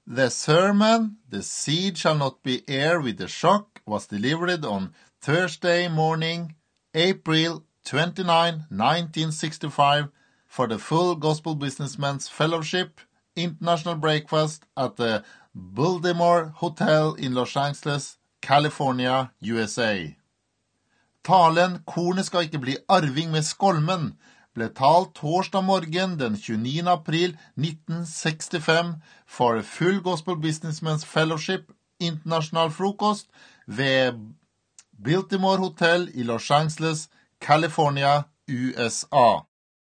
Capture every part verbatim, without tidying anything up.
The sermon, The Seed Shall Not Be Heir with the Shock, was delivered on Thursday morning, April twenty-ninth, nineteen sixty-five, for the Full Gospel Businessmen's Fellowship International Breakfast at the Biltmore Hotel in Los Angeles, California, U S A. Talen «Kornet skal ikke bli arving med skolmen» ble talt torsdag morgen den tjueniende april nitten sekstifem for Full Gospel Businessmen's Fellowship International Frokost ved Biltmore Hotel i Los Angeles, California, U S A.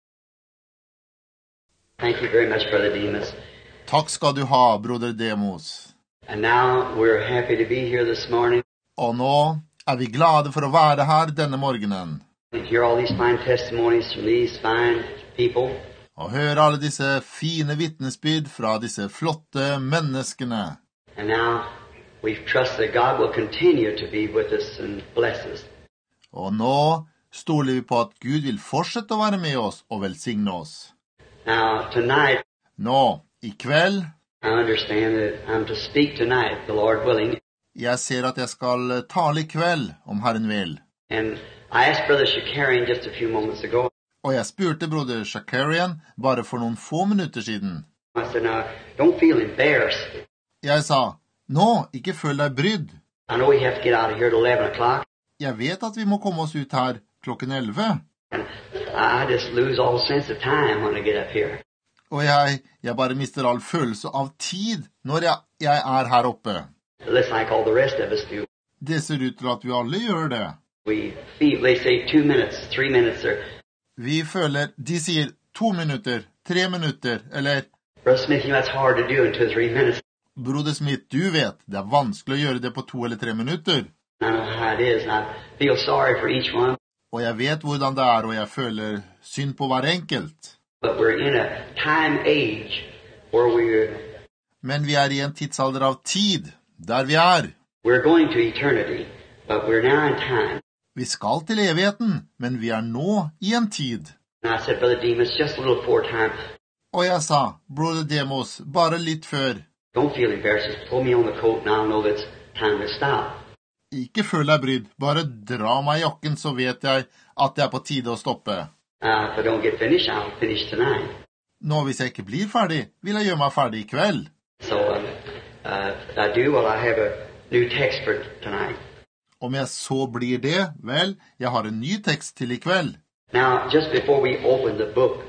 Thank you very much, Brother Demas. Takk skal du ha, broder Demos. And now we're happy to be here this morning Og nå er vi glade for å være her denne morgenen, and hear all these fine testimonies from these fine people. og høre alle disse fine vittnesbyrd fra disse flotte menneskene. And now we trust that God will continue to be with us and bless us. Og nå stoler vi på at Gud vil fortsette å være med oss og velsigne oss. Now, tonight, Nå, i kveld, I understand that I'm to speak tonight, the Lord willing. jeg ser at jeg skal tale i kveld, om Herren vil. And I asked Brother Shakarian just a few moments ago. Og jeg spurte broder Shakarian bare for noen få minutter siden. I said, now, don't feel embarrassed. Jeg sa, nå, ikke føl deg brydd. I know we have to get out of here at eleven o'clock. Jeg vet at vi må komme oss ut her klokken elleve. And I just lose all sense of time when I get up here. Og jeg, jeg bare mister all følelse av tid når jeg, jeg er her oppe. It's like all the rest of us do. Det ser ut til at vi alle gjør det. We feel, they say two minutes, three minutes, or Vi føler, de sier to minutter, tre minutter, eller Brother Smith, you know, that's hard to do in two or three minutes. broder Smith, du vet, det er vanskelig å gjøre det på to eller tre minutter. I know how it is, and I feel sorry for each one. Og jeg vet hvordan det er, og jeg føler synd på hver enkelt. But we're in a time age where we're Men vi er i en tidsalder av tid, der vi er. we're going to eternity, but we're now in time. Vi skal til evigheten, men vi er nå i en tid. And I said, Brother Demas, just a little before time, Og jeg sa, broder Demos, bare litt før, don't feel embarrassed. Just pull me on the coat, and I'll know that it's time to stop. ikke føl deg brydd, bare dra meg i jakken, så vet jeg at det er på tide å stoppe. Uh, if I don't get finished, I'll finish tonight. Nå, hvis jeg ikke blir ferdig, vil jeg gjøre meg ferdig i kveld. So um, uh, if I do, well, I have a new text for tonight. Om jeg så blir det, vel, jeg har en ny tekst til i kveld. Now, just before we open the book,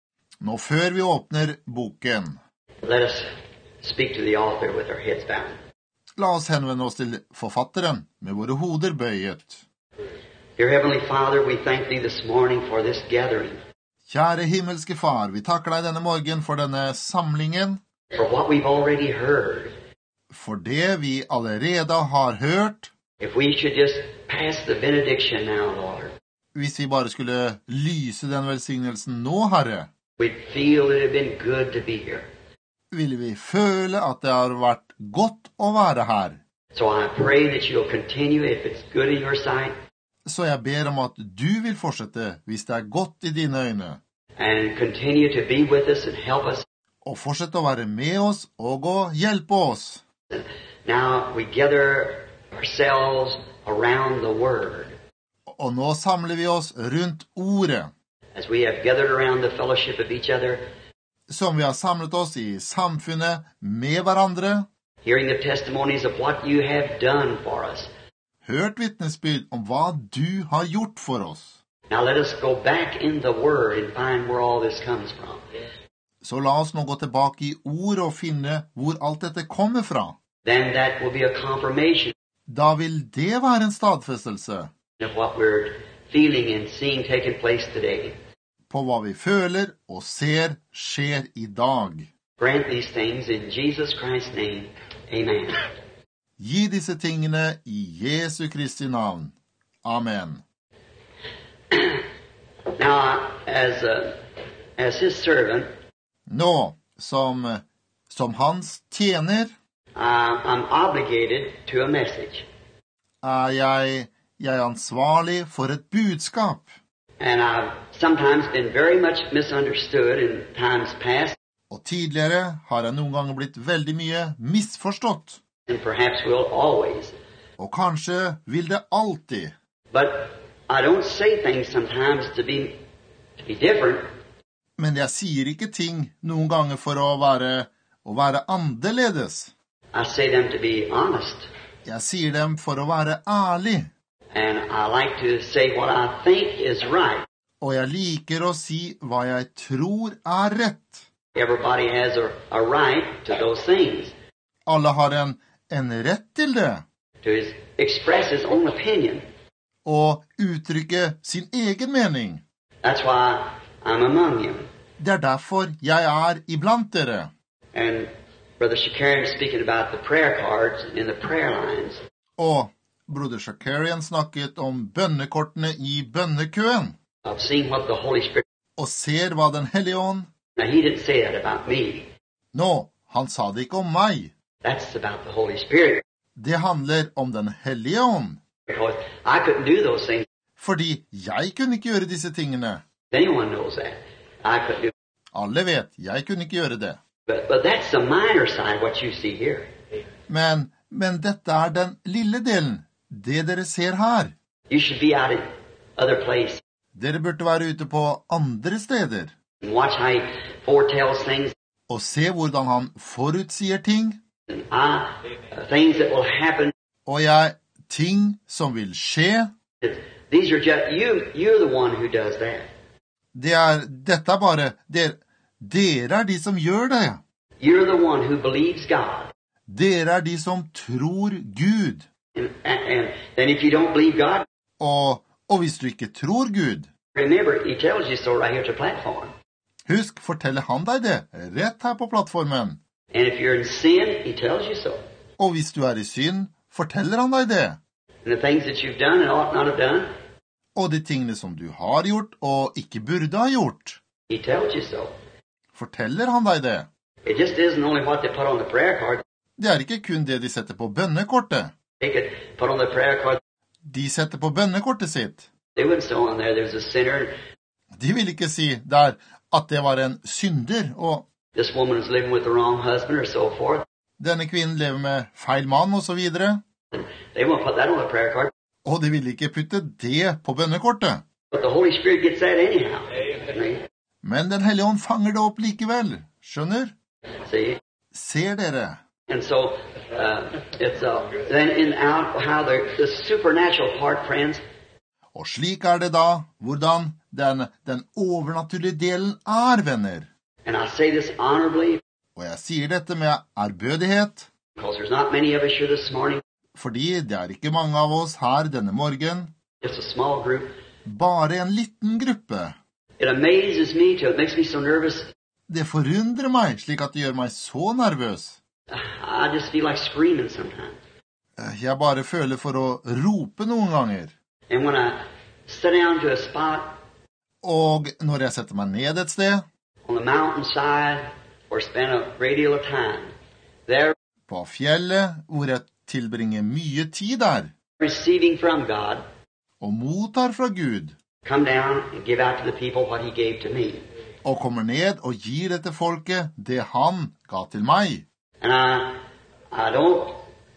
Nå før vi åpner boken, let us speak to the author with our heads bowed. la oss henvende oss til forfatteren med våre hoder bøyet. Dear Heavenly Father, we thank Thee this morning for this gathering, Kjære himmelske far, vi takker deg denne morgen for denne samlingen, for what we've already heard. for det vi allerede har hørt. If we should just pass the benediction now, Lord, Hvis vi bare skulle lyse den velsignelsen nå, Herre, we'd feel it had been good to be here. ville vi føle at det har vært godt å være her. So I pray that you'll continue if it's good in your sight, Så jeg ber om at du vil fortsette hvis det er godt i dine øyne, and continue to be with us and help us. og fortsette å være med oss og å hjelpe oss. And now we gather ourselves around the Word, Og nå samler vi oss rundt ordet, as we have gathered around the fellowship of each other, som vi har samlet oss i samfunnet med hverandre, hearing the testimonies of what you have done for us. hørt vittnesbyrd om hva du har gjort for oss. Now let us go back in the Word and find where all this comes from. Så la oss nå gå tilbake i ord og finne hvor alt dette kommer fra. Then that will be a confirmation Da vil det være en stadfestelse of what we're feeling and seeing taking place today. på hva vi føler og ser skjer i dag. Grant these things in Jesus Christ's name. Amen. Gi disse tingene i Jesu Kristi navn. Amen. Now, as uh, as His servant, Nå, som, som hans tjener, uh, I'm obligated to a message. er jeg, jeg ansvarlig for et budskap. And I've sometimes been very much misunderstood in times past. Og tidligere har jeg noen ganger blitt veldig mye misforstått. And perhaps will always. Og kanskje vil det alltid. But I don't say things sometimes to be, to be different. Men jeg sier ikke ting noen ganger for å være, å være annerledes. I say them to be honest. Jeg sier dem for å være ærlig. And I like to say what I think is right. Og jeg liker å si hva jeg tror er rett. Everybody has a, a right to those things. Alle har en, en rett til det. To his, express his own opinion. Og uttrykke sin egen mening. That's why I'm among you. Det er derfor jeg er iblant dere. And Brother Shakarian speaking about the prayer cards in the prayer lines. Og Broder Shakarian snakket om bønnekortene i bønnekøen. Of seeing what the Holy Spirit. Og ser hva den hellige ånd. Now he didn't say that about me. Nå, han sa det ikke om meg. That's about the Holy Spirit. Det handler om den hellige ånd. Because I couldn't do those things. Fordi jeg kunne ikke gjøre disse tingene. Anyone knows that. I couldn't do. Alle vet, jeg kunne ikke gjøre det. But, but that's the minor side, what you see here. Men, men dette er den lille delen. Det dere ser her. You should be out in other places. Dere burde være ute på andre steder. And watch how he foretells things. Og se hvordan han forutsier ting. And I, uh, things that will happen. Og jeg, ting som vil skje. These are just, you, you're the one who does that. Det er, dette er bare, dere, dere er de som gjør det. You're the one who believes God. Dere er de som tror Gud. And, and, and then if you don't believe God. Og, og hvis du ikke tror Gud. Remember, he tells you so right here to the platform. Husk, forteller han deg det, rett her på plattformen. And if you're in sin, he tells you so. Og hvis du er i synd, forteller han deg det. And the things that you've done and ought not have done. Og de tingene som du har gjort og ikke burde ha gjort. He tells you so. Forteller han deg det. It just isn't only what they put on the prayer card. Det er ikke kun det de setter på bønnekortet. They could put on the prayer card. De setter på bønnekortet sitt. They wouldn't say on there there's a sinner. De vil ikke si der at det var en synder, og This woman is living with the wrong husband or so forth. denne kvinnen lever med feil mann og så videre. They won't put that on the prayer card. Og de vil ikke putte det på bønnekortet. But the Holy Spirit gets that anyhow. Men den hellige ånd fanger det opp likevel. Skjønner? See? Ser dere? And so, uh, it's, uh, then in out how the, the supernatural part, friends. Og slik er det da, hvordan den, den overnaturlige delen er, venner. And I say this honorably. Og jeg sier dette med ærbødighet. Because there's not many of us here this morning. Fordi det er ikke mange av oss her denne morgen. Just a small group. Bare en liten gruppe. It amazes me too. It makes me so nervous. Det forundrer meg, slik at det gjør meg så nervøs. I just feel like screaming sometimes. Jeg bare føler for å rope noen ganger. And when I sit down to a spot. Og når jeg setter meg ned et sted. On the mountainside, or spend a great deal of time. There. På fjellet, hvor jeg tilbringer mye tid der. Receiving from God. Og mottar fra Gud. Come down and give out to the people what he gave to me. Og kommer ned og gir det til folket det han ga til meg. And I, I don't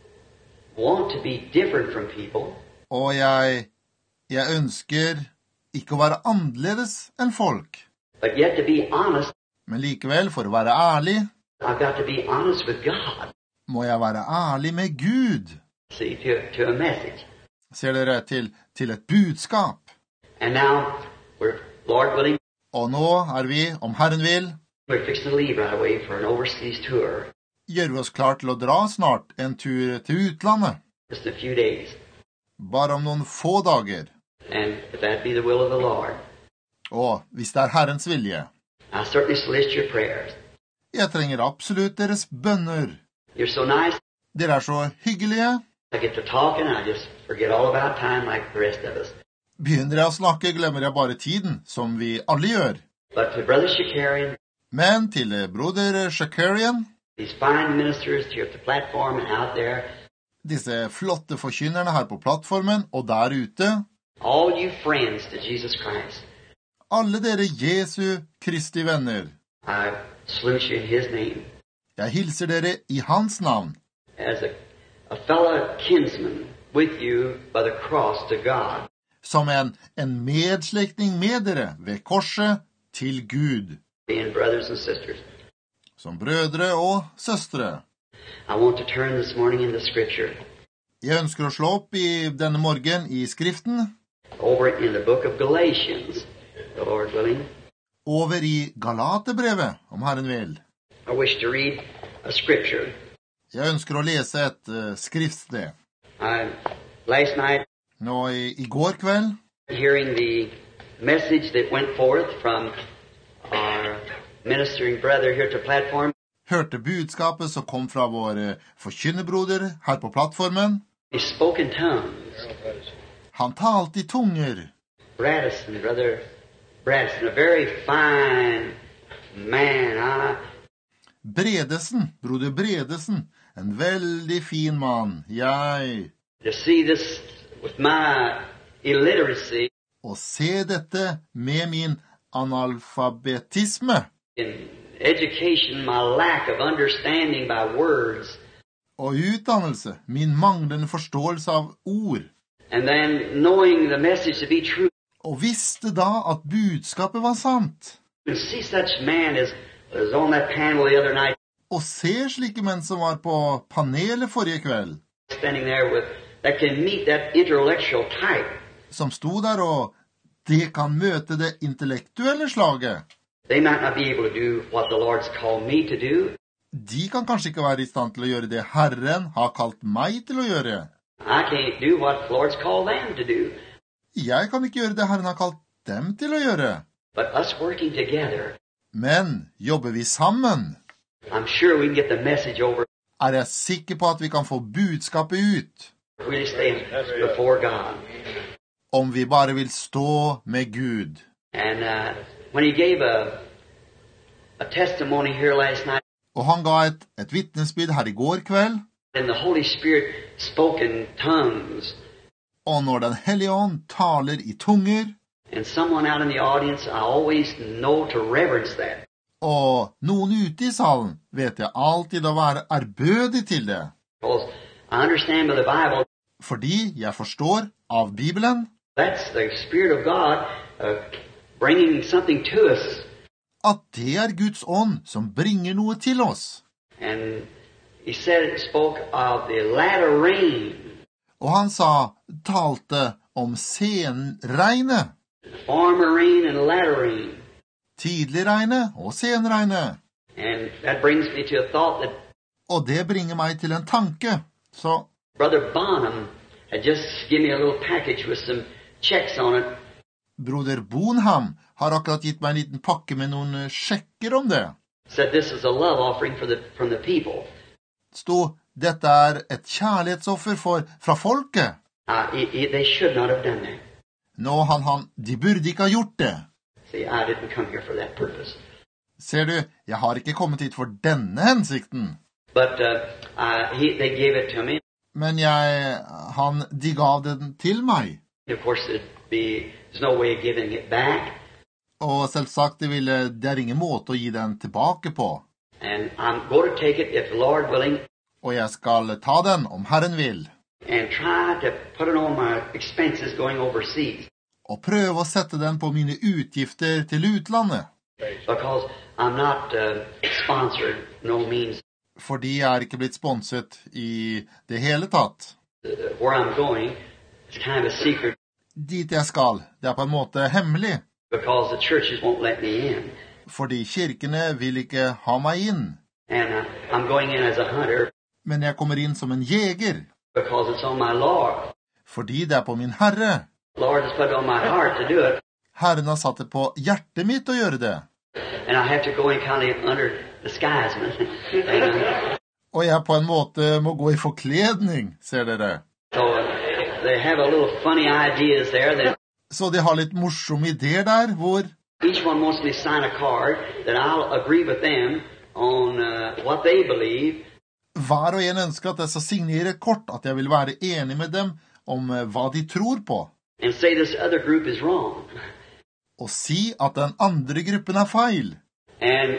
want to be different from people. Og jeg, jeg ønsker ikke å være annerledes enn folk. But yet to be honest. Men likevel, for å være ærlig, I've got to be honest with God. Må jeg være ærlig med Gud. See, to, to a message. Ser dere til, til et budskap. And now, we're, Lord willing, Og nå er vi, om Herren vil, we're fixing to leave right away for an overseas tour. Gjør vi oss klar til å dra snart en tur til utlandet. Just a few days. Bare om noen få dager. And if that be the will of the Lord. Og hvis det er Herrens vilje. I certainly solicit your prayers. Jeg trenger absolutt deres bønner. You're so nice. Dere er så hyggelige. I get to talking, I just forget all about time like the rest of us. Begynner jeg å snakke, glemmer jeg bare tiden, som vi alle gjør. But to Brother Shakarian, Men til broder Shakarian, these fine ministers here at the platform and out there, disse flotte forkynnerne her på plattformen og der ute, all you friends to Jesus Christ, alle dere Jesu Kristi venner, I salute you in his name. Jeg hilser dere i hans navn, As a, a fellow kinsman with you by the cross to God. som en, en medslektning med dere ved korset til Gud, Being brothers and sisters. som brødre og søstre. I want to turn this morning into Scripture. Jeg ønsker å slå opp i denne morgen i Skriften, Over in the book of Galatians, the Lord willing. over i Galaterbrevet, om Herren vil. I wish to read a Scripture. Jeg ønsker å lese et uh, skriftsted. I, last night, Nå i, i går kveld, hearing the message that went forth from our ministering brother here to platform, hørte budskapet som kom fra våre forkynnerbroder her på plattformen. he spoke in tongues. Han talte i tunger. Bradison, brother Bradison, a very fine man. I, Bredesen, broder Bredesen, en veldig fin mann. Jeg, to see this with my illiteracy å se dette med min analfabetisme in education, my lack of understanding by words, og utdannelse, min manglende forståelse av ord, and then knowing the message to be true, og visste da at budskapet var sant. and see such man as was on that panel the other night, Og se slike menn som var på panelet forrige kveld, standing there with that can meet that intellectual type. som sto der og det kan møte det intellektuelle slaget. They might not be able to do what the Lord's called me to do. De kan kanskje ikke være i stand til å gjøre det Herren har kalt meg til å gjøre. I can't do what the Lord's called them to do. Jeg kan ikke gjøre det Herren har kalt dem til å gjøre. But us working together, Men jobber vi sammen, I'm sure we can get the message over er jeg sikker på at vi kan få budskapet ut, if we stay before God. om vi bare vil stå med Gud. And uh, when he gave a, a testimony here last night, Og han ga et, et vitnesbyrd her i går kveld, and the Holy Spirit spoke in tongues, og når Den hellige ånd taler i tunger, and someone out in the audience, I always know to reverence that. og noen ute i salen vet jeg alltid å være ærbødig til det, Because I understand by the Bible, fordi jeg forstår av Bibelen that's the Spirit of God uh, bringing something to us. at det er Guds ånd som bringer noe til oss. And he said it spoke of the latter rain, Og han sa, talte om senregnet, former rain and latter rain. tidlig regnet og senregnet. And that brings me to a thought that Og det bringer meg til en tanke. Så Brother Bonham had just given me a little package with some checks on it. broder Bonham har akkurat gitt meg en liten pakke med noen eh, sjekker om det. Said this is a love offering for the, from the people. Sto, dette er et kjærlighetsoffer for, fra folket. Uh, he, he, they should not have done that. Nå han, han, de burde ikke ha gjort det. See, I didn't come here for that purpose. Ser du, jeg har ikke kommet hit for denne hensikten. But uh, uh, he, they gave it to me. Men jeg, han, de gav den til meg. Of course, it'd be, there's no way of giving it back. Og selvsagt, det, ville, det er ingen måte å gi den tilbake på. And I'm going to take it, if the Lord willing, Og jeg skal ta den om Herren vil. and try to put it on my expenses going overseas. Og prøve å sette den på mine utgifter til utlandet. Because I'm not uh, sponsored, no means. Fordi jeg er ikke blitt sponset i det hele tatt. Uh, where I'm going is kind of a secret Dit jeg skal, det er på en måte hemmelig. because the churches won't let me in. Fordi kirkene vil ikke ha meg inn. And uh, I'm going in as a hunter Men jeg kommer inn som en jeger. because it's on my Lord. Fordi det er på min Herre. Lord has put it on my heart to do it. Herren har satt det på hjertet mitt å gjøre det. And I have to go in kind of under disguisement. and, uh, Og jeg på en måte må gå i forkledning, ser dere. so uh, they have a little funny ideas there that Så de har litt morsomme ideer der, hvor each one wants me to sign a card that I'll agree with them on uh, what they believe. hver og en ønsker at jeg skal signere kort, at jeg vil være enig med dem om eh, hva de tror på. And say this other group is wrong. Og si at den andre gruppen er feil. And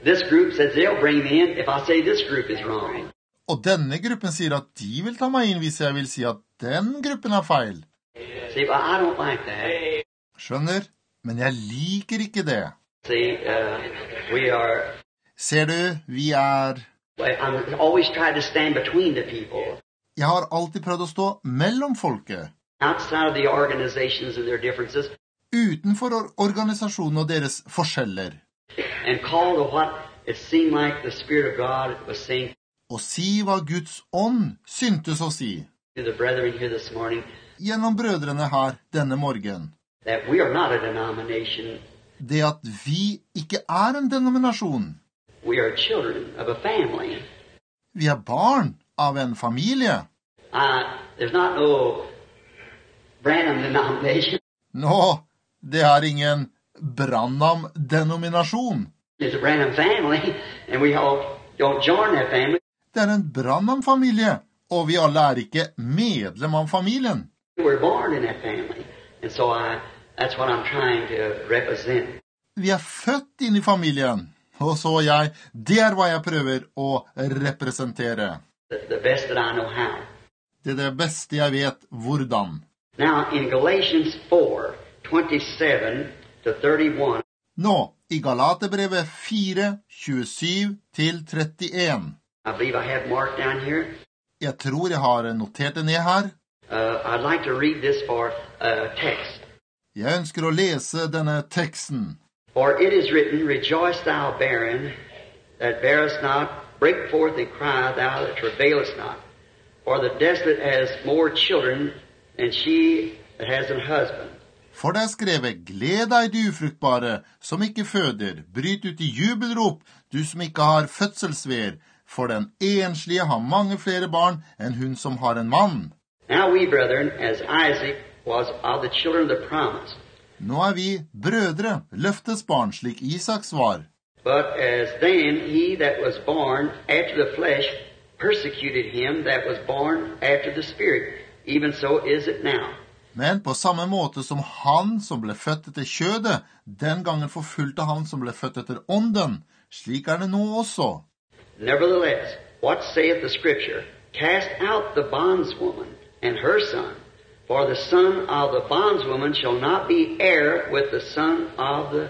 This group says they'll bring me in if I say this group is wrong. Og denne gruppen sier at de vil ta meg inn hvis jeg vil si at den gruppen er feil. See, but I don't like that. Skjønner? Men jeg liker ikke det. See, uh, we are... Ser du, vi er... I'm always trying to stand between the people. Jeg har alltid prøvd å stå mellom folket. Outside of the organizations and their differences. Utenfor organisasjonen og deres forskjeller. And call to what it seemed like the Spirit of God was saying. Og si hva Guds ånd syntes å si. To the brethren here this morning. Gjennom brødrene her denne morgen. That we are not a denomination. Det at vi ikke er en denominasjon. We are children of a family. Vi er barn av en familie. Uh, there's not no Branham denomination. Nå, det er ingen Branham-denominasjon. It's a Branham family, and we all don't join that family. Det er en Branham-familie, og vi alle er ikke medlem av familien. We're born in that family, and so I, that's what I'm trying to represent. Vi er født inn i familien, og så jeg, det er hva jeg prøver å representere. The, the best that I know how. Det er det beste jeg vet hvordan. Now, in Galatians four, twenty-seven to thirty-one. Nå, i Galaterbrevet fire, tjuesju til trettien. I believe I have marked down here. Jeg tror jeg har notert det ned her. Uh, I'd like to read this for uh, text. Jeg ønsker å lese denne teksten. For it is written, Rejoice thou barren, that bearest not, break forth and cry, thou that travailest not. For the desolate has more children than she that has an husband. For det er skrevet, gled deg du ufruktbare, som ikke føder, bryt ut i jubelrop, du som ikke har fødselsver, for den enslige har mange flere barn enn hun som har en mann. Now we, brethren, as Isaac was of the children of the promise. Nå er vi brødre, løftes barn, slik Isaks var. But as then he that was born after the flesh persecuted him that was born after the spirit, even so is it now. Men på samme måte som han som ble født etter kjødet, den gangen forfulgte han som ble født etter ånden, slik er det nå også. Nevertheless, what saith the Scripture? Cast out the bondswoman and her son, for the son of the bondswoman shall not be heir with the son of the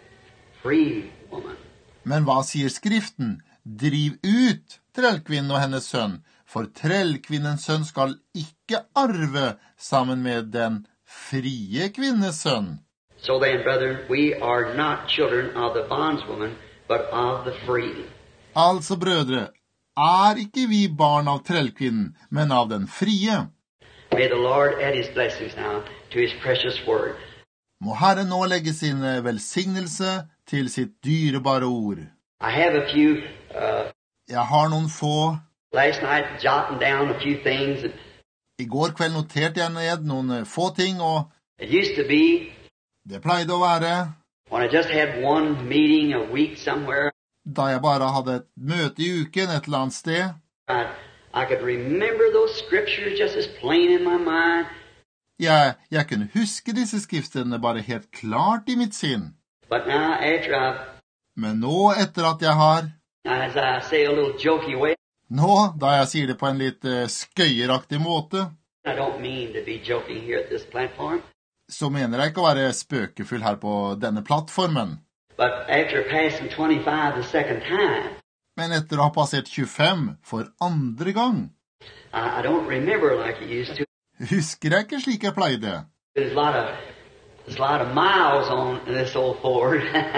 free woman. Men hva sier Skriften? Driv ut trellkvinnen og hennes sønn, for trellkvinnens sønn skal ikke arve sammen med den frie kvinnes sønn. So then, brethren, we are not children of the bondswoman, but of the free. Altså, brødre, er ikke vi barn av trellkvinnen, men av den frie. May the Lord add his blessings now to his precious word. Må Herren nå legge sin velsignelse til sitt dyrebare ord. I have a few, uh, Jeg har noen få. last night jotting down a few things. And I går kveld noterte jeg ned noen få ting, og it used to be det pleide å være when I just had one meeting a week somewhere. da jeg bare hadde et møte i uken et eller annet sted. I, I could remember those scriptures just as plain in my mind. Jeg, jeg kunne huske disse skriftene bare helt klart i mitt sinn. But now after I've, Men nå, etter at jeg har, as I say a little jokey way, nå, da jeg sier det på en litt uh, skøyeraktig måte, I don't mean to be joking here at this platform, så mener jeg ikke å være spøkefull her på denne plattformen. but after passing twenty-five the second time, Men etter å ha passert tjuefem for andre gang, I, I don't remember like I used to. husker jeg ikke slik jeg pleide. There's a lot of there's a lot of miles on this old Ford.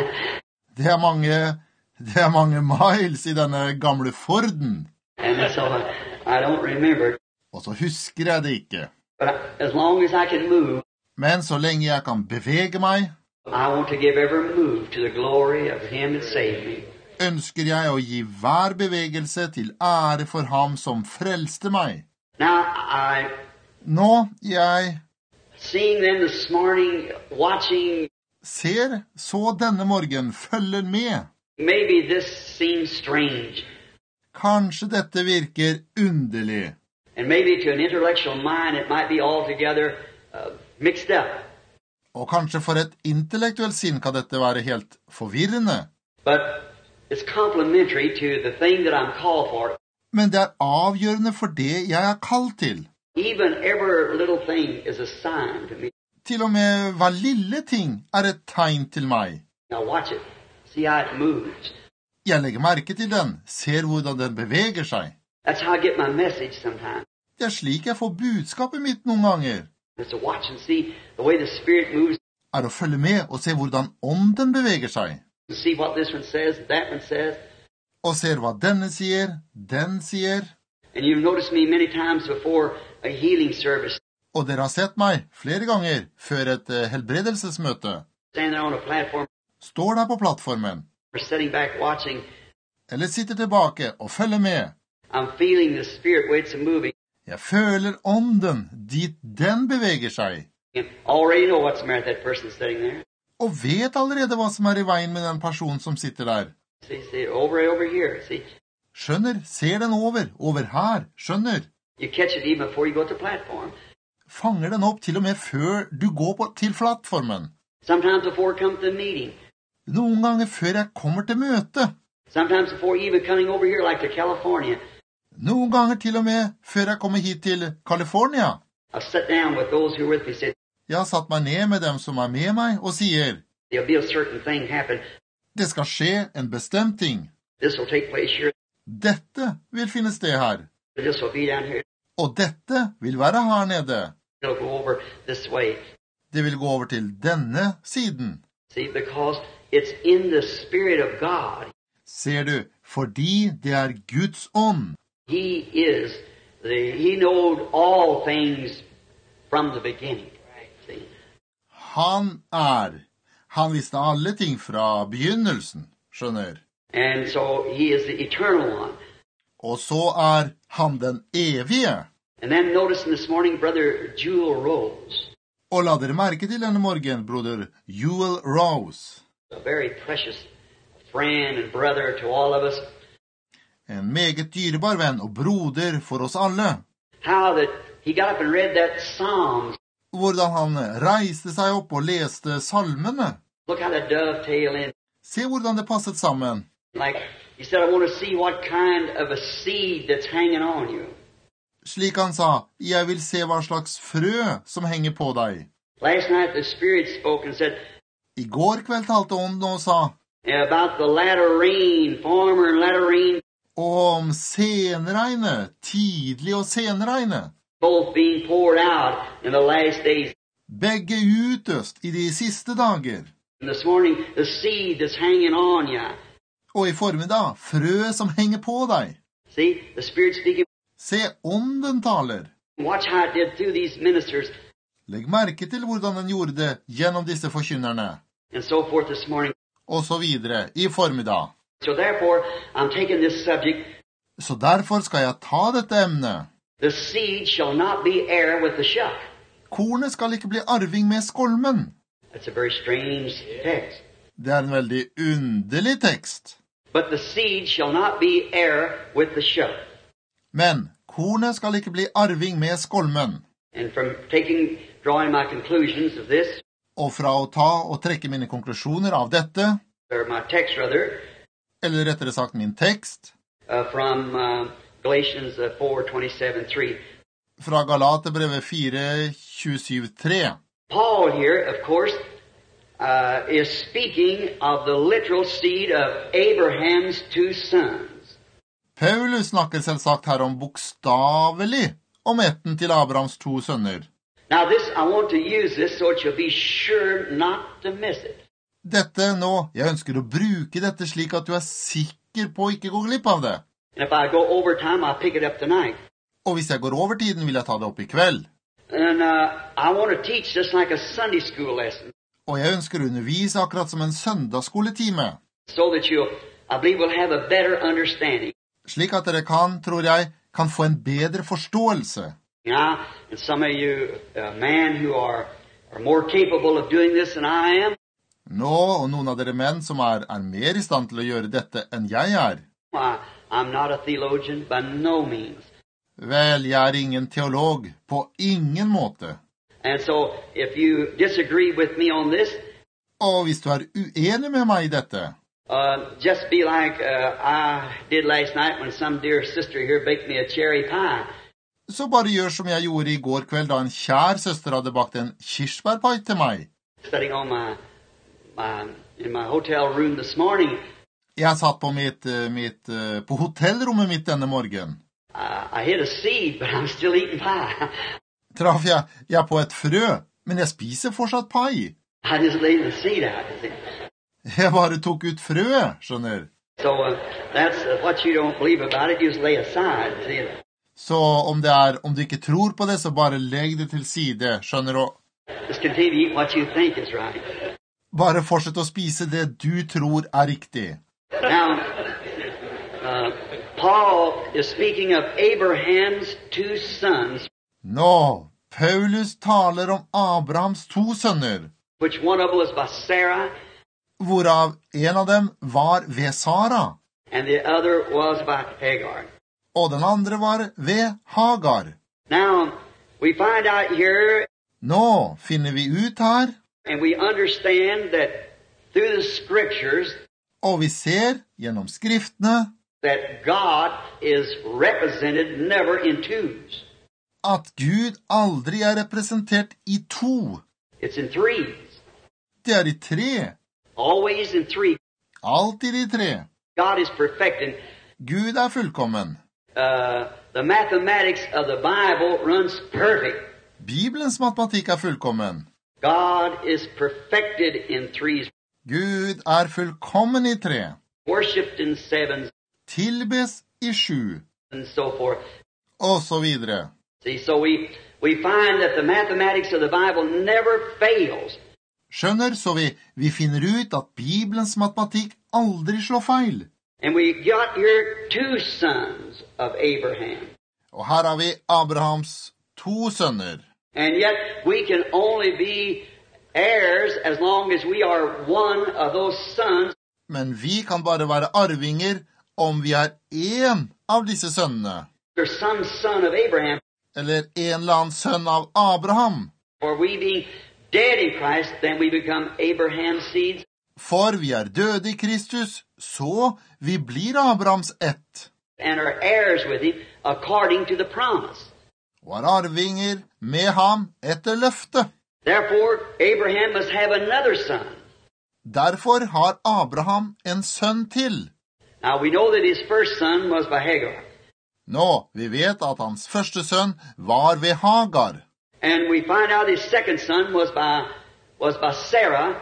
Det er mange, det er mange miles i denne gamle Forden, And so I, I don't remember. og så husker jeg det ikke. But I, as long as I can move, Men så lenge jeg kan bevege meg, I want to give every move to the glory of him that saved me. ønsker jeg å gi hver bevegelse til ære for ham som frelste meg. Now, I Nå, jeg seeing them this morning, watching, ser, så denne morgen, følger med. maybe this seems strange. Kanskje dette virker underlig. And maybe to an intellectual mind, it might be altogether uh, mixed up. Og kanskje for et intellektuelt sinn kan dette være helt forvirrende. But It's complementary to the thing that I'm called for. Men det er avgjørende for det jeg er kalt til. Even every little thing is a sign to me. Til og med hver lille ting er et tegn til meg. Now watch it. See how it moves. Jeg legger merke til den, ser hvordan den beveger seg. That's how I get my message sometimes. Det er slik jeg får budskapet mitt noen ganger. It's to watch and see the way the Spirit moves. Er å følge med og se hvordan ånden beveger seg. See what this one says, that one says. Og ser hva denne sier, den sier. And you've noticed me many times before a healing service. Og dere har sett meg flere ganger før et uh, helbredelsesmøte. Stand there on a platform. Står der på plattformen. Or sitting back watching. Eller sitter tilbake og følger med. I'm feeling the Spirit way it's moving. Jeg føler ånden dit den beveger seg. And already know what's the matter with that person sitting there. Og vet allerede hva som er i veien med den personen som sitter der. See, see, over, over here, see. Skjønner, ser den over, over her, skjønner. You catch it even before you go to the platform. Fanger den opp til og med før du går på, til plattformen. Sometimes before it comes to the meeting. Noen ganger før jeg kommer til møte. Sometimes before even coming over here like to California. Noen ganger til og med før jeg kommer hit til California. I'll sit down with those who are with me and say, Jeg har satt meg ned med dem som er med meg og sier, there'll be a certain thing happen. det skal skje en bestemt ting. This will take place here. Dette vil finne sted her. This will be down here. Og dette vil være her nede. It'll go over this way. Det vil gå over til denne siden. See, because it's in the Spirit of God. Ser du, fordi det er Guds ånd. He is, the, he knowed all things from the beginning. See? Han er. Han visste alle ting fra begynnelsen, skjønner. And so he is the eternal one. Og så er han den evige. And then notice this morning, Brother Jewel Rose. Og la dere merke til denne morgen, broder Jewel Rose. A very precious friend and brother to all of us. En meget dyrebar venn og broder for oss alle. How that he got up and read that Psalms. Hvordan han reiste seg opp og leste salmene. Look how the dovetail in. Se hvordan det passet sammen. Like, he said, I want to see what kind of a seed that's hanging on you. Slik han sa, jeg vil se hva slags frø som henger på deg. Last night the Spirit spoke and said, I går kveld talte ånden og sa, about the latter rain, former and latter rain, om senregnet, tidlig og senregnet. both being poured out in the last days. Begge utøst i de siste dager. And this morning, the seed that's hanging on you. Og i formiddag, frø som henger på deg. See, the Spirit speaking. Se, ånden taler. Watch how it did through these ministers. Legg merke til hvordan den gjorde det gjennom disse forkynnerne. And so forth this morning. Og så videre, i formiddag. So therefore, I'm taking this subject. Så derfor skal jeg ta dette emnet. The seed shall not be heir with the shuck. Kornet skal ikke bli arving med skolmen. That's a very strange text. Det er en veldig underlig tekst. But the seed shall not be heir with the shuck. Men kornet skal ikke bli arving med skolmen. And from taking, drawing my conclusions of this, Og fra å ta og trekke mine konklusjoner av dette, or my text rather, eller rettere sagt min tekst, uh, from uh, Galatians uh, four twenty-seven three. fra Galaterbrevet fire tjuesju tre. Paul here, of course, uh, is speaking of the literal seed of Abraham's two sons. Paulus snakker selvsagt her om bokstavelig om etten til Abrahams to sønner. Now this, I want to use this so that you'll be sure not to miss it. Dette nå, jeg ønsker å bruke dette slik at du er sikker på å ikke gå glipp av det. And if I go over time, I'll pick it up tonight. Og hvis jeg går over tiden, vil jeg ta det opp i kveld. And uh, I want to teach this like a Sunday school lesson. Og jeg ønsker å undervise akkurat som en søndagsskoletime. So that you, I believe, will have a better understanding. Slik at dere kan, tror jeg, kan få en bedre forståelse. You know, and some of you uh, men who are, are more capable of doing this than I am. Nå, og noen av dere menn som er, er mer i stand til å gjøre dette enn jeg er. I, I'm not a theologian by no means. Vel, jeg er ingen teolog, på ingen måte. And so, if you disagree with me on this, Og hvis du er uenig med meg i dette, Uh, just be like uh, I did last night when some dear sister here baked me a cherry pie. Så bare gjør som jeg gjorde i går kveld da en kjær søster hadde bakt en kirsebærpai til meg. Sitting on my, my, in my hotel room this morning. Jeg satt på mitt, mitt, på hotellrommet mitt denne morgen. Uh, I hit a seed, but I'm still eating pie. Traf jeg, jeg på et frø, men jeg spiser fortsatt pai. I just laid the seed out. Jeg bare tok ut frøet, skjønner. So uh, that's uh, what you don't believe about it, you just lay aside. See? Så om det er, om du ikke tror på det, så bare legg det til side, skjønner du? Just continue to eat what you think is right. Bare fortsett å spise det du tror er riktig. Now, uh, Paul is speaking of Abraham's two sons. Nå, Paulus taler om Abrahams to sønner, Which one of them was by Sarah, hvorav en av dem var ved Sara, and the other was by Hagar. og den andre var ved Hagar. Now, we find out here, Nå finner vi ut her, and we understand that through the scriptures, og vi ser gjennom skriftene that God is represented never in twos. at Gud aldri er representert i to. It's in threes. Det er i tre. Always in three. Alltid i tre. God is perfecting. Gud er fullkommen. Uh, the mathematics of the Bible runs perfect. Bibelens matematikk er fullkommen. God is perfected in threes. Gud er fullkommen i tre. Worshipped in sevens Tilbes i sju, and so forth. og så videre. See, so we, we find that the mathematics of the Bible never fails. Skjønner, så vi, vi finner ut at Bibelens matematikk aldri slår feil. And we got here two sons of Abraham. Og her har vi Abrahams to sønner. And yet we can only be heirs as long as we are one of those sons. Men vi kan bare være arvinger om vi er en av disse sønnene, Or some son of Abraham. eller en eller annen sønn av Abraham. For we being dead in Christ, then we become Abraham's seeds. For vi er døde i Kristus, så vi blir Abrahams ett, And are heirs with him according to the promise. og er arvinger med ham etter løftet. Therefore, Abraham must have another son. Derfor har Abraham en sønn til. Now we know that his first son was by Hagar. Nå, vi vet at hans første sønn var ved Hagar, And we find out his second son was by, was by Sarah.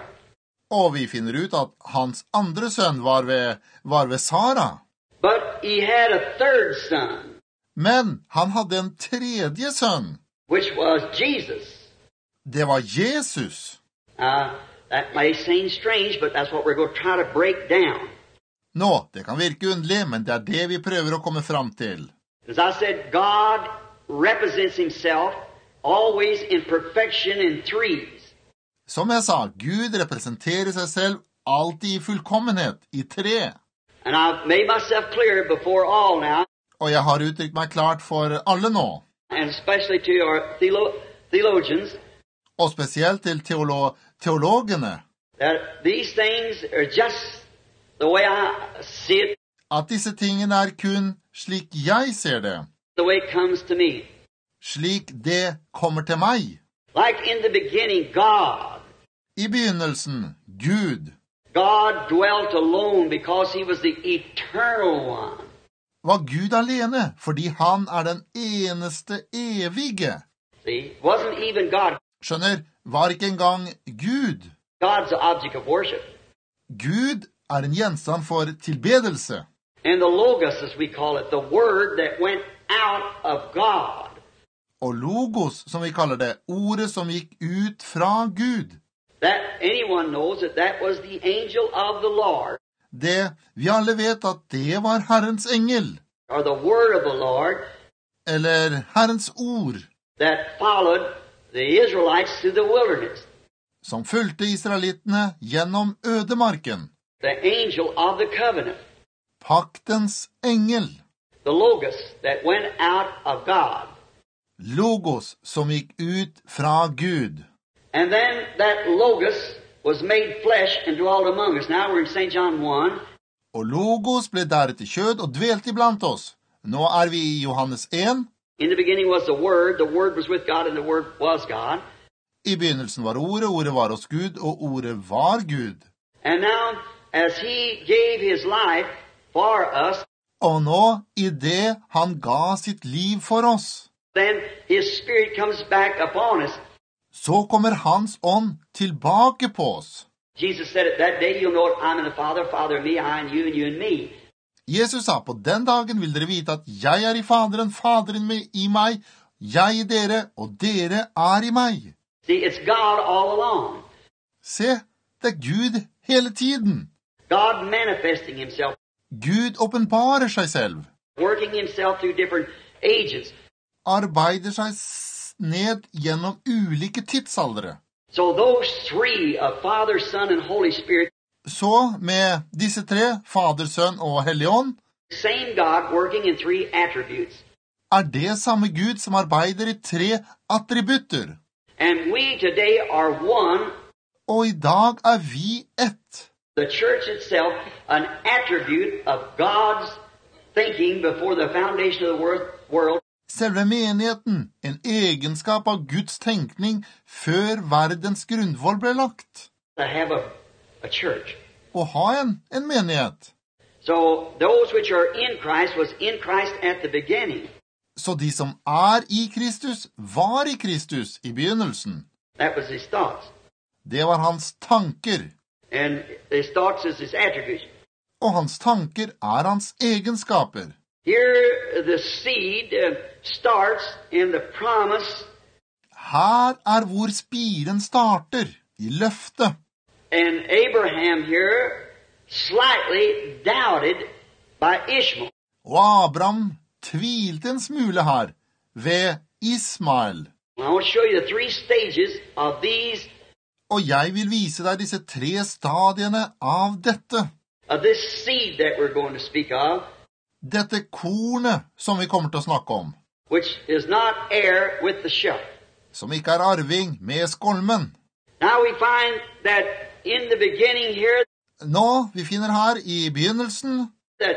og vi finner ut at hans andre sønn var ved, var ved Sara. But he had a third son, Men han hadde en tredje sønn. which was Jesus. Det var Jesus. Uh, that may seem strange, but that's what we're going to try to break down. Nå, det kan virke underlig, men det er det vi prøver å komme fram til. As I said, God represents himself always in perfection in threes. Som jeg sa, Gud representerer seg selv alltid i fullkommenhet, i tre. And I've made myself clear before all now, Og jeg har uttrykt meg klart for alle nå, and especially to our theolo- theologians, og spesielt til teolo teologene, that these things are just the way I see it, at disse tingene er kun slik jeg ser det, the way it comes to me. slik det kommer til meg. Like in the beginning, God. I begynnelsen, Gud, God dwelt alone because he was the eternal one. var Gud alene, fordi han er den eneste evige. See, wasn't even God. Skjønner, var ikke engang Gud. God's the object of worship. Gud er en gjenstand for tilbedelse. And the Logos, as we call it, the word that went out of God. Og logos, som vi kaller det, ordet som gikk ut fra Gud. That anyone knows that that was the angel of the Lord, Det, vi alle vet at det var Herrens engel, or the word of the Lord, eller Herrens ord, that followed the Israelites through the wilderness. som fulgte israelittene gjennom ødemarken. The angel of the covenant. Paktens engel. The Logos that went out of God. Logos, som gikk ut fra Gud. And then that Logos was made flesh and dwelt among us. Now we're in Saint John one. Og Logos ble deretter kjød og dvelte iblant oss. Nå er vi i Johannes en. In the beginning was the Word, the Word was with God, and the Word was God. I begynnelsen var ordet, ordet var hos Gud, og ordet var Gud. And now, as He gave His life for us, Og nå, i det han ga sitt liv for oss, then His Spirit comes back upon us. så kommer hans ånd tilbake på oss. Jesus said it that day, you'll know it, I'm in the Father, Father in me, I in you, and you in me. Jesus sa, på den dagen vil dere vite at jeg er i Faderen, Faderen i meg, jeg i dere, og dere er i meg. See, it's God all along. Se, det er Gud hele tiden. God manifesting Himself, Gud åpenbarer seg selv, working Himself through different agents. arbeider seg ned gjennom ulike tidsaldere. So those three of Father, Son, and Holy Spirit, Så med disse tre, Fader, Sønn og Helligånd, same God working in three attributes. er det samme Gud som arbeider i tre attributter. And we today are one, Og i dag er vi ett. the church itself, an attribute of God's thinking before the foundation of the wor- world. Selve menigheten, en egenskap av Guds tenkning før verdens grunnvoll ble lagt. To have a, a church. Å ha en, en menighet. So those which are in Christ was in Christ at the beginning. Så de som er i Kristus, var i Kristus i begynnelsen. That was his thoughts. Det var hans tanker. And his thoughts is his attributes. Og hans tanker er hans egenskaper. Here the seed uh, starts in the promise. Her er hvor spiren starter, i løftet. And Abraham here slightly doubted by Ishmael. Og Abraham tvilte en smule her, ved Ismael. I want to show you the three stages of these, Og jeg vil vise deg disse tre stadiene av dette. of this seed that we're going to speak of, Dette kornet som vi kommer til å snakke om, which is not heir with the shepherd. som ikke er arving med skolmen. Now we find that in the beginning here Nå, vi finner her i begynnelsen that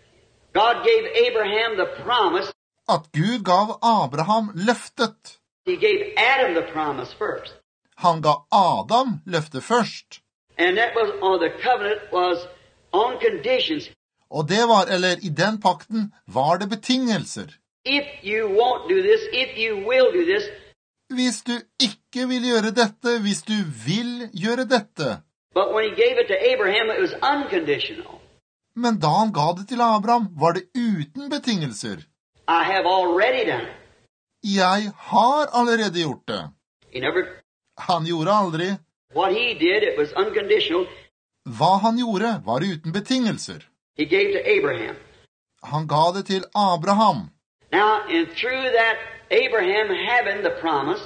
God gave Abraham the promise. at Gud gav Abraham løftet. He gave Adam the promise first. Han ga Adam løftet først. And that was on the covenant was on conditions. Og det var, eller i den pakten, var det betingelser. If you won't do this, if you will do this, Hvis du ikke vil gjøre dette, hvis du vil gjøre dette. but when he gave it to Abraham, it was unconditional. Men da han ga det til Abraham, var det uten betingelser. I have already done it. Jeg har allerede gjort det. He never, Han gjorde aldri. what he did, it was unconditional. Hva han gjorde, var uten betingelser. He gave to Abraham. Han ga det til Abraham. Now, and through that, Abraham having the promise,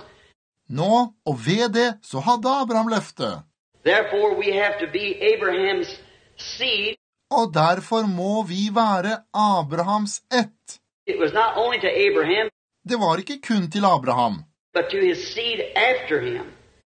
Nå, og ved det, så hadde Abraham løftet. therefore we have to be Abraham's seed. Og derfor må vi være Abrahams ett. It was not only to Abraham, Det var ikke kun til Abraham, but to his seed after him.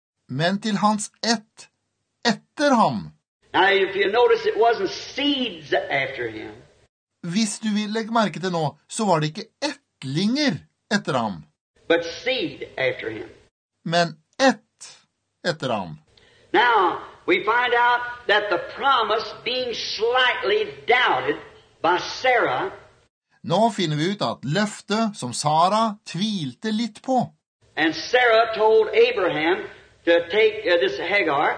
men til hans ett etter ham. Now, if you notice, it wasn't seeds after him, Hvis du vil legge merke til nå, så var det ikke ettlinger etter ham, but seed after him. men ett etter ham. Now, we find out that the promise being slightly doubted by Sarah, Nå finner vi ut at løftet som Sara tvilte litt på, and Sarah told Abraham to take uh, this Hagar,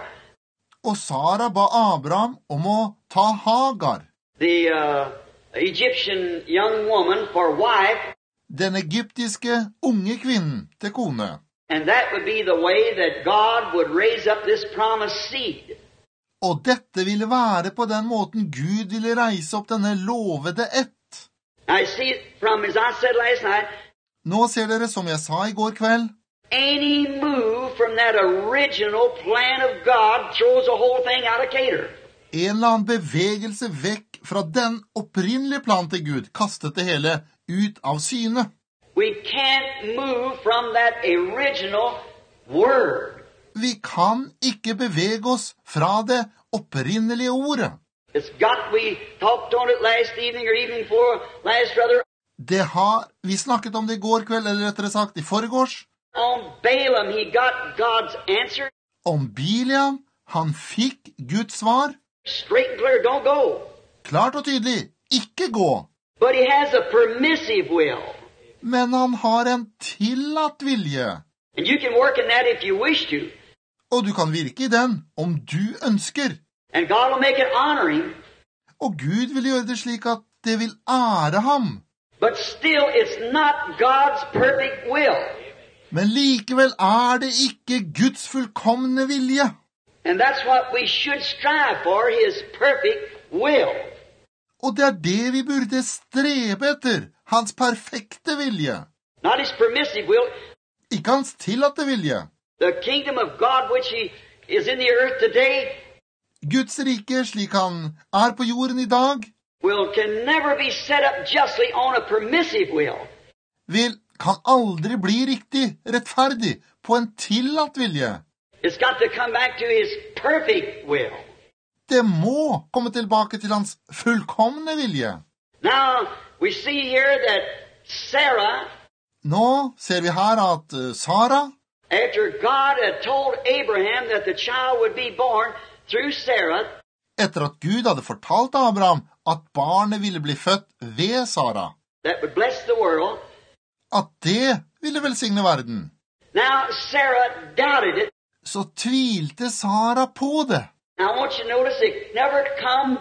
og Sara ba Abraham om å ta Hagar, the uh, Egyptian young woman, for wife, den egyptiske unge kvinnen, til kone. and that would be the way that God would raise up this promised seed. Og dette ville være på den måten Gud ville reise opp denne lovede ett. Now, you see, from, as I said last night, Nå ser dere, som jeg sa i går kveld, any move from that original plan of God throws the whole thing out of cater. en eller annen bevegelse vekk fra den opprinnelige plan til Gud, kastet det hele ut av syne. We can't move from that original word. Vi kan ikke bevege oss fra det opprinnelige ordet. It's got, we talked on it last evening or evening before last, rather, Det har, vi snakket om det i går kveld, eller rettere sagt i forgårs, on Balaam, he got God's answer. om Biliam. Han fikk Guds svar. Straight and clear, don't go. Klart og tydelig, ikke gå. But he has a permissive will. Men han har en tillatt vilje. And you can work in that if you wish to. Og du kan virke i den om du ønsker. And God will make it honoring. Og Gud vil gjøre det slik at det vil ære ham. But still, it's not God's perfect will. Men likevel er det ikke Guds fullkomne vilje. And that's what we should strive for, his perfect will. Og det er det vi burde strebe etter, hans perfekte vilje. Not his permissive will. Ikke hans tillatte vilje. The kingdom of God which he is in the earth today Guds rike, slik han er på jorden i dag, will can never be set up justly on a permissive will. vil, kan aldri bli riktig, rettferdig, på en tillatt vilje. It's got to come back to his perfect will. Det må komme tilbake til hans fullkomne vilje. Now, we see here that Sarah, Nå ser vi her at uh, Sara, after God had told Abraham that the child would be born through Sarah, etter at Gud hadde fortalt Abraham at barnet ville bli født ved Sara, that would bless the world, at det ville velsigne verden, now Sarah doubted it. så tvilte Sara på det. Now I want you to notice it never come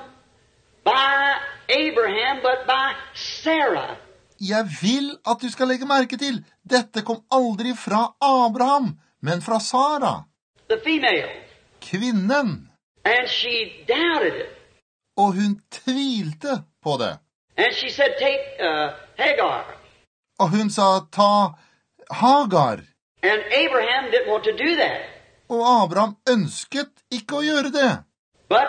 by Abraham, but by Sarah. Jeg vil at du skal legge merke til, dette kom aldri fra Abraham, men fra Sara, The female. kvinnen. And she doubted it. Og hun tvilte på det. And she said, take uh, Hagar. Og hun sa, ta Hagar. And Abraham didn't want to do that. Og Abraham ønsket ikke å gjøre det. But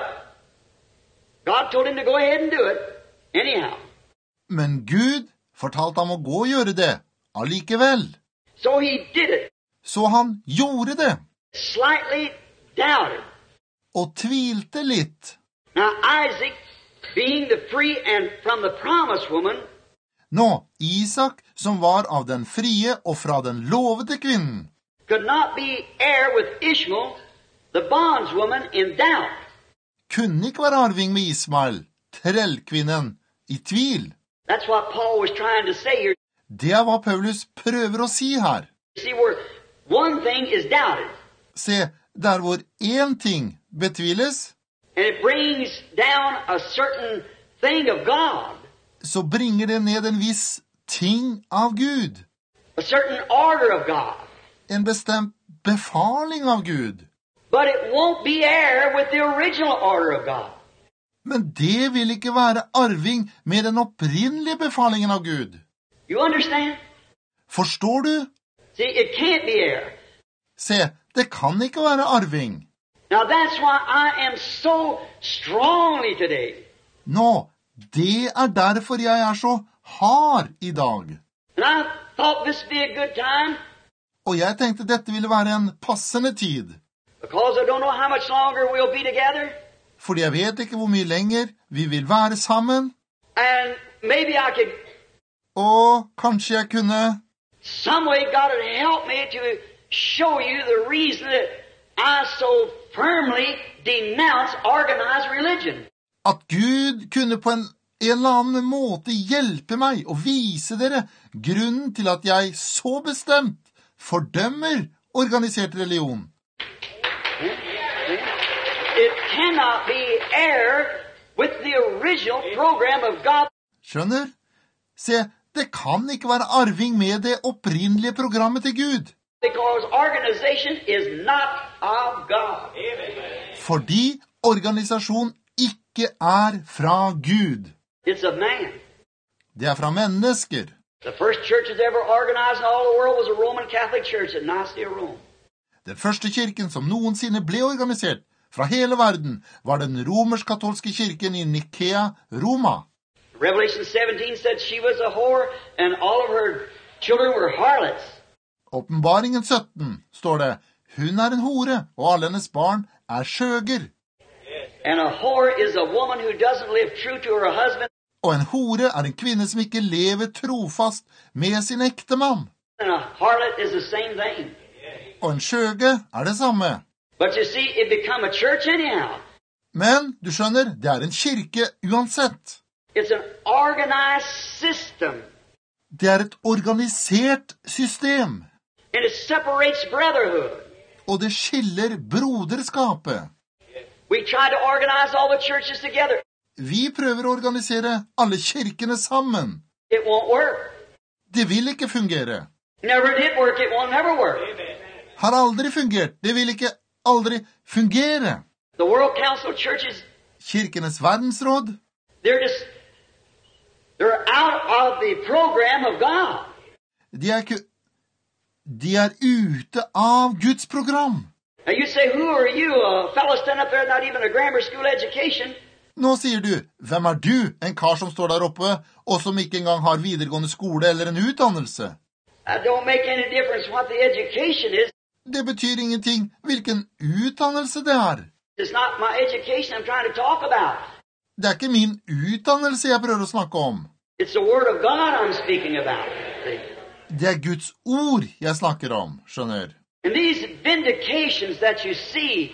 God told him to go ahead and do it anyhow. Men Gud fortalte ham å gå og gjøre det allikevel. So he did it. Så han gjorde det, Slightly doubted. og tvilte litt. Now Isaac, being the free and from the promised woman, Nå, Isak, som var av den frie og fra den lovede kvinnen, could not be heir with Ishmael, the bondswoman, in doubt. kunne ikke være arving med Ismael, trellkvinnen, i tvil. That's what Paul was trying to say here. Det er hva Paulus prøver å si her. See, where one thing is doubted, Se, der hvor én ting betviles, and it brings down a certain thing of God, så bringer det ned en viss ting av Gud, a certain order of God. en bestemt befaling av Gud. But it won't be heir with the original order of God. Men det vil ikke være arving med den opprinnelige befalingen av Gud. You understand? Forstår du? See, it can't be heir. Se, det kan ikke være arving. Now that's why I am so strongly today. Nå, det er derfor jeg er så hard i dag. And I thought this would be a good time, Og jeg tenkte dette ville være en passende tid. because I don't know how much longer we'll be together. Fordi jeg vet ikke hvor mye lenger vi vil være sammen. And maybe I could, Og kanskje jeg kunne, some way God would help me to show you the reason that I so firmly denounce organized religion. at Gud kunne på en, en eller annen måte hjelpe meg og vise dere grunnen til at jeg så bestemt fordømmer organisert religion. It cannot be heir with the original program of God. Skjønner? Se, det kan ikke være arving med det opprinnelige programmet til Gud. Because organization is not of God. Fordi organisasjon ikke er fra Gud. It's of man. Det er fra mennesker. The first church that's ever organized in all the world was a Roman Catholic church at Nicaea, Rome. Den første kirken som noensinne ble organisert fra hele verden var den romersk-katolske kirken i Nikea, Roma. Revelation seventeen said she was a whore and all of her children were harlots. Åpenbaringen sytten står det, Hun er en hore, og alle hennes barn er skjøger. And a whore is a woman who doesn't live true to her husband. Og en hore er en kvinne som ikke lever trofast med sin ektemann. And a harlot is the same thing. Og en skjøge er det samme. But you see, it become a church anyhow. Men, du skjønner, det er en kirke uansett. It's an organized system. Det er et organisert system. And it separates brotherhood. Og det skiller broderskapet. We try to organize all the churches together. Vi prøver å organisere alle kirkene sammen. It won't work. Det vil ikke fungere. Never did work, it won't never work. Har aldri fungert. Det vil ikke aldri fungere. The World Council of Churches, Kirkenes verdensråd, they're just, they're out of the program of God. de er ikke, de er ute av Guds program. Now you say, who are you? A fellow standing up there, not even a grammar school education. Nå sier du, hvem er du? En kar som står der oppe, og som ikke engang har videregående skole eller en utdannelse. That don't make any difference what the education is. Det betyr ingenting hvilken utdannelse det er. It's not my education I'm trying to talk about. Det er ikke min utdannelse jeg prøver å snakke om. It's the Word of God I'm speaking about. See? Det er Guds ord jeg snakker om, skjønner. And these vindications that you see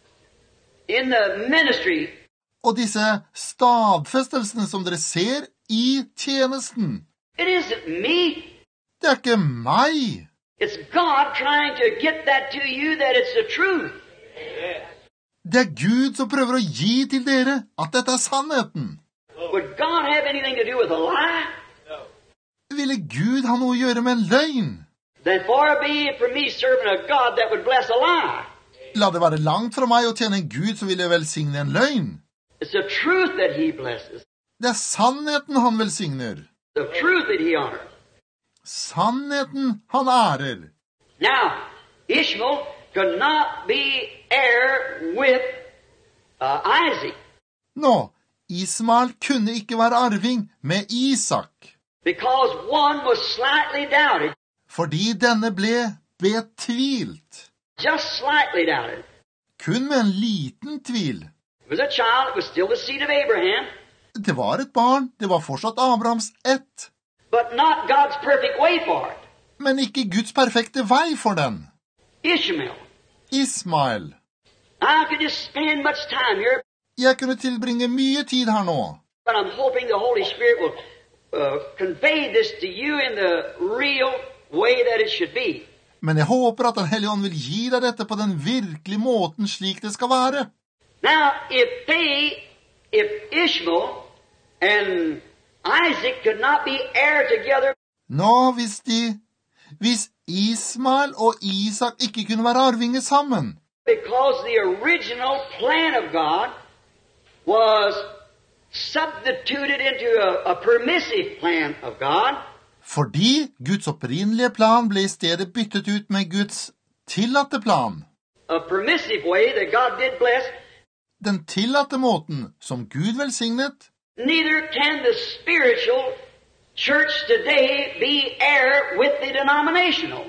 in the ministry, Og disse stadfestelsene som dere ser i tjenesten, it isn't me. det er ikke meg. It's God trying to get that to you that it's the truth. Det er Gud som prøver å gi til dere at dette er sannheten. Would God have anything to do with a lie? Ville Gud ha noe å gjøre med en løgn? Then far be it from me serving a God that would bless a lie. La det være langt fra meg å tjene en Gud som ville velsigne en løgn. It's the truth that he blesses. Det er sannheten han velsigner. The truth that he honors. Sannheten han ærer. Now, Ishmael could not be heir with uh, Isaac Nå, Ismael kunne ikke være arving med Isak, because one was slightly doubted, fordi denne ble betvilt. just slightly doubted. Kun med en liten tvil. It was a child, it was still the seed of Abraham, Det var et barn, det var fortsatt Abrahams ett, but not God's perfect way for it. men ikke Guds perfekte vei for den. Ishmael. Ismael. I could just spend much time here, Jeg kunne tilbringe mye tid her nå, but I'm hoping the Holy Spirit will uh, convey this to you in the real way that it should be. men jeg håper at Den hellige ånd vil gi deg dette på den virkelige måten slik det skal være. Now, if they, if Ishmael and Isaac could not be heir together, Nå, hvis de, hvis Ismael og Isak ikke kunne være arvinger sammen, because the original plan of God was substituted into a, a permissive plan of God, fordi Guds opprinnelige plan ble i stedet byttet ut med Guds tillatte plan. a permissive way that God did bless, Den tillatte måten som Gud velsignet, neither can the spiritual church today be heir with the denominational.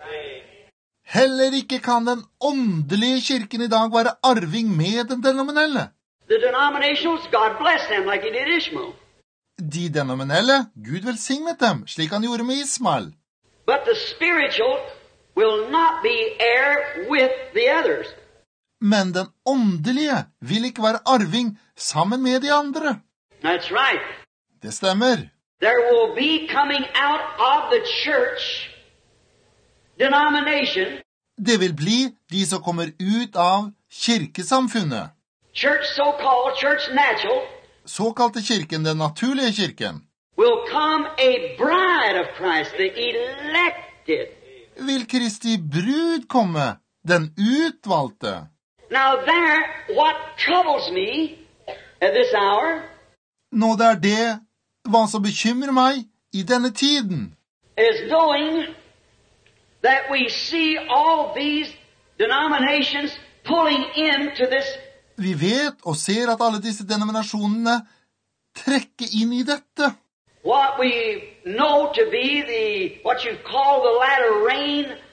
heller ikke kan den åndelige kirken i dag være arving med den denominelle. The denominationals, God blessed them like he did Ishmael. De denominelle, Gud velsignet dem, slik han gjorde med Ismael. But the spiritual will not be heir with the others. Men den åndelige vil ikke være arving sammen med de andre. That's right. Det stemmer. There will be coming out of the church denomination, Det vil bli de som kommer ut av kirkesamfunnet. church so-called, church natural, Såkalte kirken, den naturlige kirken, will come a bride of Christ, the elected. vil Kristi brud komme, den utvalgte. Now there, what troubles me at this hour Nå det er det hva som bekymrer meg i denne tiden, is knowing that we see all these denominations pulling into this. Vi vet og ser at alle disse denominasjonene trekker inn i dette. What we know to be the, what you call the latter rain,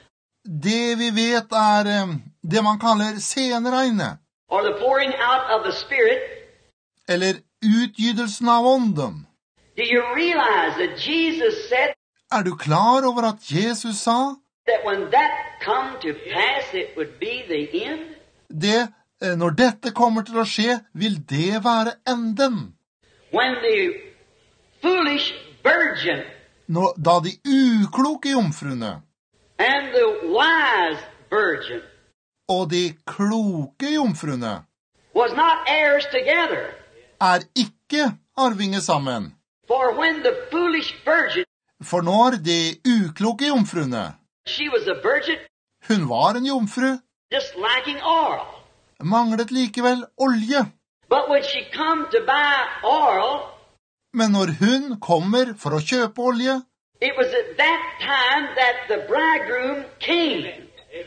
Det vi vet er eh, det man kaller senregnet, or the pouring out of the Spirit, eller utgytelsen av ånden. do you realize that Jesus said Er du klar over at Jesus sa that when that come to pass, it would be the end? det, eh, når dette kommer til å skje, vil det være enden? When the foolish virgin Nå, da de ukloke jomfruene and the wise virgin og de kloke jomfruene was not heirs together. er ikke arvinger sammen. For when the foolish virgin, For når de ukloke jomfruene, she was a virgin, hun var en jomfru, just lacking oil. manglet likevel olje. But when she come to buy oil, Men når hun kommer for å kjøpe olje, it was at that time that the bridegroom came.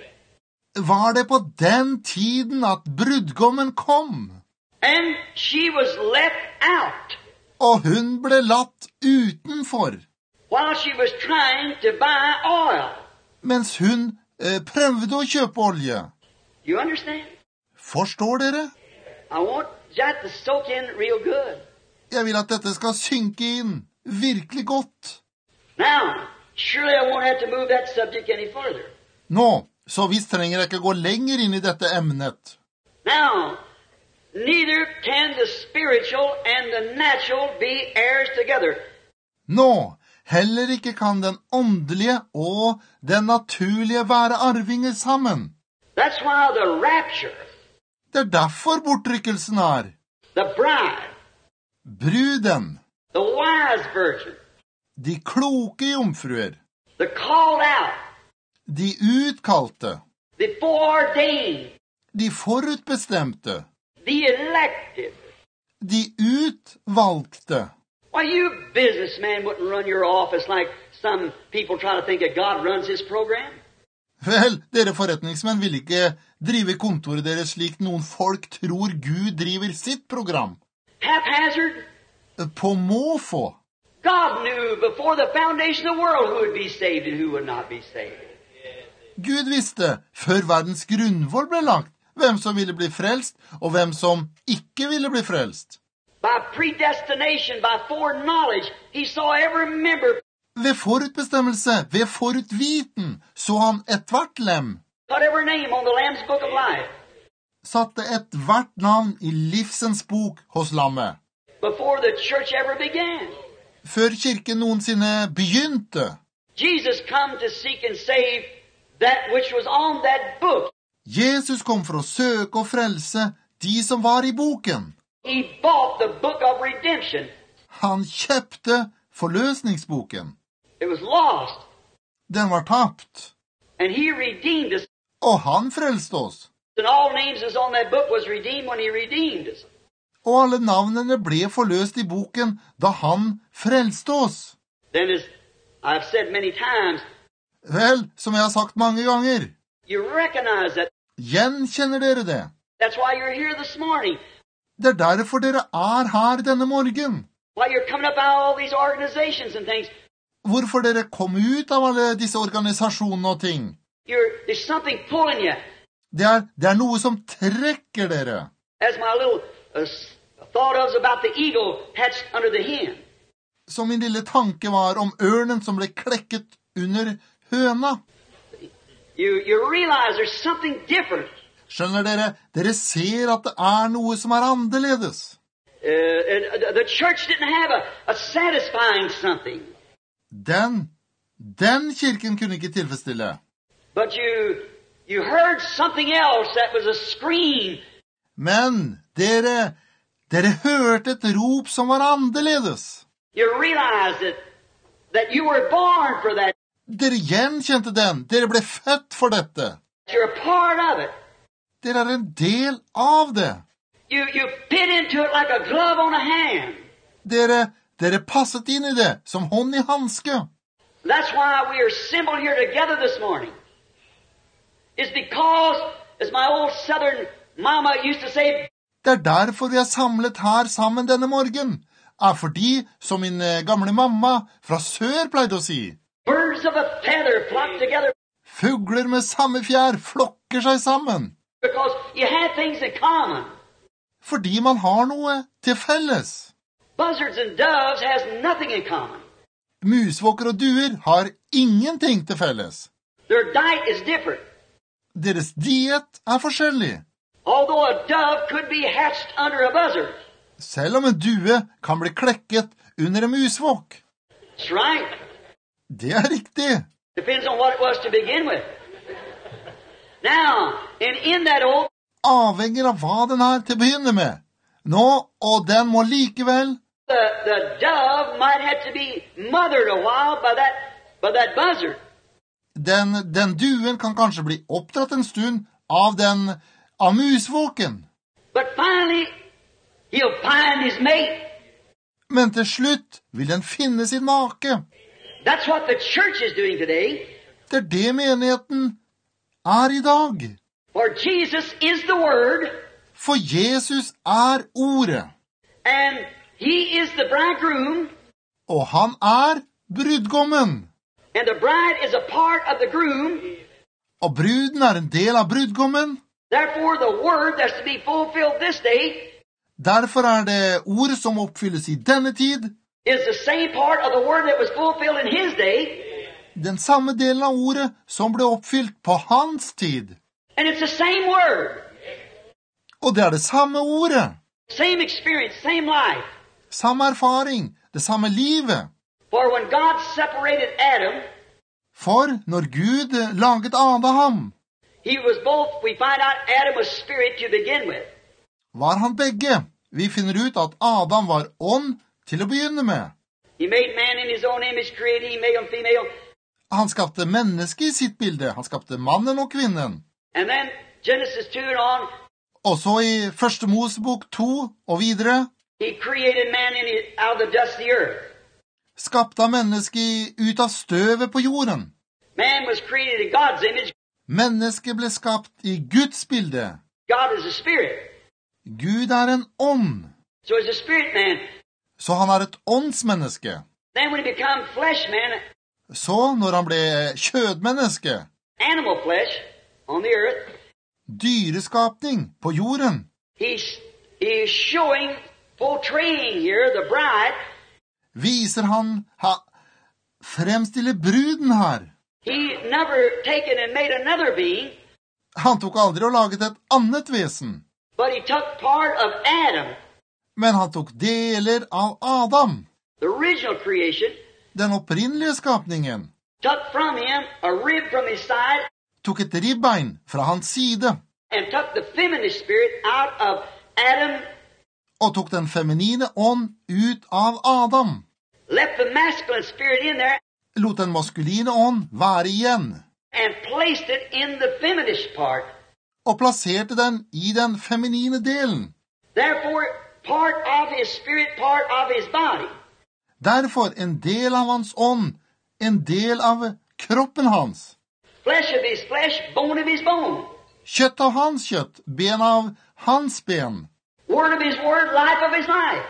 var det på den tiden at brudgommen kom, And she was left out og hun ble latt utenfor, while she was trying to buy oil. mens hun eh, prøvde å kjøpe olje. You understand? Forstår dere? I want that to soak in real good. Jeg vil at dette skal synke inn virkelig godt. Now, surely I won't have to move that subject any further. Nå, så visst trenger jeg ikke gå lenger inn i dette emnet. Now, neither can the spiritual and the natural be heirs together. Nå, heller ikke kan den åndelige og den naturlige være arvinger sammen. That's why the rapture, Det er derfor bortrykkelsen er. the bride, Bruden, the wise virgin, de kloke jomfruer, the called out, de utkalte, the foreordained, de forutbestemte, the elected. de utvalgte. Why, you businessman wouldn't run your office like some people try to think that God runs his program. Vel, dere forretningsmenn vil ikke drive kontoret deres slik noen folk tror Gud driver sitt program. Haphazard. På måfå. God knew before the foundation of the world who would be saved and who would not be saved. Gud visste, før verdens grunnvoll ble lagt, hvem som ville bli frelst, og hvem som ikke ville bli frelst. By predestination, by foreknowledge, he saw every member, Ved forutbestemmelse, ved forutviten, så han et hvert lem, put every name on the Lamb's Book of Life. satte et hvert navn i livsens bok hos lammet, Before the church ever began. før kirken noensinne begynte. Jesus come to seek and save that which was on that book. Jesus kom for å søke og frelse de som var i boken. He bought the book of redemption. Han kjøpte forløsningsboken. It was lost, Den var tapt, and he redeemed us. og han frelste oss. And all names that's on that book was redeemed when he redeemed us. Og alle navnene ble forløst i boken da han frelste oss. Then, as I've said many times, Vel, som jeg har sagt mange ganger, you recognize that. gjenkjenner dere det? That's why you're here this morning. Det er derfor dere er her denne morgen. Why you're coming up out of all these organizations and things. Hvorfor dere kom ut av alle disse organisasjonene og ting. You're, there's something pulling you. Det er, det er noe som trekker dere. As my little uh, thought of about the eagle hatched under the hen. Som min lille tanke var om ørnen som ble klekket under høna. You, you realize there's something different. Skjønner dere? Dere ser at det er noe som er annerledes. Uh, uh, the church didn't have a, a satisfying something. Den, den kirken kunne ikke tilfredsstille. But you, you heard something else that was a scream. Men dere, dere hørte et rop som var annerledes. You realized that, that you were born for that. Dere gjenkjente den. Dere ble født for dette. You're a part of it. Dere er en del av det. You, you fit into it like a glove on a hand. Dere, dere passet inn i det som hånd i hanske. That's why we are assembled here together this morning. It's because, as my old southern mama used to say, Det er derfor vi er samlet her sammen denne morgen. Er fordi, som min gamle mamma fra sør pleide å si, birds of a feather flock together. Fugler med samme fjær flokker seg sammen. Because you have things in common. Fordi man har noe til felles. Buzzards and doves has nothing in common. Musvåker og duer har ingenting til felles. Their diet is different. Deres diet er forskjellig. Although a dove could be hatched under a buzzard. Selv om en due kan bli klekket under en musvåk. That's right. Det er riktig. Depends on what it was to begin with. Now, and in that old... Avhenger av hva den er til å begynne med. Nå, og den må likevel... The, the dove might have to be mothered a while by that, by that buzzard. Den, den duen kan kanskje bli oppdratt en stund av den, av musvåken. But finally, he'll find his mate. Men til slutt vil den finne sin make. That's what the church is doing today. Det er det menigheten er i dag. For Jesus is the Word. For Jesus er ordet. And he is the bridegroom. Og han er brudgommen. And the bride is a part of the groom. Og bruden er en del av brudgommen. Therefore, the word that's to be fulfilled this day Derfor er det ordet som oppfylles i denne tid, is the same part of the word that was fulfilled in his day. den samme delen av ordet som ble oppfylt på hans tid. And it's the same word. Og det er det samme ordet, Same experience, same life. samme erfaring, det samme livet. For when God separated Adam, For når Gud laget Abraham, he was both, we find out Adam was spirit to begin with. var han begge. Vi finner ut at Adam var ånd til å begynne med. He made man in his own image, created, he made them female. Han skapte mennesket i sitt bilde. Han skapte mannen og kvinnen. And then Genesis two and on, Og så i første Mosebok to og videre, he created man in his, out of the dust of the earth. skapte han mennesket ut av støvet på jorden. Man was created in God's image. Mennesket ble skapt i Guds bilde. God is a spirit. Gud er en ånd. So he's a spirit man. Så han er et åndsmenneske. Then when he became flesh man, Så når han ble kjødmenneske, animal flesh on the earth, dyreskapning på jorden, he's, he's showing, portraying here the bride. viser han, ha, fremstiller bruden her. He never taken and made another being, Han tok aldri og laget et annet vesen, but he took part of Adam, men han tok deler av Adam, the original creation, den opprinnelige skapningen, took from him a rib from his side, tok et ribbein fra hans side, and took the feminine spirit out of Adam, og tok den feminine ånd ut av Adam, left the masculine spirit in there, lot den maskuline ånd være igjen, and placed it in the feminine part. og plasserte den i den feminine delen. Therefore, part of his spirit, part of his body. Derfor en del av hans ånd, en del av kroppen hans. Flesh of his flesh, bone of his bone. Kjøtt av hans kjøtt, ben av hans ben. Word of his word, life of his life.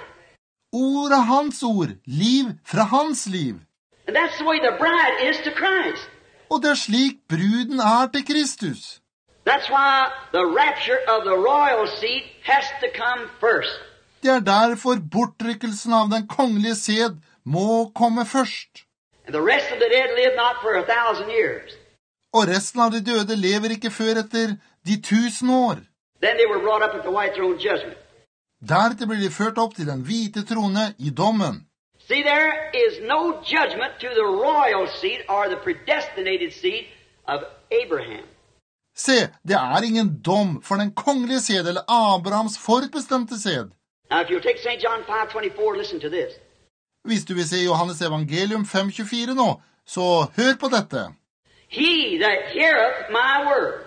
Ord av hans ord, liv fra hans liv. And that's the way the bride is to Christ. Og det er slik bruden er til Kristus. That's why the rapture of the royal seed has to come first. Det er derfor bortrykkelsen av den kongelige sæd må komme først. And the rest of the dead live not for a thousand years. Og resten av de døde lever ikke før etter de tusen år. Then they were brought up at the white throne judgment. Deretter blir de ført opp til den hvite trone i dommen. See, there is no judgment to the royal seed or the predestinated seed of Abraham. Se, det er ingen dom for den kongelige sæd eller Abrahams forutbestemte sæd. Now, if you'll take Saint John five twenty-four, listen to this. Hvis du vil se Johannes evangelium fem tjuefire nå, så hør på dette. He that heareth my word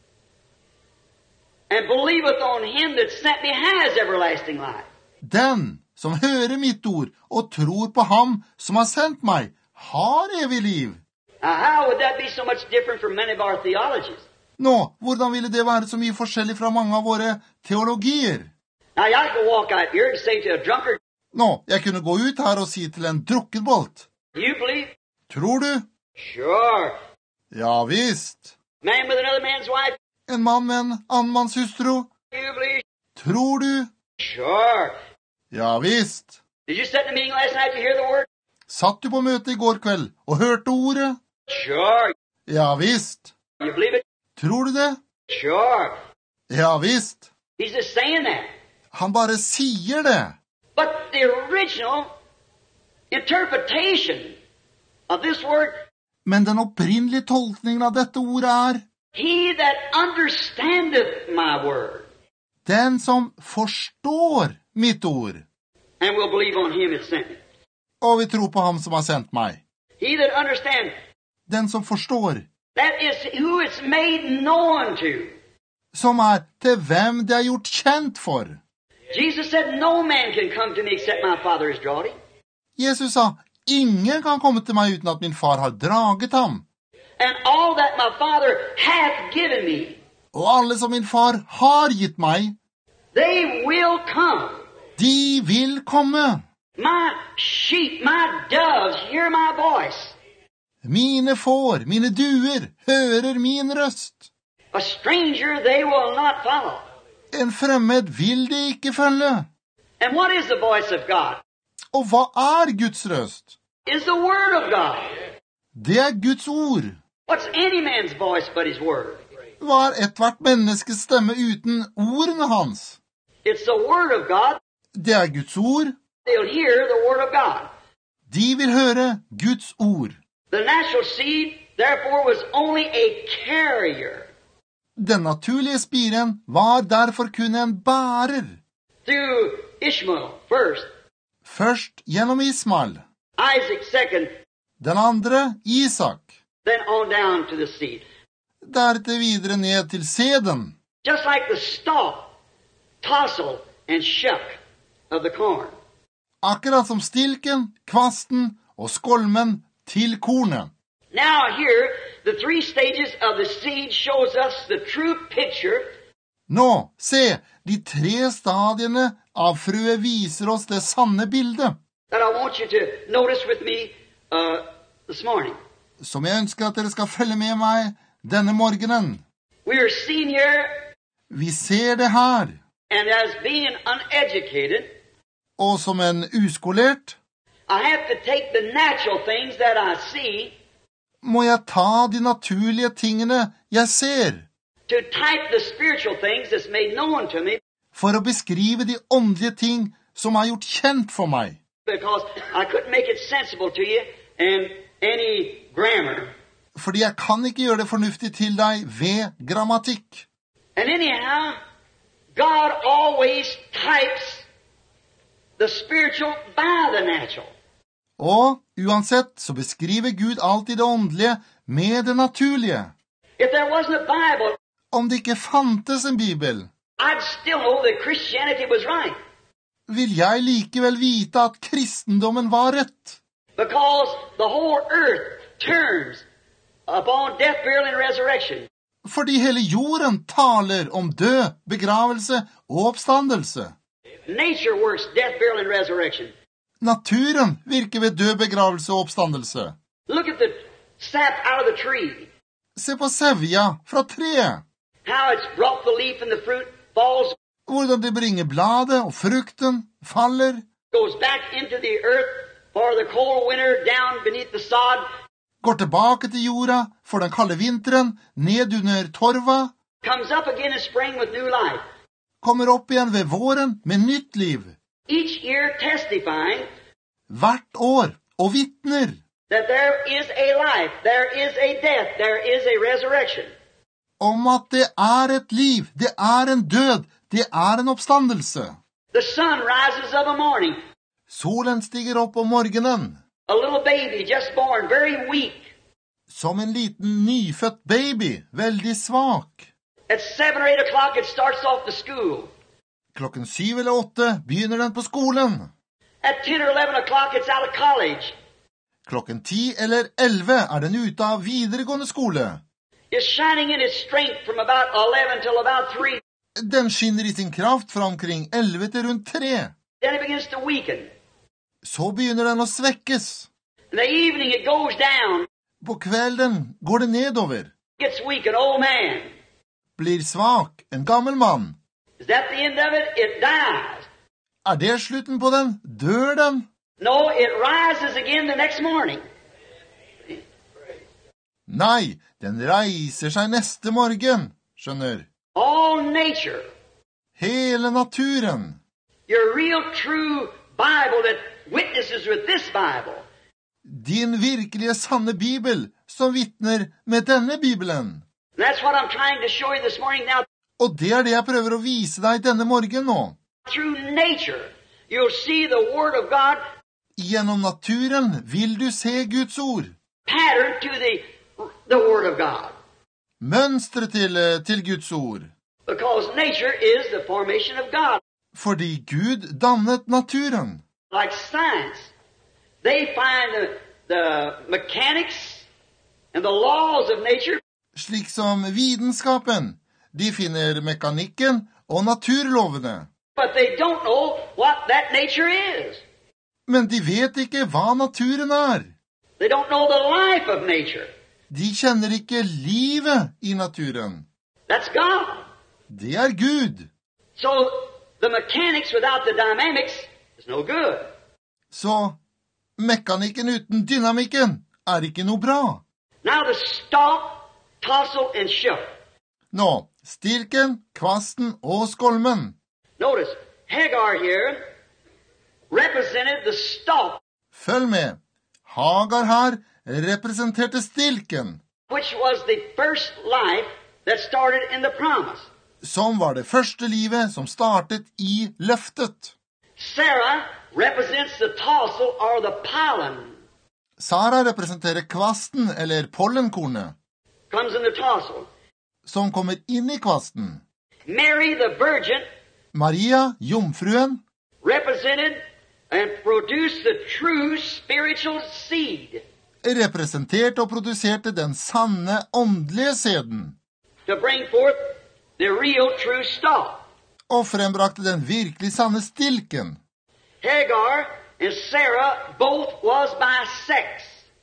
and believeth on him that sent me has everlasting life. Den som hører mitt ord og tror på ham som har sendt meg, har evig liv. Now, how would that be so much different from many of our theologies? Nå, hvordan ville det være så mye forskjellig fra mange av våre teologier? Now, I could walk out here and say to a drunkard, Nå, jeg kunne gå ut her og si til en drukketbolt. you believe? Tror du? Sure. Ja visst. Man with another man's wife? En mann med en annen manns hustru? You believe? Tror du? Sure. Ja visst. Did you sit in the meeting last night to hear the word? Satt du på møte i går kveld og hørte ordet? Sure. Ja visst. You believe it? Tror du det? Sure. Ja visst. He's just saying that. Han bare sier det. But the original interpretation of this word, Men den opprinnelige tolkningen av dette ordet er he that understandeth my word, den som forstår mitt ord, and will believe on him that sent me. og vi tror på ham som har sendt meg. He that understands, Den som forstår, that is who it's made known to. som er til hvem det er gjort kjent for. Jesus said, no man can come to me except my Father has drawn him. Jesus sa, ingen kan komme til meg uten at min far har draget ham. And all that my Father hath given me, Og alle som min far har gitt meg, they will come. de vil komme. My sheep, my doves, hear my voice. Mine får, mine duer, hører min røst. A stranger they will not follow. En fremmed vil de ikke følge. And what is the voice of God? Og hva er Guds røst? Is the word of God. Det er Guds ord. What's any man's voice but his word? Hva er et hvert menneskes stemme uten ordene hans? It's the word of God. Det er Guds ord. They'll hear the word of God. De vil høre Guds ord. The natural seed, therefore, was only a carrier Den naturlige spiren var derfor kun en bærer. through Ishmael first, Først gjennom Ismael, Isaac second, den andre Isak, then on down to the seed. deretter videre ned til seden. Just like the stalk, tassel, and shuck of the corn. Akkurat som stilken, kvasten og skolmen til kornet. Now here, the three stages of the seed shows us the true picture Nå, se, de tre stadiene av frøet viser oss det sanne bildet, that I want you to notice with me uh, this morning. som jeg ønsker at dere skal følge med meg denne morgenen. We are seen here, Vi ser det her, and as being uneducated, og som en uskolert, I have to take the natural things that I see må jeg ta de naturlige tingene jeg ser, to type the spiritual things that's made known to me, for å beskrive de åndelige ting som er gjort kjent for meg. because I couldn't make it sensible to you in any grammar. Fordi jeg kan ikke gjøre det fornuftig til deg ved grammatikk. And anyhow, God always types the spiritual by the natural. Og uansett så beskriver Gud alltid det åndelige med det naturlige. If there wasn't a Bible, Om det ikke fantes en bibel, I'd still know that Christianity was right. vil jeg likevel vite at kristendommen var rett. Because the whole earth turns upon death, burial, and resurrection. Fordi hele jorden taler om død, begravelse og oppstandelse. Nature works death, burial, and resurrection. Naturen virker ved død, begravelse og oppstandelse. Look at the sap out of the tree. Se på sevja fra treet. How it's brought the leaf and the fruit, falls, Hvordan det bringer bladet og frukten, faller, goes back into the earth for the cold winter down beneath the sod, går tilbake til jorda for den kalde vinteren, ned under torva, comes up again in spring with new life. kommer opp igjen ved våren med nytt liv. Each year testifying Hvert år, og vitner that there is a life, there is a death, there is a resurrection. om at det er et liv, det er en død, det er en oppstandelse. The sun rises of a morning. Solen stiger opp om morgenen, A little baby just born, very weak. som en liten nyfødt baby, veldig svak. At seven or eight o'clock it starts off to school. Klokken syv eller åtte begynner den på skolen. At ten or eleven o'clock it's out of college. Klokken ti eller elleve er den ute av videregående skole. It's shining in its strength from about eleven till about three. Den skinner i sin kraft fra omkring elleve til rundt tre. Then it begins to weaken. Så begynner den å svekkes. In the evening it goes down. På kvelden går det nedover. Gets weak, an old man. Blir svak, en gammel mann. Is that the end of it? It dies. Er det slutten på den? Dør den? No, it rises again the next morning. Nei, den reiser seg neste morgen, skjønner. All nature. Hele naturen. Your real true Bible that witnesses with this Bible. Din virkelige sanne Bibel som vittner med denne Bibelen. That's what I'm trying to show you this morning now. Og det er det jeg prøver å vise deg denne morgen nå. Through nature, you'll see the Word of God. Gjennom naturen vil du se Guds ord. Pattern to the, the Word of God. Mønstre til, til Guds ord. Because nature is the formation of God. Fordi Gud dannet naturen. Like science, they find the, the mechanics and the laws of nature. Slik som vitenskapen, de finner mekanikken og naturlovene. But they don't know what that nature is. Men de vet ikke hva naturen er. They don't know the life of nature. De kjenner ikke livet i naturen. That's God. Det er Gud. So the mechanics without the dynamics is no good. Så mekanikken uten dynamikken er ikke noe bra. Now the stalk, tassel, and shook. Nå, stilken, kvasten og skolmen. Notice, Hagar here represented the stalk. Følg med. Hagar her representerte stilken, which was the first life that started in the promise. Som var det første livet som startet i løftet. Sarah represents the tassel or the pollen. Sara representerer kvasten eller pollenkornet. Comes in the tassel. Som kommer inn i kvasten. Mary the virgin. Maria, jomfruen. Represented and produced the true spiritual seed. Representerte og produserte den sanne åndelige sæden. To bring forth the real true stalk. Og frembrakte den virkelig sanne stilken. Hagar and Sarah both was by sex.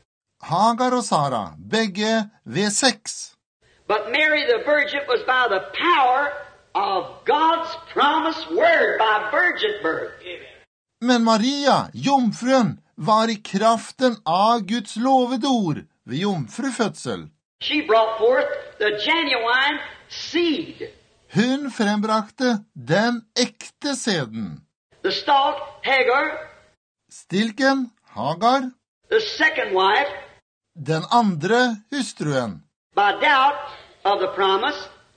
Hagar og Sara, begge ved sex. But Mary the virgin was by the power of God's promised word by virgin birth. Men Maria, jomfruen, var i kraften av Guds lovede ord ved jomfrufødsel. She brought forth the genuine seed. Hun frembrakte den ekte sæden. The stalk, Hagar. Stilken, Hagar. The second wife. Den andre hustruen. By doubt of the promise.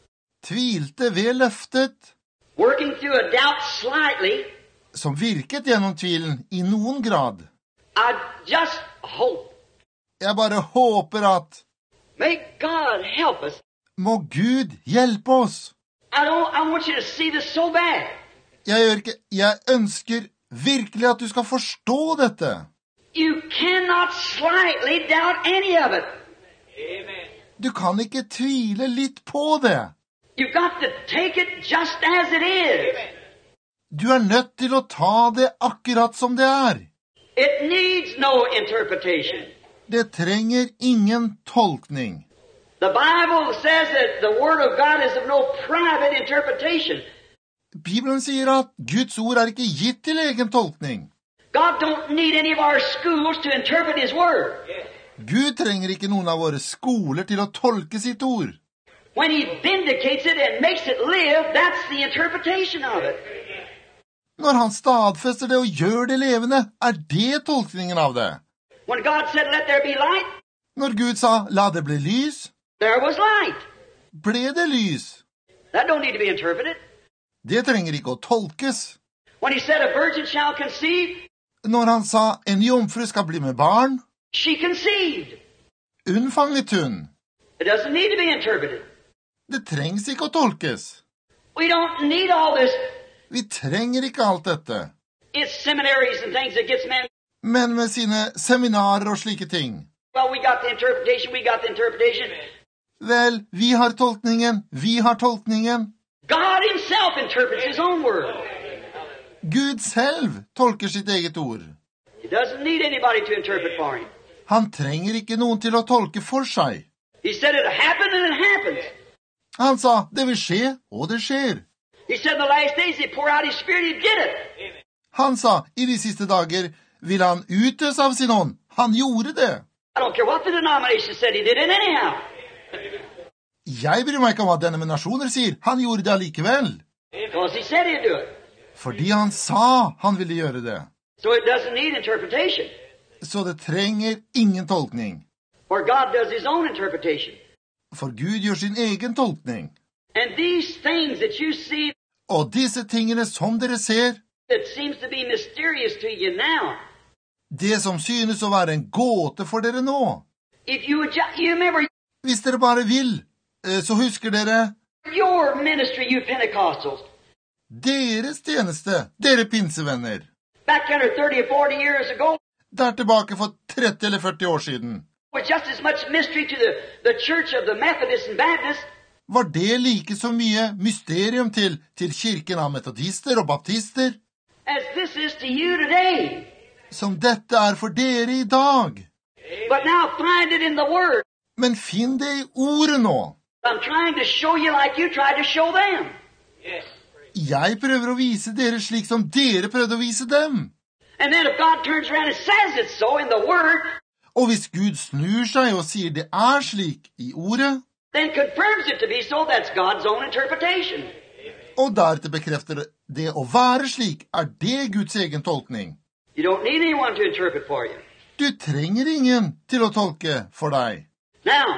Tvilte ved løftet. Working through a doubt slightly. Som virket gjennom tvilen i noen grad. I just hope. Jeg bare håper at May God help us. Må Gud hjelpe oss. I don't I want you to see this so bad. Jeg gjør ikke jeg ønsker virkelig at du skal forstå dette. You cannot slightly doubt any of it. Amen. Du kan ikke tvile litt på det. You got to take it just as it is. Du er nødt til å ta det akkurat som det er. It needs no interpretation. Det trenger ingen tolkning. The Bible says that the Word of God is of no private interpretation. Bibelen sier at Guds ord er ikke gitt til egen tolkning. God don't need any of our schools to interpret His Word. Gud trenger ikke noen av våre skoler til å tolke sitt ord. When He vindicates it and makes it live, that's the interpretation of it. Når han stadfester det og gjør det levende, er det tolkningen av det. When God said, let there be light, Når Gud sa, la det bli lys, there was light. ble det lys. That don't need to be interpreted. Det trenger ikke å tolkes. When He said a virgin shall conceive, Når han sa, en jomfru skal bli med barn, she conceived. unnfanget hun. It doesn't need to be interpreted. Det trengs ikke å tolkes. We don't need all this. Vi trenger ikke alt dette. It's seminaries and things that gets men. Men med sine seminarer og slike ting. Well, we got the interpretation, we got the interpretation. Vel, vi har tolkningen, vi har tolkningen. God Himself interprets His own word. Gud selv tolker sitt eget ord. He doesn't need anybody to interpret for Him. Han trenger ikke noen til å tolke for seg. He said it happened and it happens. Han sa, det vil skje, og det skjer. He said in the last days he'd pour out his spirit, he'd get it. Han sa, i de siste dager vil han utøse av sin ånd. Han gjorde det. I don't care what the denomination said, he did it anyhow. Jeg bryr meg ikke om hva denominasjoner sier. Han gjorde det allikevel. Because he said he'd do it. Fordi han sa han ville gjøre det. So it doesn't need interpretation. Så det trenger ingen tolkning. For God does his own interpretation. For Gud gjør sin egen tolkning. And these things that you see Og disse tingene som dere ser, that seems to be mysterious to you now. det som synes å være en gåte for dere nå. If you would ju- you remember Hvis dere bare vil, eh, så husker dere your ministry, you Pentecostals, deres tjeneste, dere pinsevenner. back under thirty or forty years ago, Der tilbake for tretti eller førti år siden. was just as much mystery to the, the church of the Methodists and Baptists Var det like så mye mysterium til, til kirken av metodister og baptister, as this is to you today. som dette er for dere i dag. But now find it in the Word. Men finn det i ordet nå. I'm trying to show you like you tried to show them. Jeg prøver å vise dere slik som dere prøvde å vise dem. And then if God turns around and says it's so in the Word, Og hvis Gud snur seg og sier det er slik i ordet, then confirms it to be so, that's God's own interpretation. og deretter bekrefter det å være slik, er det Guds egen tolkning. You don't need anyone to interpret for you. Du trenger ingen til å tolke for deg. Now,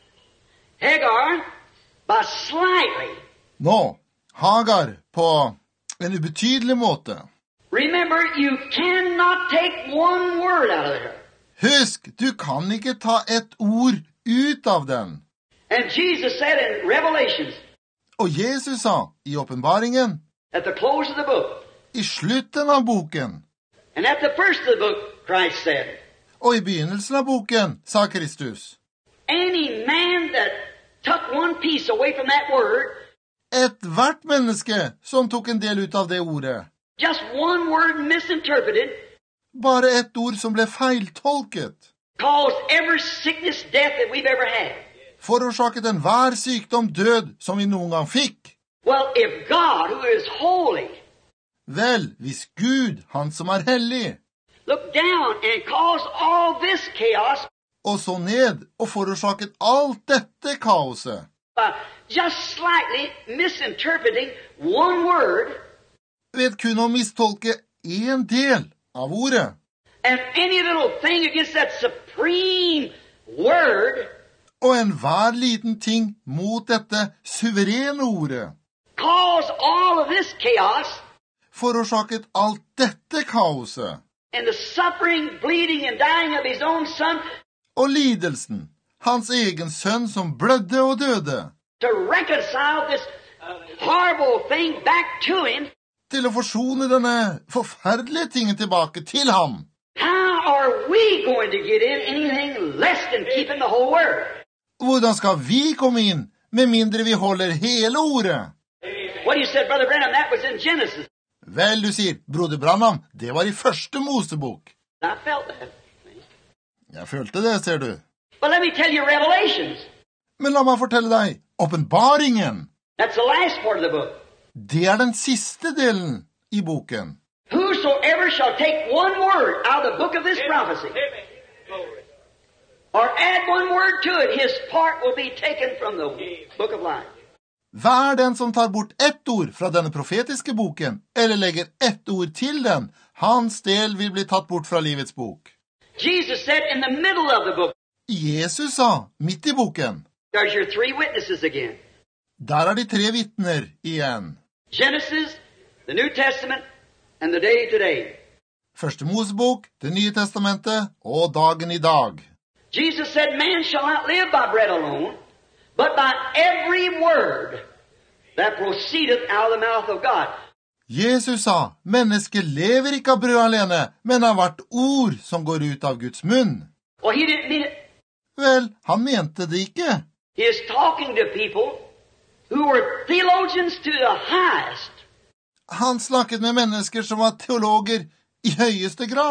Hagar, by slightly, Nå, Hagar på en ubetydelig måte. remember, you cannot take one word out of her. Husk, du kan ikke ta et ord ut av den. And Jesus said in Revelations, Og Jesus sa i åpenbaringen, at the close of the book, i slutten av boken, and at the first of the book, Christ said, og i begynnelsen av boken, sa Kristus, any man that took one piece away from that word, et hvert menneske som tok en del ut av det ordet, just one word misinterpreted, bare et ord som ble feiltolket, caused every sickness, death that we've ever had. forårsaket enhver sykdom død som vi noen gang fikk. Well, if God, who is holy, Vel, hvis Gud, han som er hellig, looked down and caused all this chaos og så ned og forårsaket alt dette kaoset, by just slightly misinterpreting one word, ved kun å mistolke en del av ordet, and any little thing against that supreme word og enhver liten ting mot dette suverene ordet, caused all of this chaos forårsaket alt dette kaoset, and the suffering, bleeding, and dying of his own son og lidelsen, hans egen sønn som blødde og døde, to reconcile this horrible thing back to him. til å forsone denne forferdelige tingen tilbake til ham. How are we going to get in anything less than keeping the whole word? Hvordan skal vi komme inn, med mindre vi holder hele ordet? What you said, Brother Branham, that was in Genesis. Vel, du sier, broder Branham, det var i første Mosebok. I felt that. Jeg følte det, ser du. But let me tell you Revelations. Men la meg fortelle deg, åpenbaringen, That's the last part of the book. det er den siste delen i boken. Whosoever shall take one word out of the book of this prophecy, or add one word to it, his part will be taken from the book of life. Hver den som tar bort ett ord fra denne profetiske boken, eller legger ett ord til den, hans del vil bli tatt bort fra livets bok. Jesus said in the middle of the book, Jesus sa, midt i boken, there's your three witnesses again. der er de tre vittner igjen. Genesis, the New Testament, and the day today. Første Mosebok, det nye testamentet og dagen i dag. Jesus said, man shall not live by bread alone, but by every word that proceedeth out of the mouth of God. Jesus sa, mennesket lever ikke av brød alene, men av hvert ord som går ut av Guds munn. Well, he didn't mean it. Vel, han mente det ikke. He is talking to people who were theologians to the highest. Han snakket med mennesker som var teologer i høyeste grad.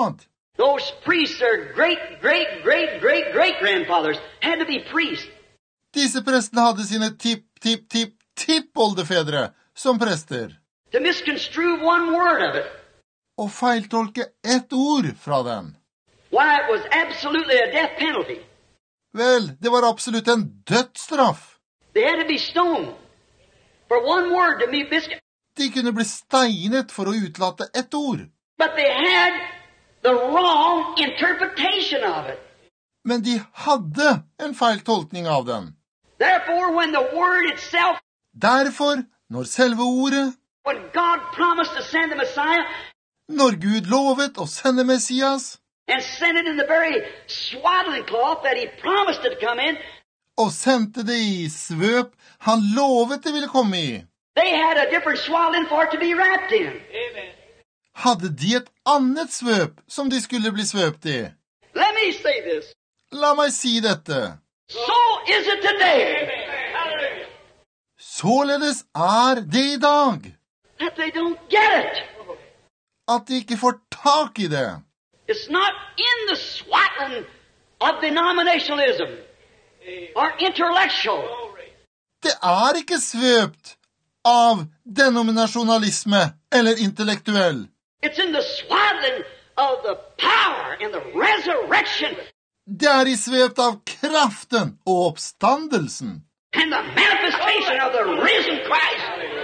Those priests, their great, great, great, great, great-grandfathers had to be priests. Disse prestene hadde sine tipp, tipp, tipp, tipp-oldefedre som prester. To misconstrue one word of it. Og feiltolke ett ord fra den. Why, it was absolutely a death penalty. Vel, det var absolutt en dødsstraff. They had to be stoned for one word to mis- De kunne bli steinet for å utlate ett ord. But they had the wrong interpretation of it. Men de hadde en feil tolkning av den. Therefore, when the word itself, Derfor, når selve ordet, when God promised to send the Messiah, når Gud lovet å sende Messias, and sent it in the very swaddling cloth that he promised it to come in, og sendte det i svøp han lovet det ville komme i, they had a different swaddling for it to be wrapped in. Amen. hadde de et annet svøp som de skulle bli svøpt i. Let me say this. La meg si dette. So is it today. Hallelujah. Således er det i dag, That they don't get it. at de ikke får tak i det. It's not in the swaddling of denominationalism or intellectual. Det er ikke svøpt av denominasjonalisme eller intellektuell. It's in the swaddling of the power and the resurrection Det er i svøpt av kraften og oppstandelsen and the manifestation of the risen Christ.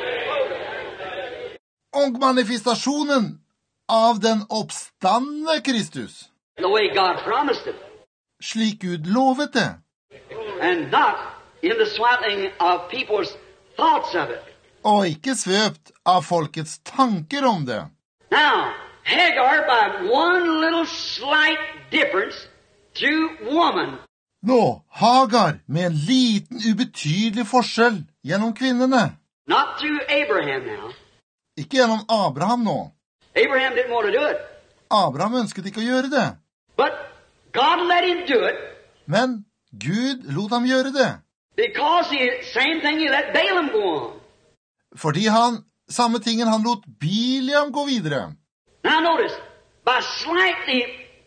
og manifestasjonen av den oppstandne Kristus, The way God promised it. slik Gud lovet det, And not in the swaddling of people's thoughts of it. og ikke svøpt av folkets tanker om det. Now, Hagar, by one little slight difference through woman, Nå, Hagar, med en liten ubetydelig forskjell gjennom kvinnene. not through Abraham now. Ikke gjennom Abraham nå. Abraham didn't want to do it. Abraham ønsket ikke å gjøre det. But God let him do it Men Gud lot ham gjøre det. because the same thing he let Balaam go on. Fordi han, samme tingen han lot Biliam gå videre. Now notice, by slightly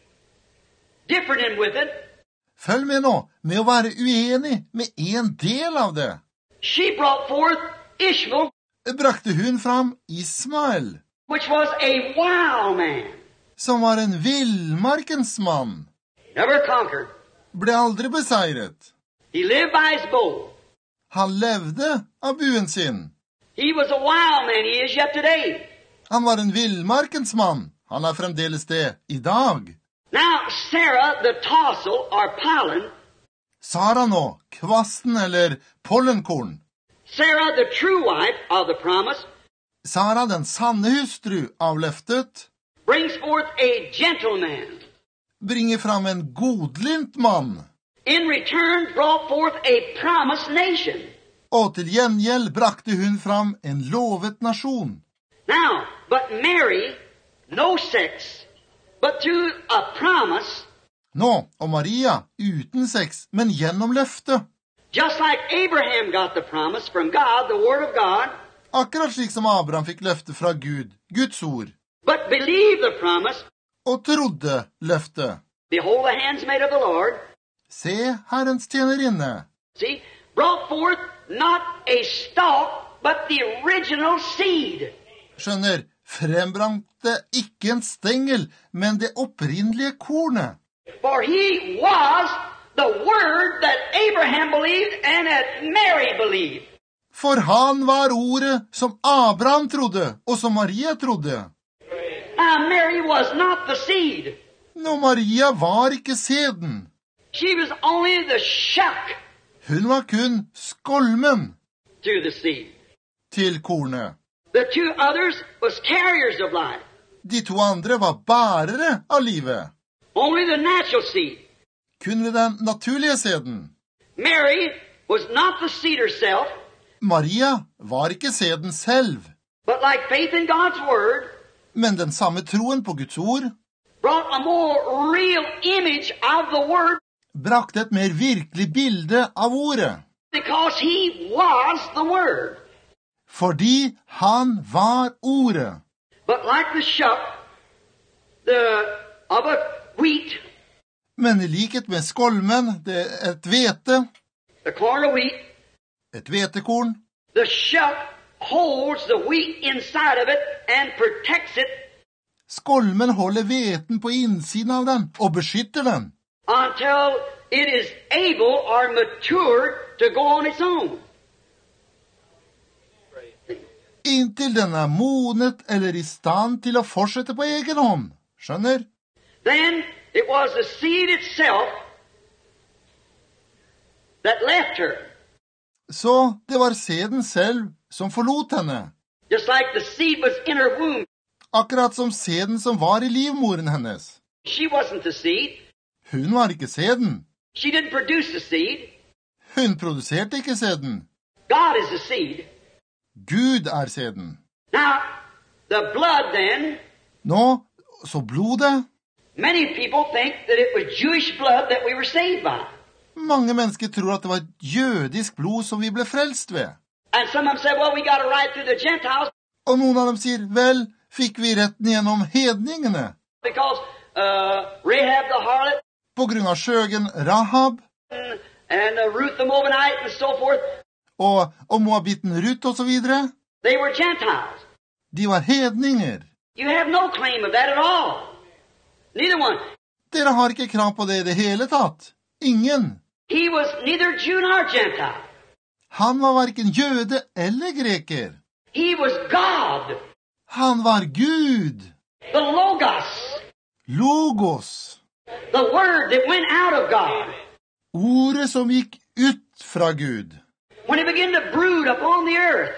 differing with it, Følg med nå, med å være uenig med en del av det. she brought forth Ishmael, Brakte hun fram Ismael, which was a wild man, som var en villmarkens mann. never conquered. Ble aldri beseiret. He lived by his bow. Han levde av buen sin. He was a wild man. He is yet today. Han var en villmarkens mann. Han er fremdeles det i dag. Now, Sarah, the tassel or pollen, Sara nå, kvasten eller pollenkorn. Sarah, the true wife of the promise, Sara, den sanne hustru av løftet, brings forth a gentleman. bringer fram en godlynt mann, In return, brought forth a promised nation. og til gjengjeld brakte hun fram en lovet nasjon. Now, but Mary, no sex, but through a promise, Nå, og Maria, uten sex, men gjennom løftet. just like Abraham got the promise from God, the Word of God, Akkurat slik som Abraham fikk løftet fra Gud, Guds ord, but believed the promise, og trodde løftet. behold, the handsmaid of the Lord, Se, Herrens tjenerinne. see, brought forth not a stalk, but the original seed. Skjønner, frembrangte ikke en stengel, men det opprinnelige kornet. For he was the Word that Abraham believed and that Mary believed. For han var ordet som Abraham trodde, og som Maria trodde. Now, Mary was not the seed. Nå, Maria var ikke sæden. She was only the shock Hun var kun skolmen to the seed. til kornet. The two others was carriers of life. De to andre var bærere av livet. Only the natural seed. Kun ved den naturlige sæden. Mary was not the seed herself, Maria var ikke sæden selv, but like faith in God's Word, men den samme troen på Guds ord brought a more real image of the Word brakte et mer virkelig bilde av ordet. because he was the Word. Fordi han var ordet. But like the shuck, the of a wheat, Men i likhet med skolmen, det er et hvete, the corn of wheat, et hvetekorn. the shuck holds the wheat inside of it and protects it Skolmen holder hveten på innsiden av den og beskytter den, until it is able or mature to go on its own. inntil den er monet eller i stand til å fortsette på egen hånd. Skjønner? Then it was the seed itself that left her. Så det var sæden selv som forlot henne, Just like the seed was in her womb. akkurat som sæden som var i livmoren hennes. She wasn't the seed. Hun var ikke sæden. She didn't produce the seed. Hun produserte ikke sæden. God is the seed. Gud er sæden. Now, the blood then, Nå, så blodet. many people think that it was Jewish blood that we were saved by. Mange mennesker tror at det var et jødisk blod som vi ble frelst ved. And some of them said, well, we got it right through the Gentiles Og noen av dem sier, vel, fikk vi retten gjennom hedningene, because uh, Rahab the harlot på grunn av skjøgen Rahab, and, and uh, Ruth the Moabite and so forth, og, og Moabitten Ruth og så videre. they were Gentiles. De var hedninger. You have no claim of that at all. Neither one. Dere har ikke krav på det i det hele tatt. Ingen. He was neither Jew nor Gentile. Han var hverken jøde eller greker. He was God, Han var Gud. the Logos, Logos. the Word that went out of God. Ordet som gikk ut fra Gud. When he began to brood upon the earth,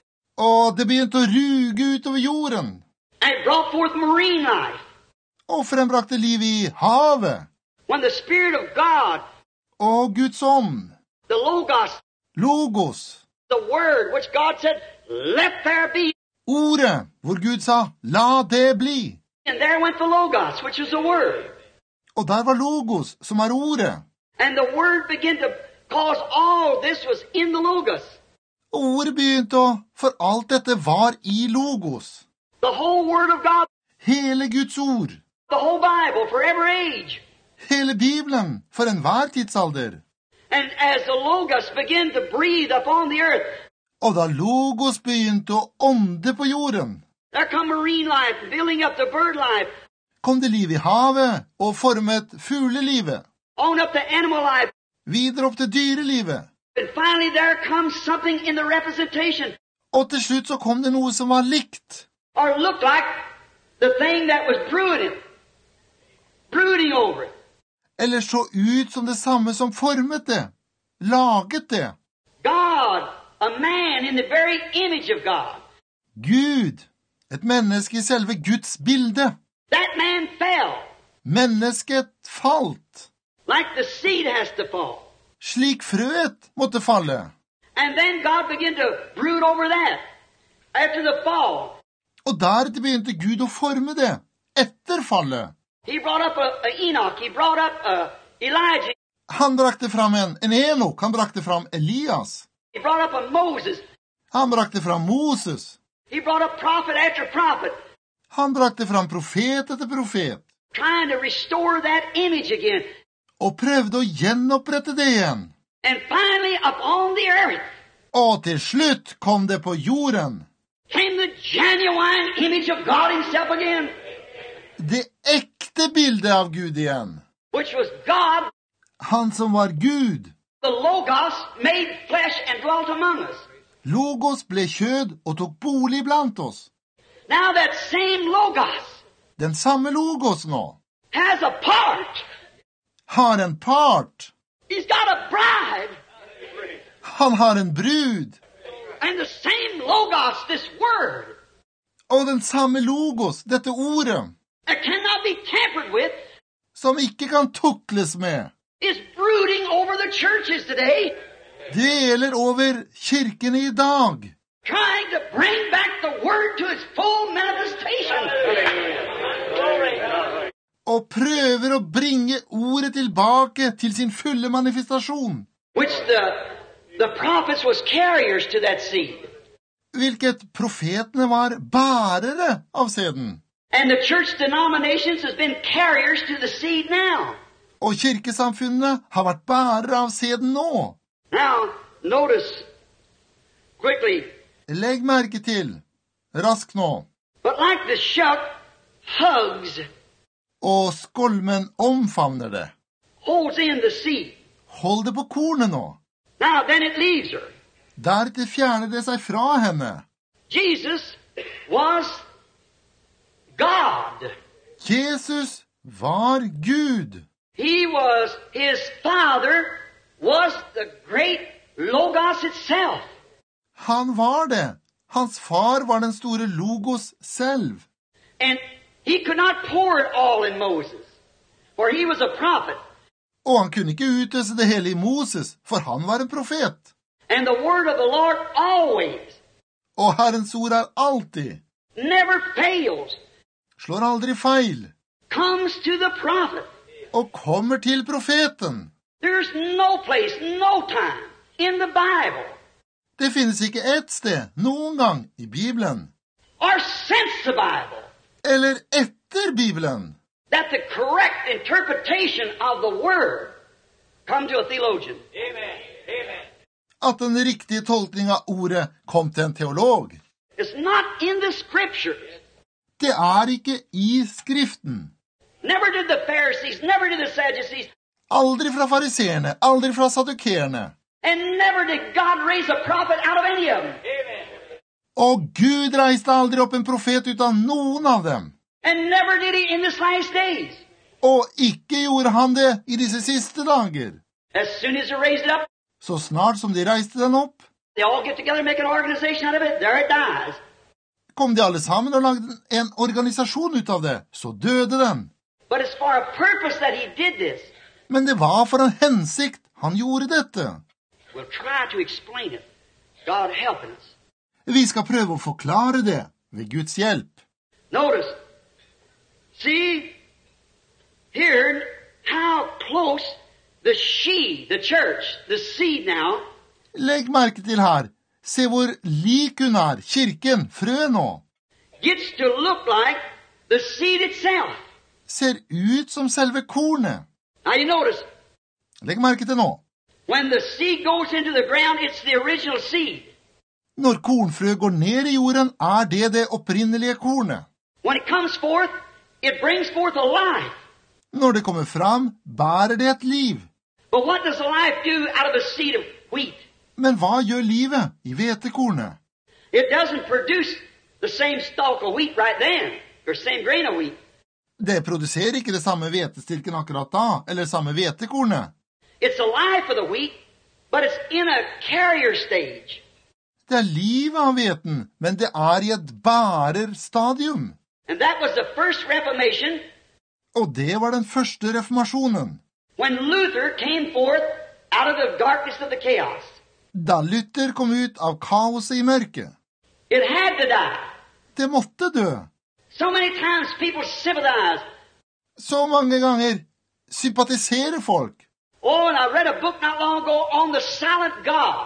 Og det begynte å ruge utover jorden. and it brought forth marine life. Og frembrakte liv i havet. When the Spirit of God, Og Guds ånd. the Logos, Logos. the Word, which God said, let there be. Ordet hvor Gud sa, la det bli. And there went the Logos, which is the Word. Og der var Logos, som er ordet. And the Word began to cause all this was in the Logos. Og ordet begynte å, for alt dette var i Logos. The whole Word of God, Hele Guds ord. the whole Bible for every age. Hele Bibelen, for enhver tidsalder. And as the Logos began to breathe upon the earth, Og da Logos begynte å ånde på jorden, there come marine life, building up the bird life, kom det liv i havet og formet fuglelivet, on up the animal life. videre opp til dyrelivet. And finally there comes something in the representation, Og til slutt så kom det noe som var likt, or looked like the thing that was brooding, brooding over it. eller så ut som det samme som formet det, laget det. God, a man in the very image of God. Gud, et menneske i selve Guds bilde. That man fell, Mennesket falt, like the seed has to fall. slik frøet måtte falle. And then God began to brood over that after the fall. Og deretter begynte Gud å forme det, etter fallet. He brought up a, a Enoch. He brought up a Elijah. Han brakte fram en, en Enok, han brakte fram Elias. He brought up a Moses. Han brakte fram Moses. He brought up prophet after prophet, Han brakte fram profet etter profet, trying to restore that image again. og prøvde å gjenopprette det igjen. And finally, upon the earth Og til slutt kom det på jorden, came the genuine image of God himself again, det ekte bildet av Gud igjen. which was God, Han som var Gud. the Logos, made flesh and dwelt among us. Logos ble kjød og tok bolig blant oss. Now that same Logos Den samme Logos nå has a part. har en part. He's got a bride. Han har en brud. And the same Logos, this word, Og den samme Logos, dette ordet, that cannot be tampered with, som ikke kan tukles med, is brooding over the churches today, deler over kirkene i dag, trying to bring back the word to its full manifestation. og prøver å bringe ordet tilbake til sin fulle manifestasjon, Which the, the prophets was carriers to that seed. hvilket profetene var bærere av sæden. And the church denominations has been carriers to the seed now. Og kirkesamfunnene har vært bærere av sæden nå. Now, notice quickly. Legg merke til, raskt nå. But like the shuck hugs, Og skolmen omfavner det. holds in the seed. Hold det på kornet nå. Now, then it leaves her. Deretter fjerner det seg fra henne. Jesus was God. Jesus var Gud. He was, his Father was the great Logos itself. Han var det. Hans far var den store Logos selv. And he could not pour it all in Moses, for he was a prophet. Og han kunne ikke utøse det hele i Moses, for han var en profet. And the word of the Lord always, Og Herrens ord er alltid, never fails, slår aldri feil, comes to the prophet. og kommer til profeten. There's no place, no time in the Bible Det finnes ikke ett sted, noen gang, i Bibelen, or since the Bible eller etter Bibelen, that the correct interpretation of the Word come to a theologian. Amen. Amen. at den riktige tolkning av ordet kom til en teolog. It's not in the Scriptures. Det er ikke i Skriften. Never did the Pharisees, never did the Sadducees, Aldri fra fariseerne, aldri fra sadukerene. and never did God raise a prophet out of any of them. Amen. Og Gud reiste aldri opp en profet ut av noen av dem. And never did he in this last days. Og ikke gjorde han det i disse siste dager. As soon as he raised it up, Så snart som de reiste den opp, they all get together and make an organization out of it. There it dies. kom de alle sammen og lagde en organisasjon ut av det, så døde den. But it's for a purpose that he did this. Men det var for en hensikt han gjorde dette. We'll try to explain it. God helping us. Vi skal prøve å forklare det ved Guds hjelp. Notice, see here how close the she, the church, the seed now, Legg merke til her. Se hvor lik hun er, kirken, frø nå. gets to look like the seed itself. Ser ut som selve kornet. Now you notice, Legg merke til nå. when the seed goes into the ground, it's the original seed. Når kornfrø går ned i jorden, er det det opprinnelige kornet. When it comes forth, it brings forth a life. Når det kommer fram, bærer det et liv. But what does a life do out of a seed of wheat? Men hva gjør livet i hvetekornet? It doesn't produce the same stalk of wheat right then, or same grain of wheat. Det produserer ikke det samme hvetestilken akkurat da, eller samme hvetekornet. It's a life of the wheat, but it's in a carrier stage. Det er livet av hveten, men det er i et bærerstadium. And that was the first Reformation Og det var den første reformasjonen. when Luther came forth out of the darkness of the chaos. Da Luther kom ut av kaoset i mørket. It had to die. Det måtte dø. So many times people sympathize. Så mange ganger sympatiserer folk. Oh, and I read a book not long ago on the silent God.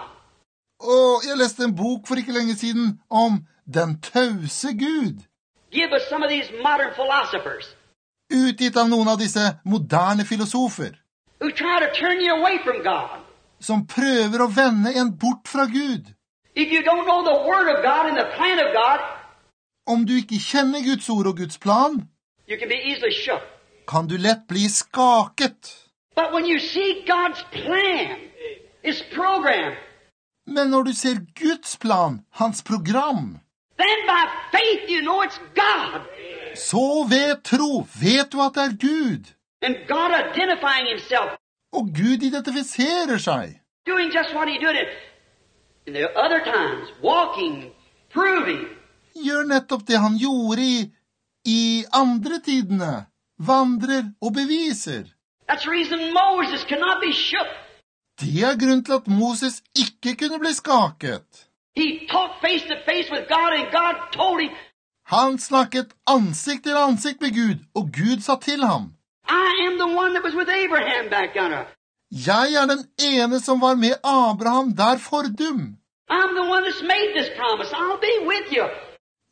Og jeg leste en bok for ikke lenge siden om den tause Gud. Give us some of these modern philosophers Utgitt av noen av disse moderne filosofer, who try to turn you away from God. som prøver å vende en bort fra Gud. If you don't know the Word of God and the plan of God, Om du ikke kjenner Guds ord og Guds plan, you can be easily shook. kan du lett bli skaket. But when you see God's plan, His program, Men når du ser Guds plan, hans program, then by faith you know it's God. så ved tro vet du at det er Gud. And God identifying Himself, Og Gud identifiserer seg. doing just what He did in the other times, walking, proving. Gjør nettopp det han gjorde i, i andre tidene. Vandrer og beviser. That's the reason Moses cannot be shook. Det er grunn til at Moses ikke kunne bli skaket. He talked face to face with God, and God told him, Han snakket ansikt til ansikt med Gud, og Gud sa til ham, I am the one that was with Abraham back yonder. Jeg er den ene som var med Abraham der fordum. I'm the one that's made this promise. I'll be with you.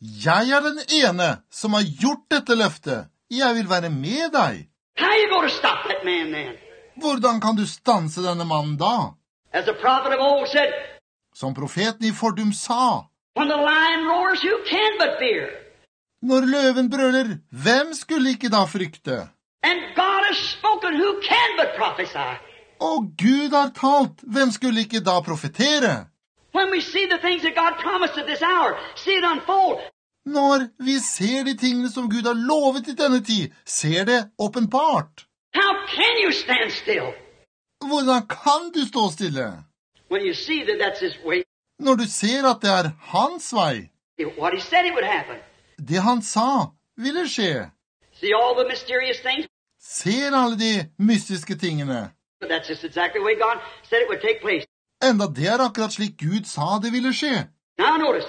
Jeg er den ene som har gjort dette løftet. Jeg vil være med deg. How are you going to stop that man then? Hvordan kan du stanse denne mannen da? As the prophet of old said, Som profeten i fordum sa, when the lion roars, who can but fear? når løven brøler, hvem skulle ikke da frykte? And God has spoken, who can but prophesy? Og Gud har talt, hvem skulle ikke da profetere? When we see the things that God promised at this hour, see it unfold. Når vi ser de tingene som Gud har lovet i denne tid, ser det åpenbart. How can you stand still Hvordan kan du stå stille? when you see that that's His way? Når du ser at det er hans vei. What He said it would happen. Det han sa, ville skje. See all the mysterious things? Ser alle de mystiske tingene. But that's just exactly the way God said it would take place. Enda det er akkurat slik Gud sa det ville skje. Now notice,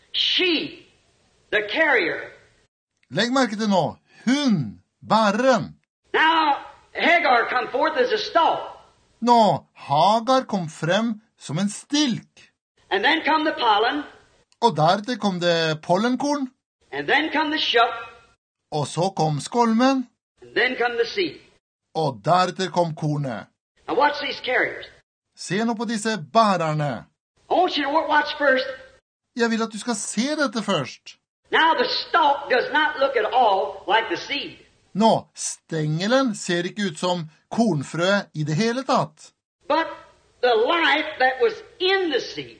she, the carrier. Legg merke til nå, hun, bæreren. Now Hagar come forth as a stalk. Nå, Hagar kom frem som en stilk. And then come the pollen. Og deretter kom det pollenkorn. And then come the shuck. Og så kom skolmen. And then come the seed. Og deretter kom kornet. Now watch these carriers. Se nå på disse bærerne. I want you to watch first. Jeg vil at du skal se dette først. Now the stalk does not look at all like the seed. Nå, stengelen ser ikke ut som kornfrø i det hele tatt. But the life that was in the seed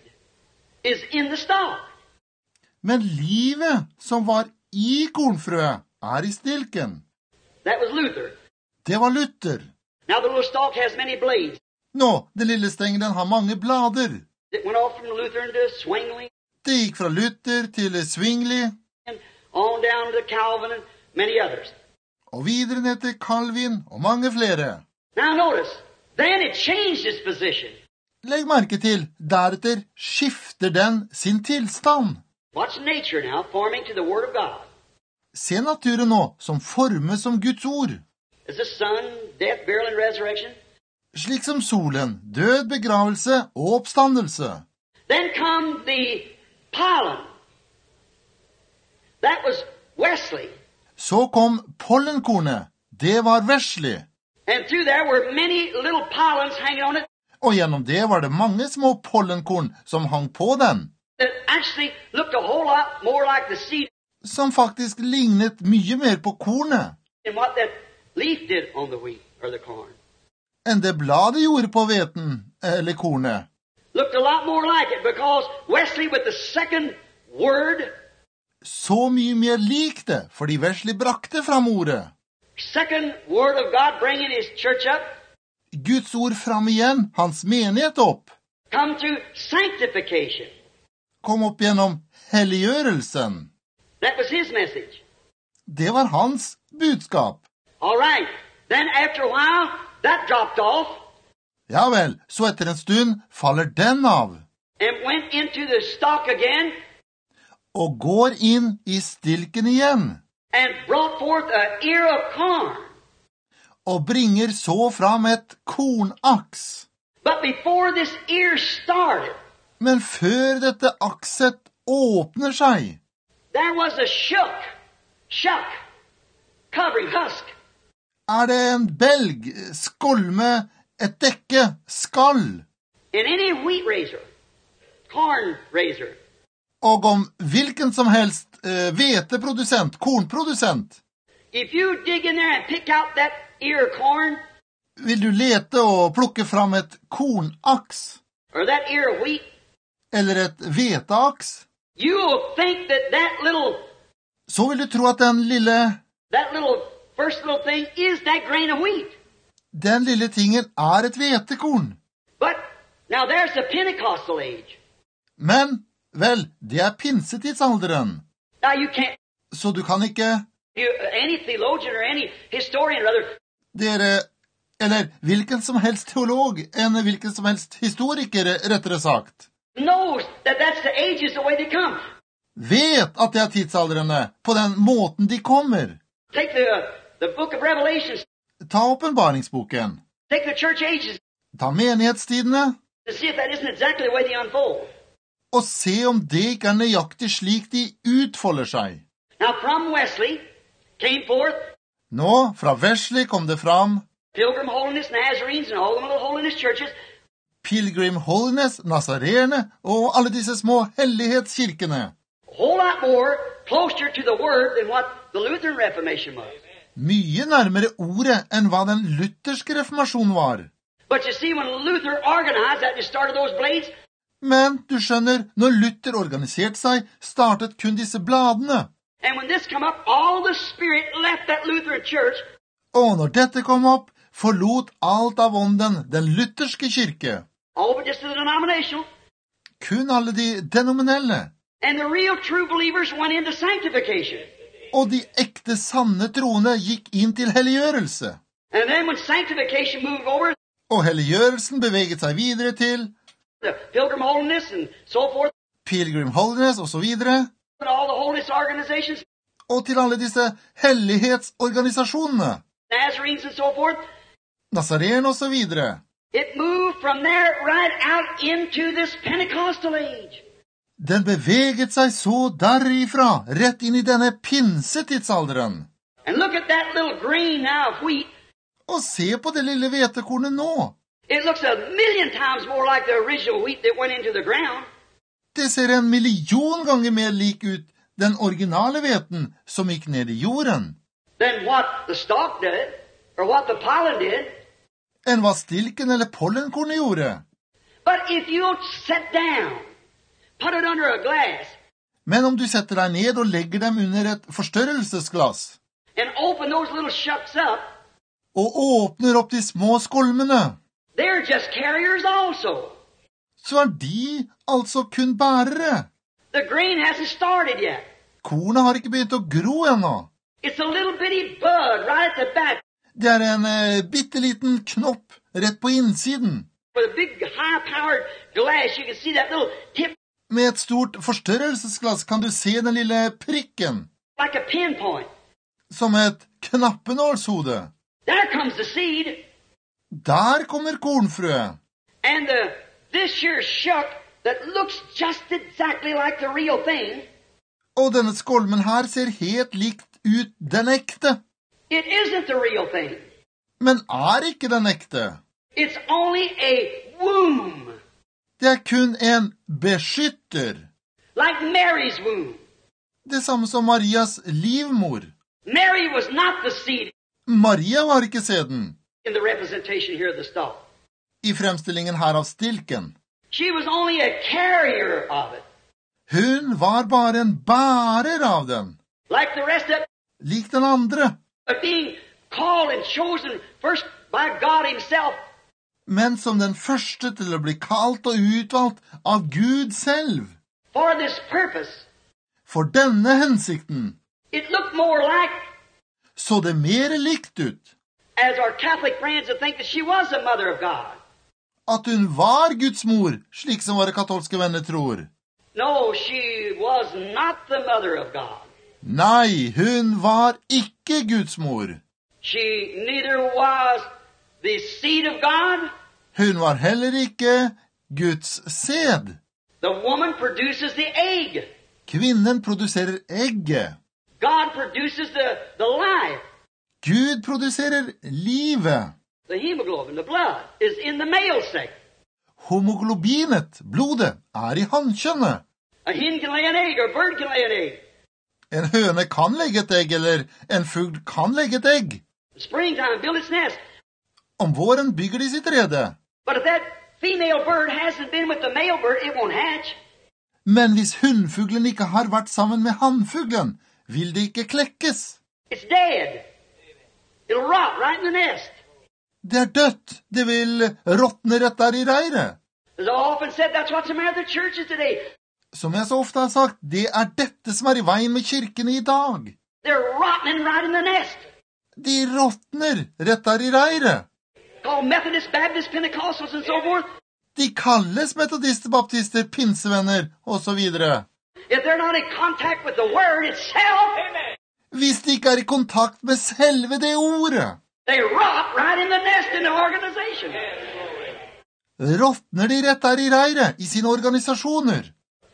is in the stalk. Men livet som var i kornfrøet er i stilken. That was Luther. Det var Luther. Now the little stalk has many blades. Nå, den lille stengelen har mange blader. It went off from Lutheran to Zwingli Det gikk fra Luther til Zwingli, and on down to Calvin and many others. og videre ned til Calvin og mange flere. Now notice, then it changed its position. Legg merke til, deretter skifter den sin tilstand. Watch nature now forming to the Word of God. Se naturen nå, som formes som Guds ord. As the sun, death, burial, and resurrection. Slik som solen, død, begravelse og oppstandelse. Then come the pollen. That was Wesley. Så kom pollenkornet. Det var Wesley. And through there were many little pollens hanging on it Og gjennom det var det mange små pollenkorn som hang på den, that actually looked a whole lot more like the seed som faktisk lignet mye mer på kornet than what that leaf did on the wheat or the corn. enn det bladet gjorde på hveten eller kornet. Looked a lot more like it because Wesley with the second word, Så mye mer lik det, fordi Wesley brakte fram ordet. second word of God bringing his church up, Guds ord fram igjen, hans menighet opp. come through sanctification. Kom opp gjennom helliggjørelsen. That was his message. Det var hans budskap. All right. Then after a while, that dropped off Ja vel, så etter en stund faller den av, and went into the stalk again og går inn i stilken igjen, and brought forth an ear of corn. og bringer så fram et kornaks. But before this ear started, Men før dette akset åpner seg, there was a shuck, shuck, covering husk. er det en belg, skolme, et dekke, skall. In any wheat raiser, corn raiser, Og om hvilken som helst eh, hveteprodusent, kornprodusent, if you dig in there and pick out that ear of corn vil du lete og plukke fram et kornaks, or that ear of wheat, eller et hveteaks, you'll think that that little, så vil du tro at den lille, that little first little thing is that grain of wheat. den lille tingen er et hvetekorn. But now there's the Pentecostal age. Men, vel, det er pinsetidsalderen, Now you can't, så du kan ikke, you, any theologian or any historian or other, dere, eller hvilken som helst teolog, enn hvilken som helst historiker, rettere sagt, knows that that's the ages the way they come. vet at det er tidsaldrene på den måten de kommer. Take the uh, the book of Revelations, Ta åpenbaringsboken, take the church ages ta menighetstidene, to see if that isn't exactly the way they unfold. og se om det ikke er nøyaktig slik de utfolder seg. Now from Wesley came forth Nå, fra Wesley kom det fram Pilgrim Holiness, Nazarenes, and all the little holiness churches. Pilgrim Holiness, Nazareerne og alle disse små hellighetskirkene. A whole lot more closer to the Word than what the Lutheran Reformation was. Mye nærmere ordet enn hva den lutherske reformasjonen var. But you see, when Luther organized that and started those blades, Men du skjønner, når Luther organiserte seg, startet kun disse bladene. and when this come up, all the Spirit left that Lutheran church. Og når dette kom opp, forlot alt av ånden den lutherske kirke. All but just the denominational. Kun alle de denominelle. And the real true believers went into sanctification. Og de ekte sanne troende gikk inn til helliggjørelse. And then when sanctification moved over, Og helliggjørelsen beveget seg videre til the Pilgrim Holiness and so forth, Pilgrim Holiness og så videre, and all the holiness organizations, og til alle disse hellighetsorganisasjonene, Nazarenes and so forth, Nazaren og så videre. it moved from there right out into this Pentecostal age. Den beveget seg så derifra, rett inn i denne pinsetidsalderen. And look at that little grain now of wheat. Og se på det lille hvetekornet nå. It looks a million times more like the original wheat that went into the ground. Det ser en million ganger mer lik ut den originale hveten som gikk ned i jorden, Than what the stalk did, or what the pollen did. enn hva stilken eller pollenkornet gjorde. But if you'll sit down, put it under a glass, Men om du setter deg ned og legger dem under et forstørrelsesglass, and open those little shucks up, og åpner opp de små skolmene, they're just carriers also. så er de altså kun bærere. The grain hasn't started yet. Kornet har ikke begynt å gro ennå. It's a little bitty bud right at the back Det er en eh, bitteliten knopp rett på innsiden. with a big high-powered glass. You can see that little tip Med et stort forstørrelsesglass kan du se den lille prikken, like a pinpoint. som et knappenålshode. There comes the seed. Der kommer kornfrøet. And the, this here shuck that looks just exactly like the real thing, Og denne skolmen her ser helt likt ut den ekte. it isn't the real thing. Men er ikke den ekte. It's only a womb, Det er kun en beskytter. like Mary's womb. Det samme som Marias livmor. Mary was not the seed Maria var ikke sæden in the representation here of the stalk. i fremstillingen her av stilken. She was only a carrier of it. Hun var bare en bærer av den, Like the rest of it, lik den andre. but being called and chosen first by God himself. Men som den første til å bli kalt og utvalgt av Gud selv. For this purpose, For denne hensikten it looked more like, så det mer likt ut as our Catholic friends would think, that she was the mother of God. at hun var Guds mor, slik som våre katolske venner tror. No, she was not the mother of God. Nei, hun var ikke Guds mor. She neither was the seed of God. Hun var heller ikke Guds sæd. The woman produces the egg. Kvinnen produserer egget. God produces the, the life. Gud produserer livet. The hemoglobin, the blood, is in the male sex. Homoglobinet, blodet, er i hannkjønnet. A hen can lay an egg, or a bird can lay an egg. En høne kan legge et egg, eller en fugl kan legge et egg. In springtime, build its nest. Om våren bygger de sitt rede. But if that female bird hasn't been with the male bird, it won't hatch. Men hvis hunnfuglen ikke har vært sammen med hannfuglen, vil det ikke klekkes. It's dead. It'll rot right in the nest. Det er dødt. Det vil råtne rett der i reiret. As I often said, that's what's the matter with the churches today. Som jeg så ofte har sagt, det er dette som er i veien med kirkene i dag. They're rotting right in the nest. De råtner rett der i reiret. Called Methodist, Baptist, Pentecostals, and so forth. De kalles metodister, baptister, pinsevenner, og så videre. If they're not in contact with the Word itself, Hvis de ikke er i kontakt med selve det ordet, they rot right in the nest in the organization. råtner de rett der i reiret, i sine organisasjoner.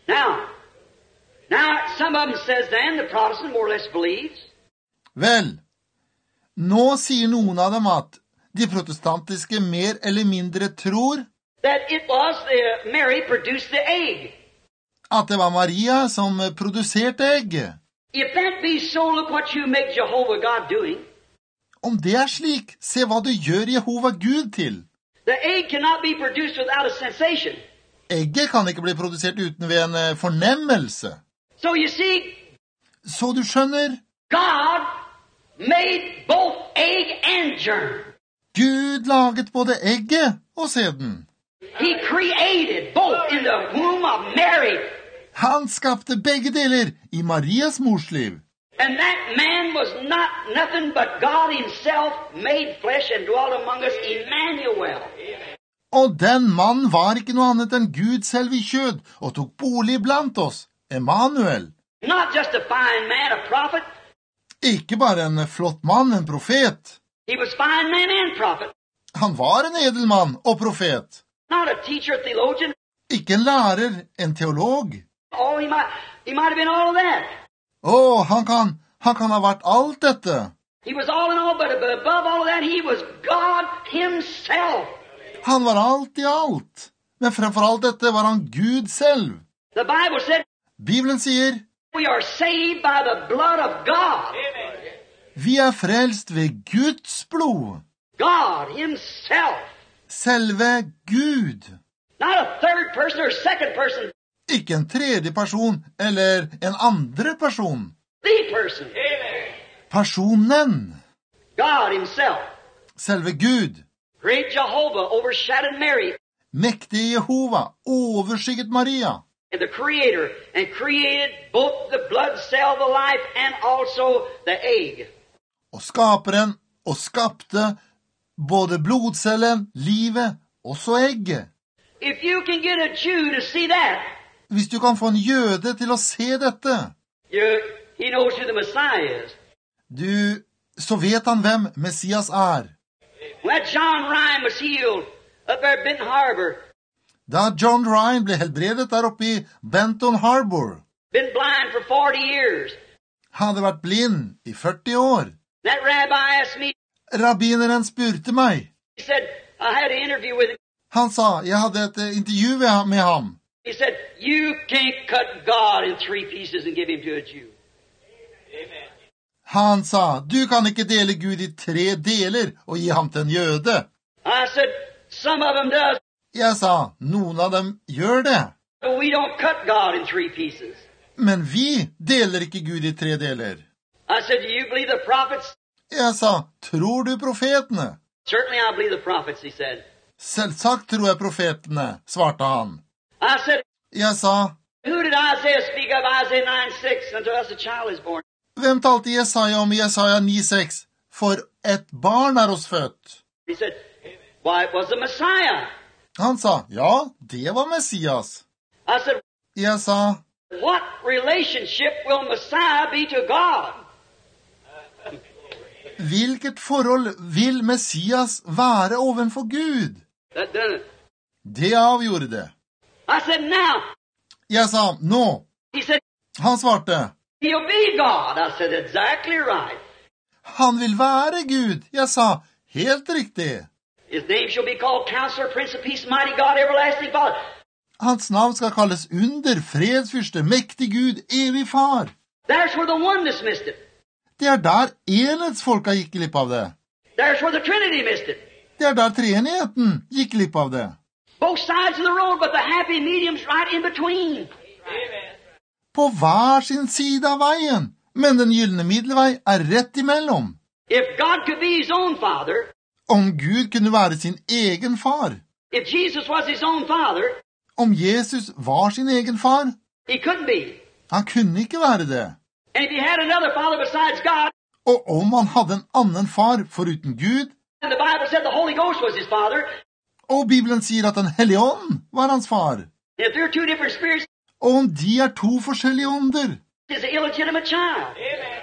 Now, now some of them says then, the Protestant more or less believes. Vel, nå sier noen av dem at de protestantiske mer eller mindre tror that it was the, Mary produced the egg. At det var Maria som produserte egget. If that be so, look what you make Jehovah God doing. Om det er slik, se hva du gjør Jehova Gud til. The egg cannot be produced without a sensation. Egget kan ikke bli produsert uten ved en eh, fornemmelse. So you see, Så du skjønner, God made both egg and germ. Gud laget både egget og sæden. He created both in the womb of Mary. Han skapte begge deler i Marias morsliv. And that man was not nothing but God himself made flesh and dwelt among us, Emmanuel. Og den mann var ikke noe annet enn Gud selv i kjød, og tok bolig blant oss, Emmanuel. Not just a fine man, a prophet. Ikke bare en flott mann, en profet. He was fine man and prophet. Han var en edelmann og profet. Not a teacher, a theologian. Ikke en lærer, en teolog. Oh, he might, he might have been all of that. Å, han kan, han kan ha vært alt dette. He was all in all, but above all of that, he was God himself. Han var alt i alt. Men fremfor alt dette var han Gud selv. The Bible said, Bibelen sier, we are saved by the blood of God. vi er frelst ved Guds blod. God himself. Selve Gud. Not a third person or second person. Ikke en tredje person eller en andre person. The person. Personen. God himself. Selve Gud. Great Jehovah overshadowed Mary. Mektige Jehova overskygget Maria. And the Creator. And created both the blood cell, the life, and also the egg. Og skaperen og skapte både blodcellen, livet, også egget. If you can get a Jew to see that, Hvis du kan få en jøde til å se dette, you, he knows who the Messiah is. du, så vet han hvem Messias er. When that John Ryan was healed up there at Benton Harbor, Da John Ryan ble helbredet der oppe i Benton Harbor, been blind for forty years, hadde vært blind i førti år. that rabbi asked me, Rabbineren spurte meg. he said, I had an interview with him. Han sa, jeg hadde et eh, intervju ved- med ham. He said, you can't cut God in three pieces and give him to a Jew. Amen. Han sa, du kan ikke dele Gud i tre deler og gi ham til en jøde. I said, some of them does, Jeg sa, noen av dem gjør det. but we don't cut God in three pieces. Men vi deler ikke Gud i tre deler. I said, do you believe the prophets? Jeg sa, tror du profetene? Certainly I believe the prophets, he said. Selvsagt tror jeg profetene, svarte han. I said, Jeg sa, who did Isaiah speak of? Isaiah nine six, unto us a child is born. hvem talte Jesaja om i Jesaja ni seks? For et barn er oss født. He said, why, it was the Messiah. Han sa, ja, det var Messias. I said, Jeg sa, what relationship will Messiah be to God? hvilket forhold vil Messias være ovenfor Gud? That done it. Det avgjorde det. I said, now. Jeg sa, nå. He said, Han svarte, he'll be God. I said, exactly right. han vil være Gud. Jeg sa, helt riktig. His name shall be called Counselor, Prince of Peace, Mighty God, Everlasting Father. Hans navn skal kalles under, fredsfyrste, mektig Gud, evig far. There's where the oneness missed it. Det er der enhetsfolka gikk glipp av det. There's where the Trinity missed it. Det er der treenigheten gikk glipp av det. Both sides of the road, but the happy medium's right in between. På hver sin side av veien, men den gyllene middelvei er rett imellom. If God could be his own father, Om Gud kunne være sin egen far, if Jesus was his own father, om Jesus var sin egen far, he couldn't be. han kunne ikke være det. And if he had another father besides God, Og om han hadde en annen far foruten Gud, and the Bible said the Holy Ghost was his father, og Bibelen sier at den hellige ånd var hans far, if there are two different spirits, og om de er to forskjellige ånder, he's an illegitimate child.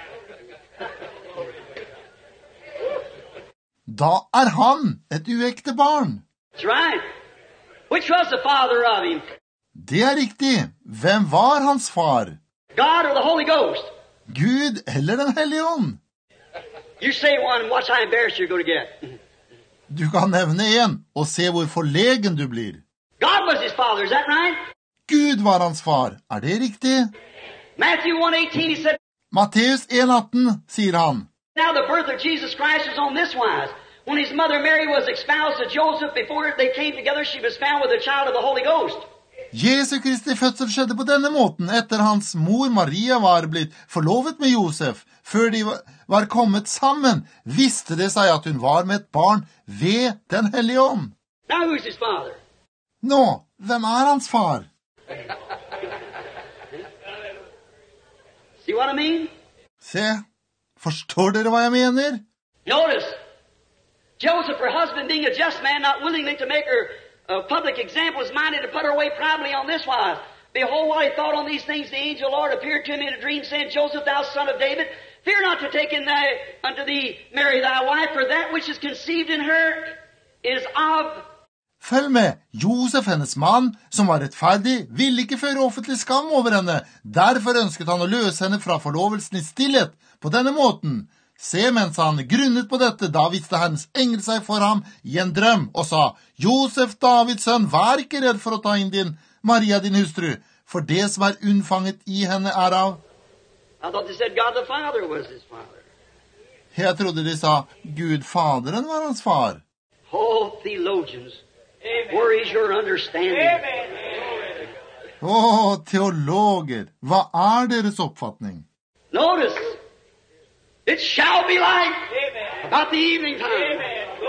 da er han et uekte barn. That's right. Which was the father of him? Det er riktig. Hvem var hans far? God or the Holy Ghost? Gud eller den hellige ånd? You say one, watch how embarrassed you're going to get. Du kan nevne en, og se hvor forlegen du blir. God was his father, is that right? Gud var hans far. Er det riktig? Matthew one eighteen, he said, Matteus en atten sier han. now the birth of Jesus Christ was on this wise. When his mother Mary was espoused to Joseph, before they came together, she was found with a child of the Holy Ghost. Jesu Kristi fødsel skjedde på denne måten, etter hans mor Maria var blitt forlovet med Josef. Før de var kommet sammen, visste det seg at hun var med et barn ved den hellige ånd. Now who's his father? Nå, hvem er hans far? See what I mean? Se, forstår dere hva jeg mener? Notice, Joseph, her husband, being a just man, not willingly to make her a public example, is minded to put her away privately on this wise. Behold, while he thought on these things, the angel Lord appeared to him in a dream, saying, Joseph, thou son of David, fear not to take in thy, unto thee Mary thy wife, for that which is conceived in her is of... Følg med, Josef, hennes mann, som var rettferdig, ville ikke føre offentlig skam over henne. Derfor ønsket han å løse henne fra forlovelsen i stillhet på denne måten. Se, mens han grunnet på dette, da viste Herrens engel seg for ham i en drøm, og sa, Josef, Davids sønn, vær ikke redd for å ta inn din Maria, din hustru, for det som er unnfanget i henne er av... I thought they said God the Father was his father. Jeg trodde de sa, Gud Faderen var hans far. Oh, theologians, where is your understanding? Å, teologer, hva er deres oppfatning? Notice, it shall be light about the evening time.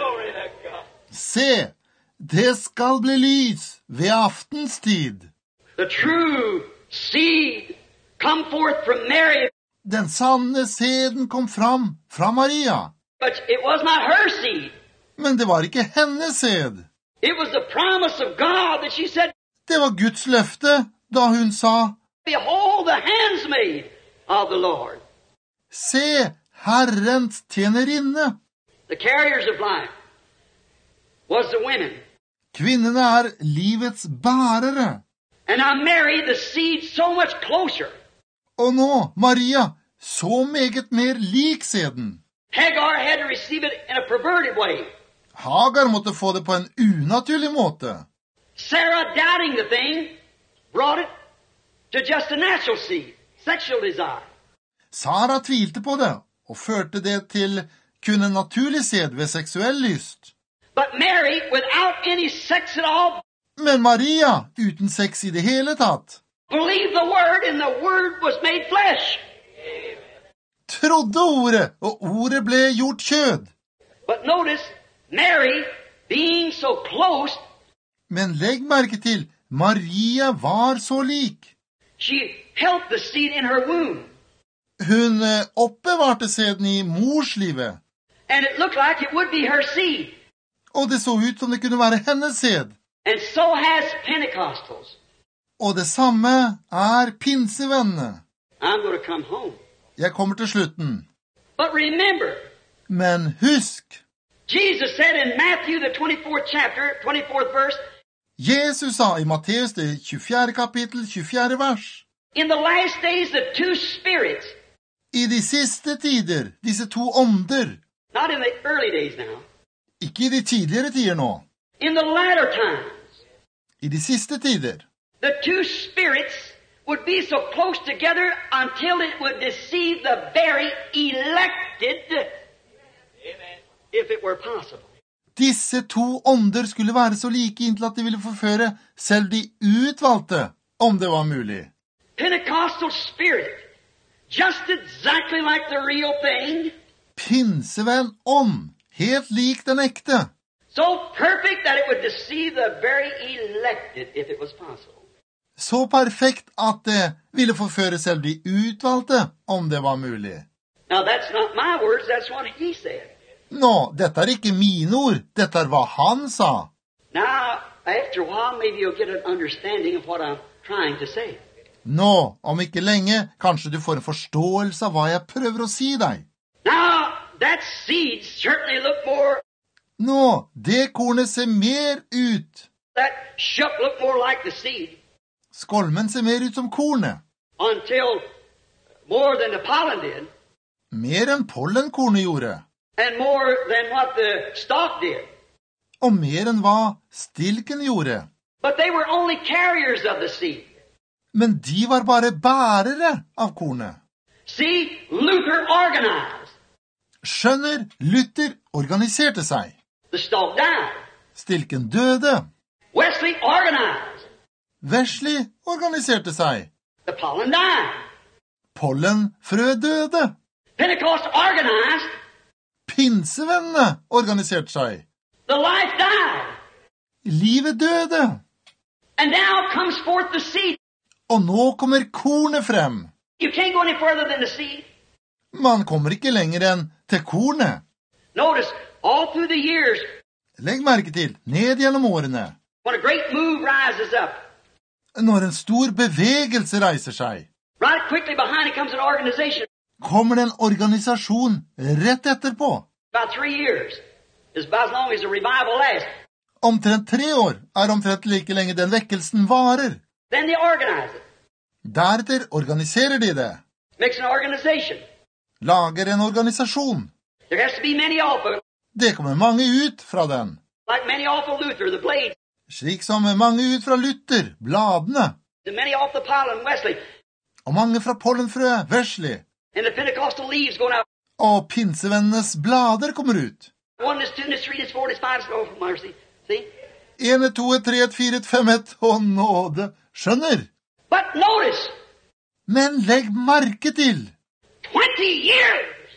Se, det skal bli lys ved aftenstid. The true seed come forth from Mary, Den sanne seden kom fram fra Maria. but it was not her seed. Men det var ikke hennes sæd. It was the promise of God that she said, Det var Guds løfte da hun sa, behold the handsmaid of the Lord. Se, Herrens tjenerinne. The carriers of life was the women. Kvinnene er livets bærere. And now Mary, the seed, so much closer. Og nå, Maria, så meget mer lik sæden. Hagar had to receive it in a perverted way. Hagar måtte få det på en unaturlig måte. Sarah, doubting the thing, brought it to just a natural seed, sexual desire. Sara tvilte på det, og førte det til kun en naturlig sæd ved seksuell lyst. But Mary, without any sex at all, Men Maria, uten sex i det hele tatt, believed the word, and the word was made flesh. trodde ordet, og ordet ble gjort kjød. But notice, Mary, being so close, Men legg merke til, Maria var så lik. she held the seed in her womb. Hun eh, oppbevarte sæden i morslivet, And it looked like it would be her seed. og det så ut som det kunne være hennes sæd. And so has Pentecostals. Og det samme er pinsevennene. I'm going to come home. Jeg kommer til slutten. But remember, Men husk, Jesus said in Matthew, the twenty-fourth chapter, twenty-fourth verse, Jesus sa i Matteus det tjuefjerde kapittel, tjuefjerde vers, in the last days, the two spirits, i de siste tider, disse to ånder, not in the early days now, ikke i de tidligere tider nå, in the latter times, i de siste tider, the two spirits would be so close together until it would deceive the very elected, if it were possible. disse to ånder skulle være så like inntil at de ville forføre selv de utvalgte, om det var mulig. Pentecostal spirit, just exactly like the real thing, Pinsevenn ånd, helt lik den ekte. so perfect that it would deceive the very elected, if it was possible. Så perfekt at det ville forføre selv de utvalgte, om det var mulig. Now that's not my words, that's what he said. Nå, dette er ikke mine ord, dette er hva han sa. Now, after a while, maybe you'll get an understanding of what I'm trying to say. Nå, om ikke lenge, kanskje du får en forståelse av hva jeg prøver å si deg. Now, that seed certainly looked more, Nå, det kornet ser mer ut. that shuck looked more like the seed. Skolmen ser mer ut som kornet. until more than the pollen did, Mer enn pollenkornet gjorde. and more than what the stalk did. Og mer enn hva stilken gjorde. But they were only carriers of the seed. Men de var bare bærere av kornet. See, Luther organized. Skjønner, Luther organiserte seg. The stalk died. Stilken døde. Wesley organized. Wesley organiserte seg. The pollen died. Pollenfrø døde. Pentecost organized. Pinsevennene organiserte seg. The life died. Livet døde. And now comes forth the seed. Og nå kommer kornet frem. You can't go any further than the seed. Man kommer ikke lenger enn til kornet. Notice, all through the years, Legg merke til, ned gjennom årene, when a great move rises up, når en stor bevegelse reiser seg, right quickly behind it comes an organization. kommer det en organisasjon rett etterpå. About three years is about as long as the revival lasts. Omtrent tre år er omtrent like lenge den vekkelsen varer. Then they organize it. Deretter organiserer de det. Makes an organization. Lager en organisasjon. There has to be many off of it. Det kommer mange ut fra den. Like many off of Luther, the blades. Slik som mange ut fra Luther, bladene. And many off the pollen, Wesley. Og mange fra pollenfrø, Wesley. And the Pentecostal leaves going out. Og pinsevennenes blader kommer ut. One is two, is three, is four, is five, is oh, mercy. See? En, et, to, et, tre, et, fire, et, fem, et, og nåde. Skjønner? But notice, Men legg merke til, twenty years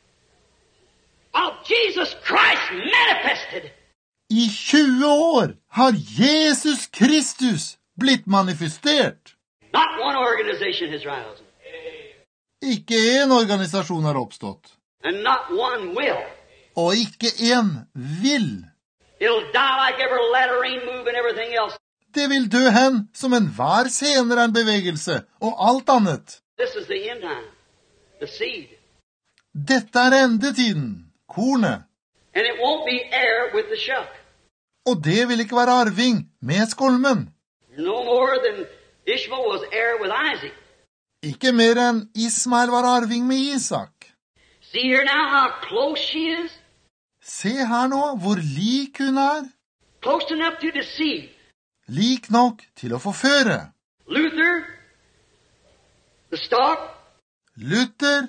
of Jesus Christ manifested. i tjue år har Jesus Kristus blitt manifestert. Not one organization has risen. Ikke en organisasjon har oppstått, And not one will. og ikke en vil. It'll die like every latter rain move and everything else. Det vil dø hen som enhver senere en bevegelse, og alt annet. This is the end time. The seed. Dette er endetiden, kornet. And it won't be heir with the shuck. Og det vil ikke være arving med skolmen. No more than Ishmael was heir with Isaac. Ikke mer enn Ismael var arving med Isak. See here now how close she is? Se her nå hvor lik hun er. Close enough to deceive. Lik nok til å forføre. Luther, the stalk. Luther,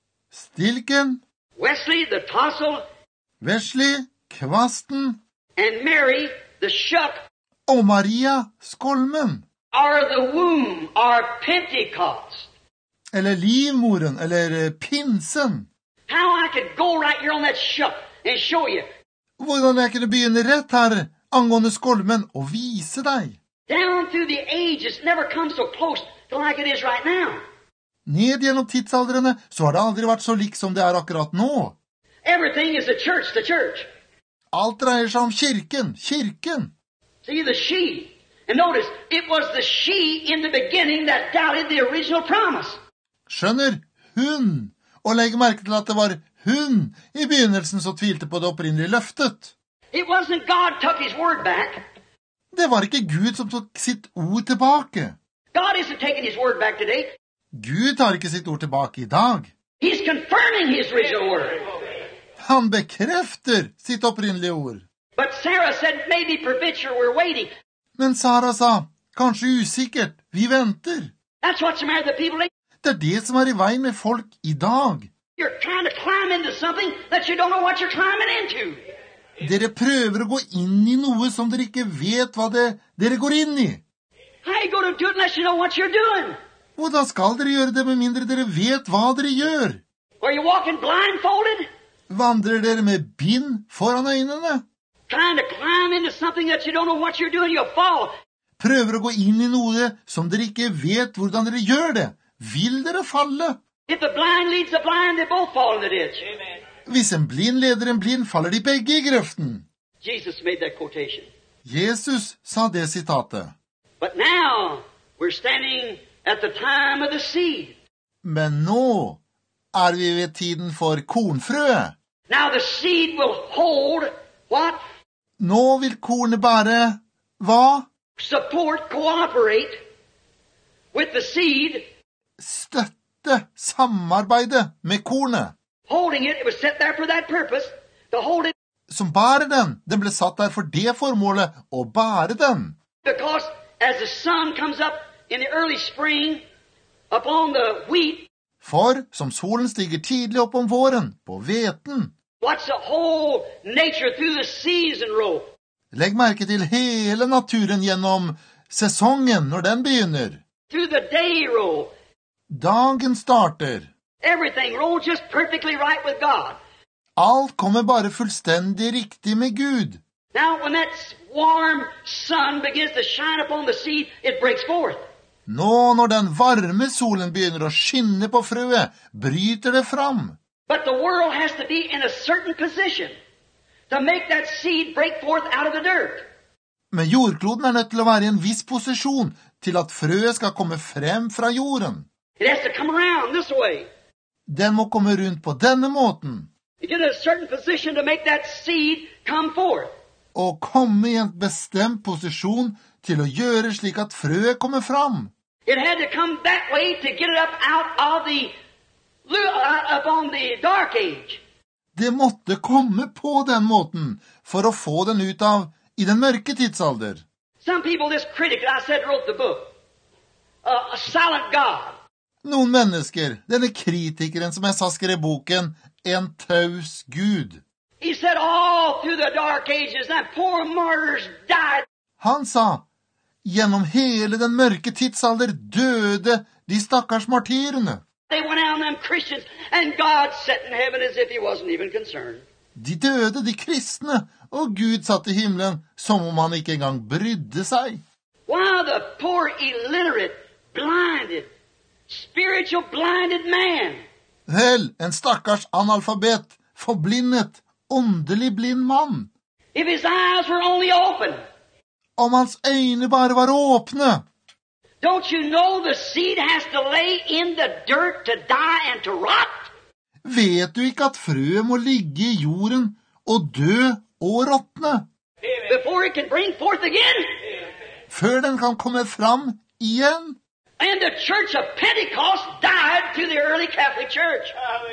stilken, Wesley, the tassel. Wesley, kvasten, And Mary, the shuck, og Maria, skolmen. are the womb, are Pentecost. Eller livmoren, eller pinsen. How I could go right here on that shuck and show you. Hvordan jeg kunne begynne rett her angående skolmen og vise deg. Down through the ages, never come so close to like it is right now. Ned gjennom tidsaldrene så har det aldri vært så lik som det er akkurat nå. Everything is the church, the church. Alt dreier seg om kirken, kirken. See the she. And notice, it was the she in the beginning that doubted the original promise. Skjønner, hun. Og legg merke til at det var hun i begynnelsen som tvilte på det opprinnelige løftet. It wasn't God took his word back. Det var ikke Gud som tok sitt ord tilbake. God isn't taking his word back today. Gud tar ikke sitt ord tilbake i dag. He's confirming his original word. Han bekrefter sitt opprinnelige ord. But Sarah said, maybe provincial, we're waiting. Men Sara sa, kanskje usikkert, vi venter. That's what's the matter with the people. Det er det som er i veien med folk i dag. You're trying to climb into something that you don't know what you're climbing into. Dere prøver å gå inn i noe som dere ikke vet hva det, dere går inn i. How you going to do it unless you know what you're doing? Hvordan skal dere gjøre det med mindre dere vet hva dere gjør? Are you walking blindfolded? Vandrer dere med bind foran øynene? Trying to climb into something that you don't know what you're doing, you'll fall. Prøver å gå inn i noe som dere ikke vet hvordan dere gjør det. Vil dere falle? If the blind leads the blind, they both fall in the ditch. Amen. Hvis en blind leder en blind, faller de begge i grøften. Jesus made that quotation. Jesus sa det sitatet. But now, we're standing at the time of the seed. Men nå er vi ved tiden for kornfrøet. Now the seed will hold what? Nå vil kornet bare hva? Support, cooperate with the seed, støtte, samarbeide med kornet, holding it. It was set there for that purpose, to hold it. Som bærer den. Den ble satt der for det formålet, å bære den. Because as the sun comes up in the early spring upon the wheat, For som solen stiger tidlig opp om våren, på hveten, watch the whole nature through the season roll. legg merke til hele naturen gjennom sesongen når den begynner. Through the day roll. Dagen starter. Everything rolls just perfectly right with God. Alt kommer bare fullstendig riktig med Gud. Now, when that warm sun begins to shine upon the seed, it breaks forth. Nå når den varme solen begynner å skinne på frøet, bryter det fram. But the world has to be in a certain position to make that seed break forth out of the dirt. Men jordkloden er nødt til å være i en viss posisjon til at frøet skal komme frem fra jorden. It has to come around this way. Den må komme rundt på denne måten, You get in a certain position to make that seed come forth. og komme i en bestemt posisjon til å gjøre slik at frøet kommer fram. It had to come that way to get it up out of the, uh, up on the dark age. Det måtte komme på den måten for å få den ut av i den mørke tidsalder. Some people, this critic that I said wrote the book, uh, A Silent God. Noen mennesker, denne kritikeren som jeg sa skrev boken, En taus Gud. He said all through the dark ages that poor martyrs died. Han sa, gjennom hele den mørke tidsalder døde de stakkars martyrene. They went out on them Christians, and God sat in heaven as if he wasn't even concerned. De døde, de kristne, og Gud satt i himmelen som om han ikke engang brydde seg. While the poor illiterate, blinded, spiritual blinded man, Vel, en stakkars analfabet, forblindet, åndelig blind mann. if his eyes were only open, Om hans øyne bare var åpne. don't you know the seed has to lay in the dirt to die and to rot? Vet du ikke at frøet må ligge i jorden og dø og råtne, Before it can bring forth again? før den kan komme fram igjen? And the church of Pentecost died to the early Catholic Church.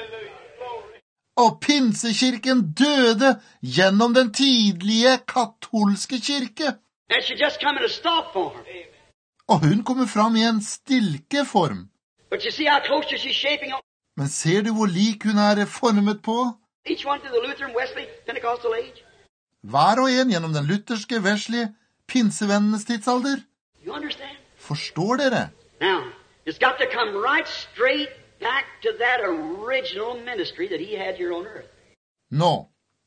Og pinsekirken døde gjennom den tidlige katolske kirke. And she just come in a stalk form. Og hun kommer fram i en stilkeform. But you see how close she's shaping up? Men ser du hvor lik hun er formet på? Each one to the Lutheran, Wesley, Pentecostal age. Hver og en gjennom den lutherske, verslige, pinsevennenes tidsalder. You understand? Forstår dere? Now, it's got to come right straight back to that original ministry that he had here on earth. Nå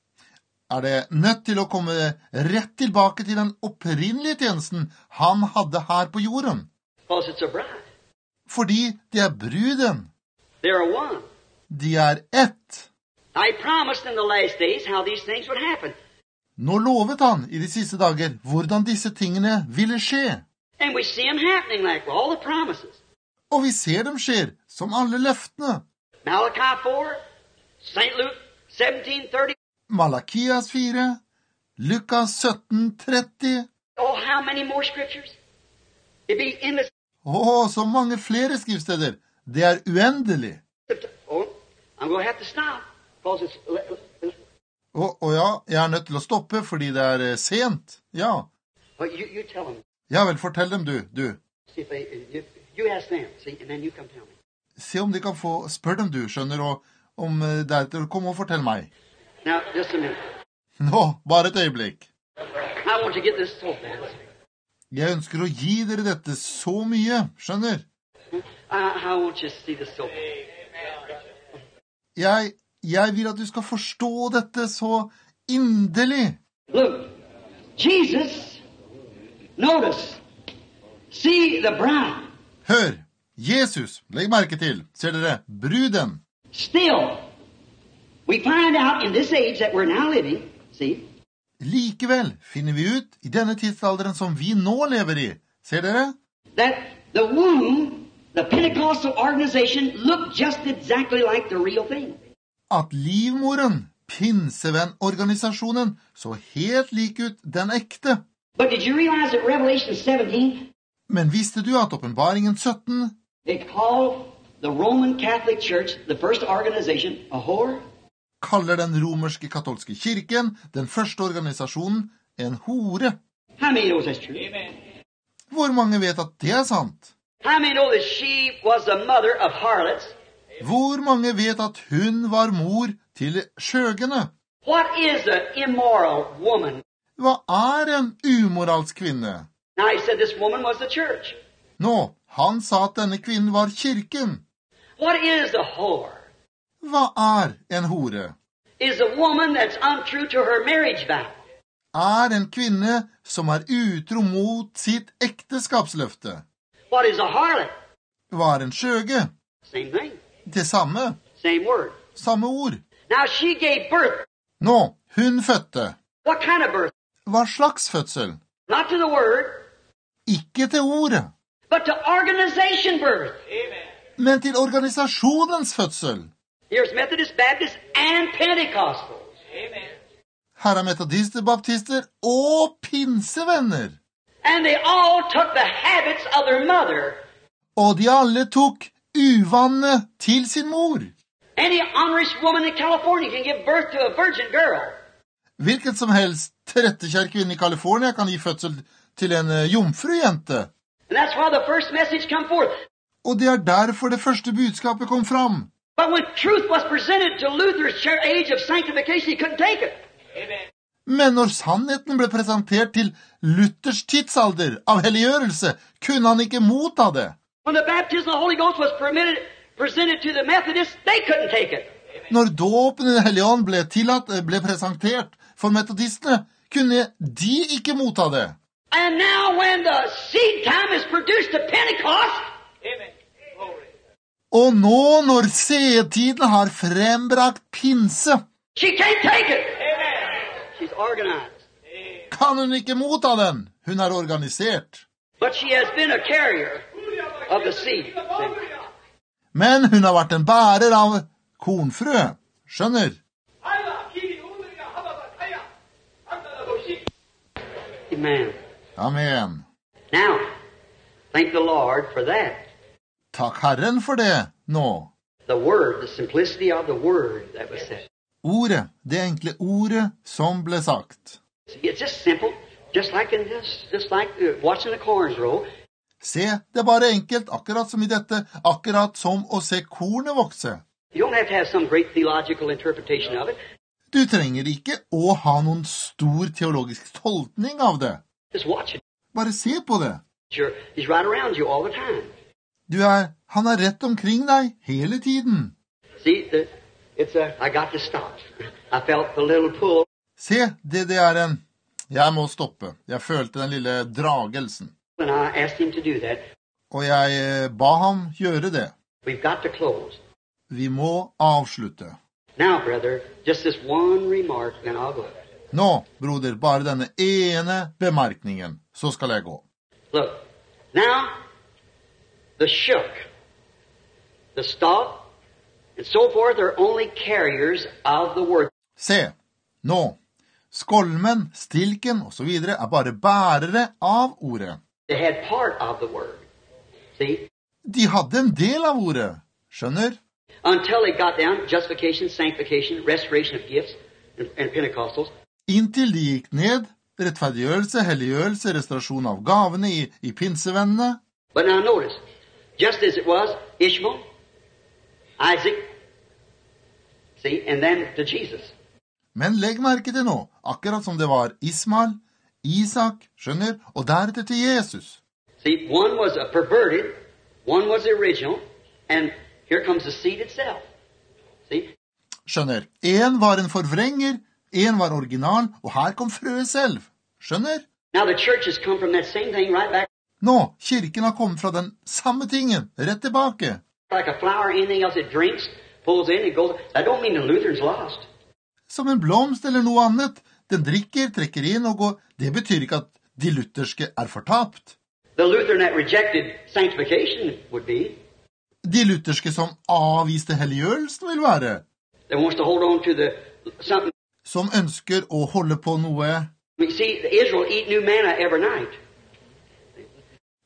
er det nødt til å komme rett tilbake til den opprinnelige tjenesten han hadde her på jorden. Because it's a bride. Fordi det er bruden. They are one. De er ett. I promised in the last days how these things would happen. Nå lovet han i de siste dager hvordan disse tingene ville skje. And we see them happening like all the promises. Og vi ser dem skjer, som alle løftene. Malachi four, Saint Luke seventeen thirty. Malakias fire, Lukas sytten tretti. Oh, how many more scriptures? It'd be endless. Å, så mange flere skriftsteder. Det er uendelig. Oh, I'm going to have to stop. Because it's... Å, å ja, jeg er nødt til å stoppe fordi det er eh, sent. Ja. Well, you, you tell them. Ja vel, fortell dem du, du. See if they, you, you ask them, see, and then you come tell me. Se om de kan få, spør dem du, skjønner, og om eh, deretter kom og fortell meg. Now, just a minute. Nå, bare et øyeblikk. I want to get this so fast. Jeg ønsker å gi dere dette så mye, skjønner. I, I want you to see this so fast. Jeg, jeg vil at du skal forstå dette så inderlig. Look, Jesus, notice, see the bride. Hør, Jesus, legg merke til, ser dere, bruden. Still, we find out in this age that we're now living, see, Likevel finner vi ut i denne tidsalderen som vi nå lever i, ser dere? that the womb, the Pentecostal organization, looked just exactly like the real thing. At livmoren, pinsevenn-organisasjonen, så helt lik ut den ekte. But did you realize that Revelation seventeen, Men visste du at åpenbaringen sytten They call the Roman Catholic Church, the first organization, a whore? kaller den romerske katolske kirken, den første organisasjonen, en hore? How many knows that's true? Amen. Hvor mange vet at det er sant? How many know that she was the mother of harlots? Hvor mange vet at hun var mor til skjøgene? What is an immoral woman? Hva er en umoralsk kvinne? Now he said this woman was the church. Nå, han sa at denne kvinnen var kirken. What is a whore? Hva er en hore? Is a woman that's untrue to her marriage vow. Er en kvinne som er utro mot sitt ekteskapsløfte. What is a harlot? Hva er en skjøge? Same thing. Det samme. Same word. Samme ord. Now she gave birth. Nå, hun fødte. What kind of birth? Hva slags fødsel? Not to the word, Ikke til ordet, but to organization birth. men til organisasjonens fødsel. Here's Methodist, Baptist, and Pentecostals. Her er metodister, baptister og pinsevenner. And they all took the habits of their mother. Og de alle tok uvannet til sin mor. Any honest woman in California can give birth to a virgin girl. Hvilken som helst trettekjær kvinne i California kan gi fødsel til en uh, jomfrujente. And that's why the first message come forth. Og det er derfor det første budskapet kom fram. But when truth was presented to Luther's age of sanctification, he couldn't take it. Amen. Men når sannheten ble presentert til Luthers tidsalder av helliggjørelse, kunne han ikke motta det. When the baptism of the Holy Ghost was permitted, presented to the Methodists, they couldn't take it. Når dåpen i Den hellige ånd ble tillatt, ble presentert for metodistene, kunne de ikke motta det. And now when the seed time is produced to Pentecost, amen. Og nå når seetiden har frembrakt pinse, she can't take it. Amen. She's organized. kan hun ikke motta den. Hun er organisert. But she has been a carrier of the seed. Men hun har vært en bærer av kornfrø. Skjønner? Amen. Amen. Now, thank the Lord for that. Takk Herren for det nå. The word, the simplicity of the word that was said. Ordet, det enkle ordet som ble sagt. See, it's just simple, just like in this, just like uh, watching the corns roll. Se, det er bare enkelt, akkurat som i dette, akkurat som å se kornet vokse. You don't have to have some great theological interpretation of it. Du trenger ikke å ha noen stor teologisk tolkning av det. Just watch it. Bare se på det. Sure, he's right around you all the time. Du er, han er rett omkring deg hele tiden. See, the, it's a, I got to stop. I felt the little pull. Se, det, det er en, jeg må stoppe. Jeg følte den lille dragelsen. And I asked him to do that. Og jeg eh, ba ham gjøre det. We've got to close. Vi må avslutte. Now, brother, just this one remark, then I'll go. Nå, broder, bare denne ene bemerkningen, så skal jeg gå. Look, now, the shook, the stalk, and so forth are only carriers of the word. Se, nå, skolmen, stilken og så videre er bare bærere av ordet. They had part of the word. See? De hadde en del av ordet, skjønner? Until they got down, justification, sanctification, restoration of gifts, and, and Pentecostals. Inntil de gikk ned, rettferdiggjørelse, helliggjørelse, restaurasjon av gavene i, i pinsevennene. But now notice, just as it was Ishmael, Isaac, see, and then to Jesus. Men legg merke til nå, akkurat som det var Ismael, Isak, skjønner, og deretter til Jesus. See, one was a perverted, one was the original, and here comes the seed itself. See? Skjønner, en var en forvrenger, en var original, og her kom frøet selv. Skjønner? Now the church has come from that same thing right back. Nå, kirken har kommet fra den samme tingen, rett tilbake. Like a flower, anything else it drinks, pulls in, it goes. That don't mean the Lutherans lost. Som en blomst eller noe annet. Den drikker, trekker inn og går. Det betyr ikke at de lutherske er fortapt. The Lutheran that rejected sanctification would be. De lutherske som avviste helliggjørelsen vil være. That wants to hold on to the something. Som ønsker å holde på noe. You see, Israel eat new manna every night.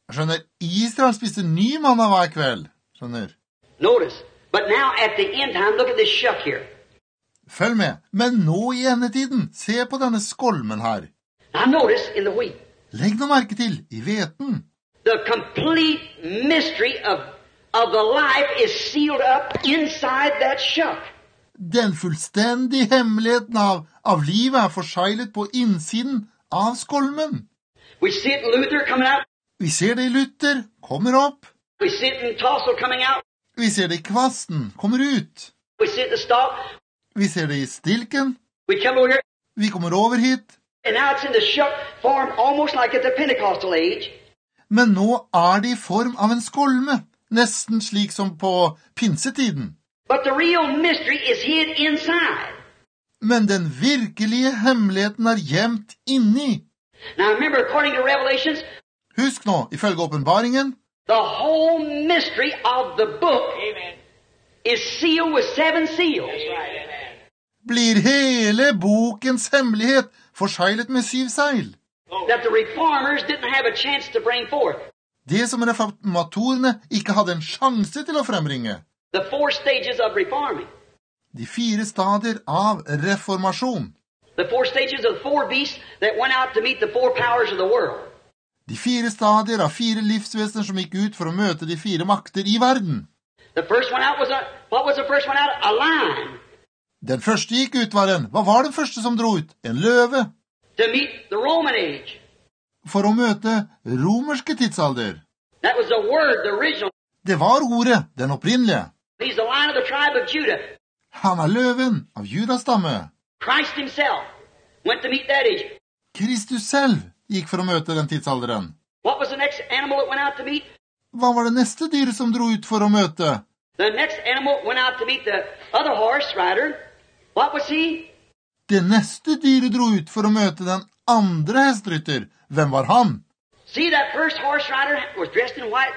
Skjønner, Israel spiste ny manna hver kveld. Skjønner. Notice. But now at the end time, look at this shuck here. Følg med. Men nå i endetiden, se på denne skolmen her. Now notice in the wheat. Legg nå merke til i hveten. The complete mystery of, of the life is sealed up inside that shuck. Den fullstendige hemmeligheten av, av livet er forseglet på innsiden av skolmen. We see it in Luther coming out. Vi ser det i Luther, kommer opp. We see it in Tassel coming out. Vi ser det i kvasten, kommer ut. We see it in the stalk. Vi ser det i stilken. We come over here. Vi kommer over hit. And now it's in the shuck form almost like at the Pentecostal age. Men nå er det i form av en skolme, nesten slik som på pinsetiden. But the real mystery is hid inside. Men den virkelige hemmeligheten er gjemt inni. Now remember, according to Revelations, Husk nå, ifølge åpenbaringen, the whole mystery of the book Amen. Is sealed with seven seals. Right. Blir hele bokens hemmelighet forseglet med syv seil. That the reformers didn't have a chance to bring forth. Det som reformatorene ikke hadde en sjanse til å frembringe. The four stages of reforming. De fire stadier av reformasjon. The four stages of the four beasts that went out to meet the four powers of the world. De fire stadier av fire livsvesener som gikk ut for å møte de fire makter i verden. The first one out was a, what was the first one out? A lion. Den første gikk ut var en, hva var den første som dro ut? En løve. To meet the Roman age. For å møte romerske tidsalder. That was the word, the original. Det var ordet, den opprinnelige. He's the lion of the tribe of Judah. Han er løven av Judas stamme. Christ himself went to meet that age. Kristus selv gikk for å møte den tidsalderen. What was the next animal that went out to meet? Hva var det neste dyret som dro ut for å møte? The next animal went out to meet the other horse rider. What was he? Det neste dyret dro ut for å møte den andre hestrytter. Hvem var han? See, that first horse rider was dressed in white.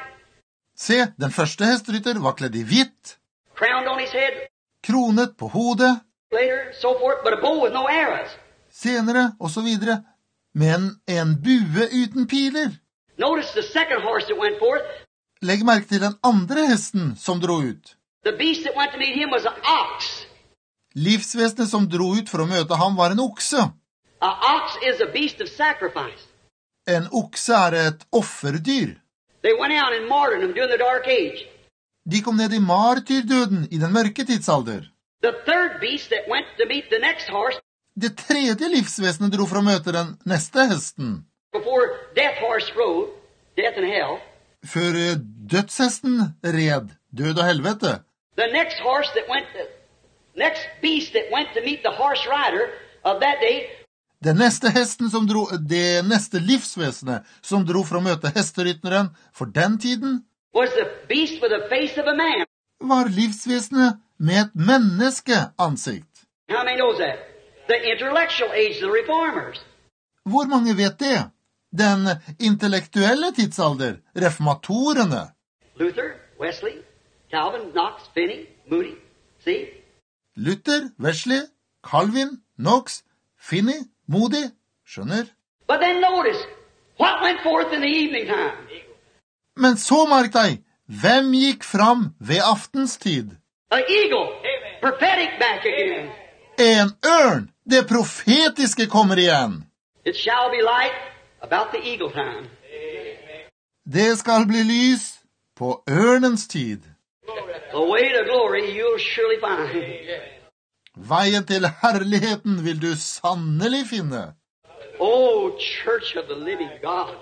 Se, den første hestrytter var kledd i hvitt, Crowned on his head. kronet på hodet, Later, so forth, but a bow with no arrows. senere og så videre, men en bue uten piler. Notice the second horse that went forth. Legg merke til den andre hesten som dro ut. The beast that went to meet him was an ox. Livsvesenet som dro ut for å møte ham var en okse. An ox is a beast of sacrifice. En okse er et offerdyr. They went out in martyrdom during the dark age. De kom ned i martyrdøden i den mørke tidsalder. The third beast that went to meet the next horse Det tredje livsvesenet dro for å møte den neste hesten. before death horse rode, death and hell. Før eh, dødshesten red, død og helvete. The next horse that went, to, next beast that went to meet the horse rider of that day Den neste hesten som dro, det neste livsvesenet som dro for å møte hesterytteren for den tiden, was the beast with the face of a man. var livsvesenet med et menneskeansikt. How many knows that? The intellectual age, the reformers. Hvor mange vet det? Den intellektuelle tidsalder, reformatorene. Luther, Wesley, Calvin, Knox, Finney, Moody. See? Luther, Wesley, Calvin, Knox, Finney, Moody. Skjønner? But then notice, what went forth in the evening time? Men så merk deg, hvem gikk fram ved aftenstid? An eagle, prophetic back again. En ørn, det profetiske kommer igjen. It shall be light about the eagle time. Det skal bli lys på ørnens tid. The way to glory you'll surely find. Veien til herligheten vil du sannelig finne. Oh, church of the living God.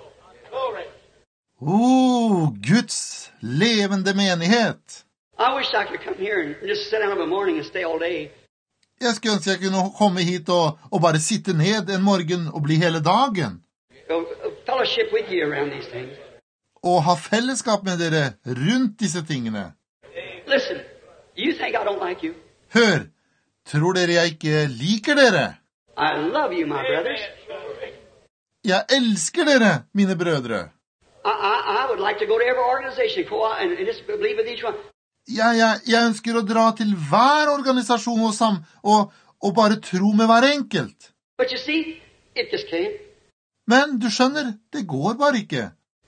O, Guds levende menighet. I wish I could come here and just sit down of a morning and stay all day. Jeg skulle ønske jeg kunne komme hit og, og bare sitte ned en morgen og bli hele dagen. Go, uh, fellowship with you around these things. Og ha fellesskap med dere rundt disse tingene. Listen, you think I don't like you? Hør, tror dere jeg ikke liker dere? I love you, my brothers. Jeg elsker dere, mine brødre. I, I, I would like to go to every organization go out and, and just believe with each one. Jeg, jeg, jeg ønsker å dra til hver organisasjon og, sam, og, og bare tro med hver enkelt. But you see, it just can't. Men du skjønner, det går bare ikke.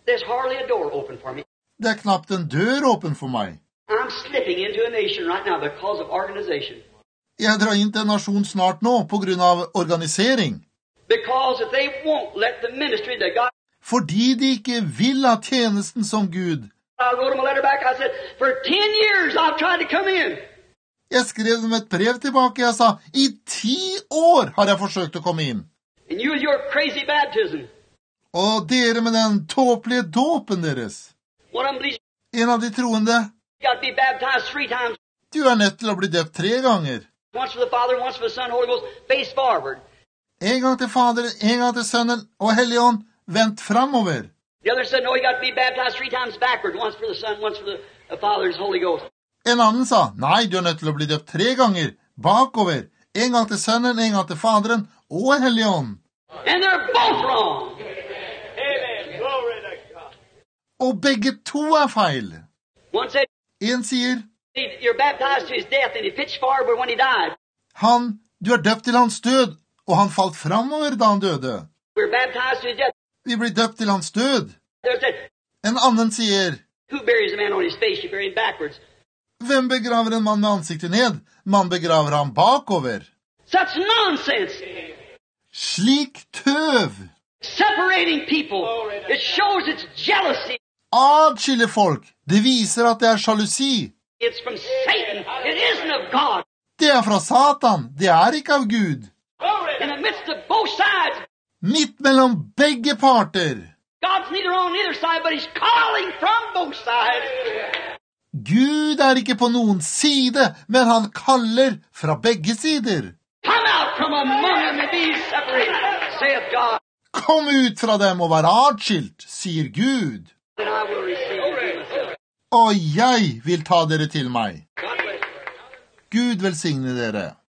There's hardly a door open for me. Det er knapt en dør åpen for meg. I'm slipping into a nation right now because of organization. Jeg drar inn til en nasjon snart nå på grunn av organisering. Because if they won't let the ministry that God... Fordi de ikke vil ha tjenesten som Gud. I wrote them a letter back. I said, for ten years I've tried to come in. Jeg skrev dem et brev tilbake. Jeg sa, i ti år har jeg forsøkt å komme inn. And you with your crazy baptism. Og dere med den tåpelige dåpen deres. One of them believes En av de troende, you got to be baptized three times. du er nødt til å bli døpt tre ganger. Once for the Father, once for the Son, Holy Ghost, face forward. En gang til Faderen, en gang til Sønnen og Helligånd, vendt framover. The other said, no, you got to be baptized three times backward. Once for the Son, once for the, the Father and Holy Ghost. En annen sa, nei, du er nødt til å bli døpt tre ganger, bakover. En gang til Sønnen, en gang til Faderen og Helligånd. And they're both wrong. Amen. Glory to God. Og begge to er feil. One said, En sier, you're baptized to his death, and he pitched forward when he died. han, du er døpt til hans død, og han falt framover da han døde. We're baptized to his death. Vi blir døpt til hans død. They said, En annen sier, who buries a man on his face? You bury him backwards. hvem begraver en mann med ansiktet ned? Man begraver ham bakover. Such nonsense. Slik tøv. Separating people. It shows it's jealousy. Adskiller folk. Det viser at det er sjalusi. It's from Satan. It isn't of God. Det er fra Satan. Det er ikke av Gud. In the midst of both sides, Midt mellom begge parter. God's neither on either side, but he's calling from both sides. Gud er ikke på noen side, men han kaller fra begge sider. Come out from among them and be separated, saith God. Kom ut fra dem og vær atskilt, sier Gud. And I will receive you myself. Og jeg vil ta dere til meg. God bless you. Gud velsigne dere.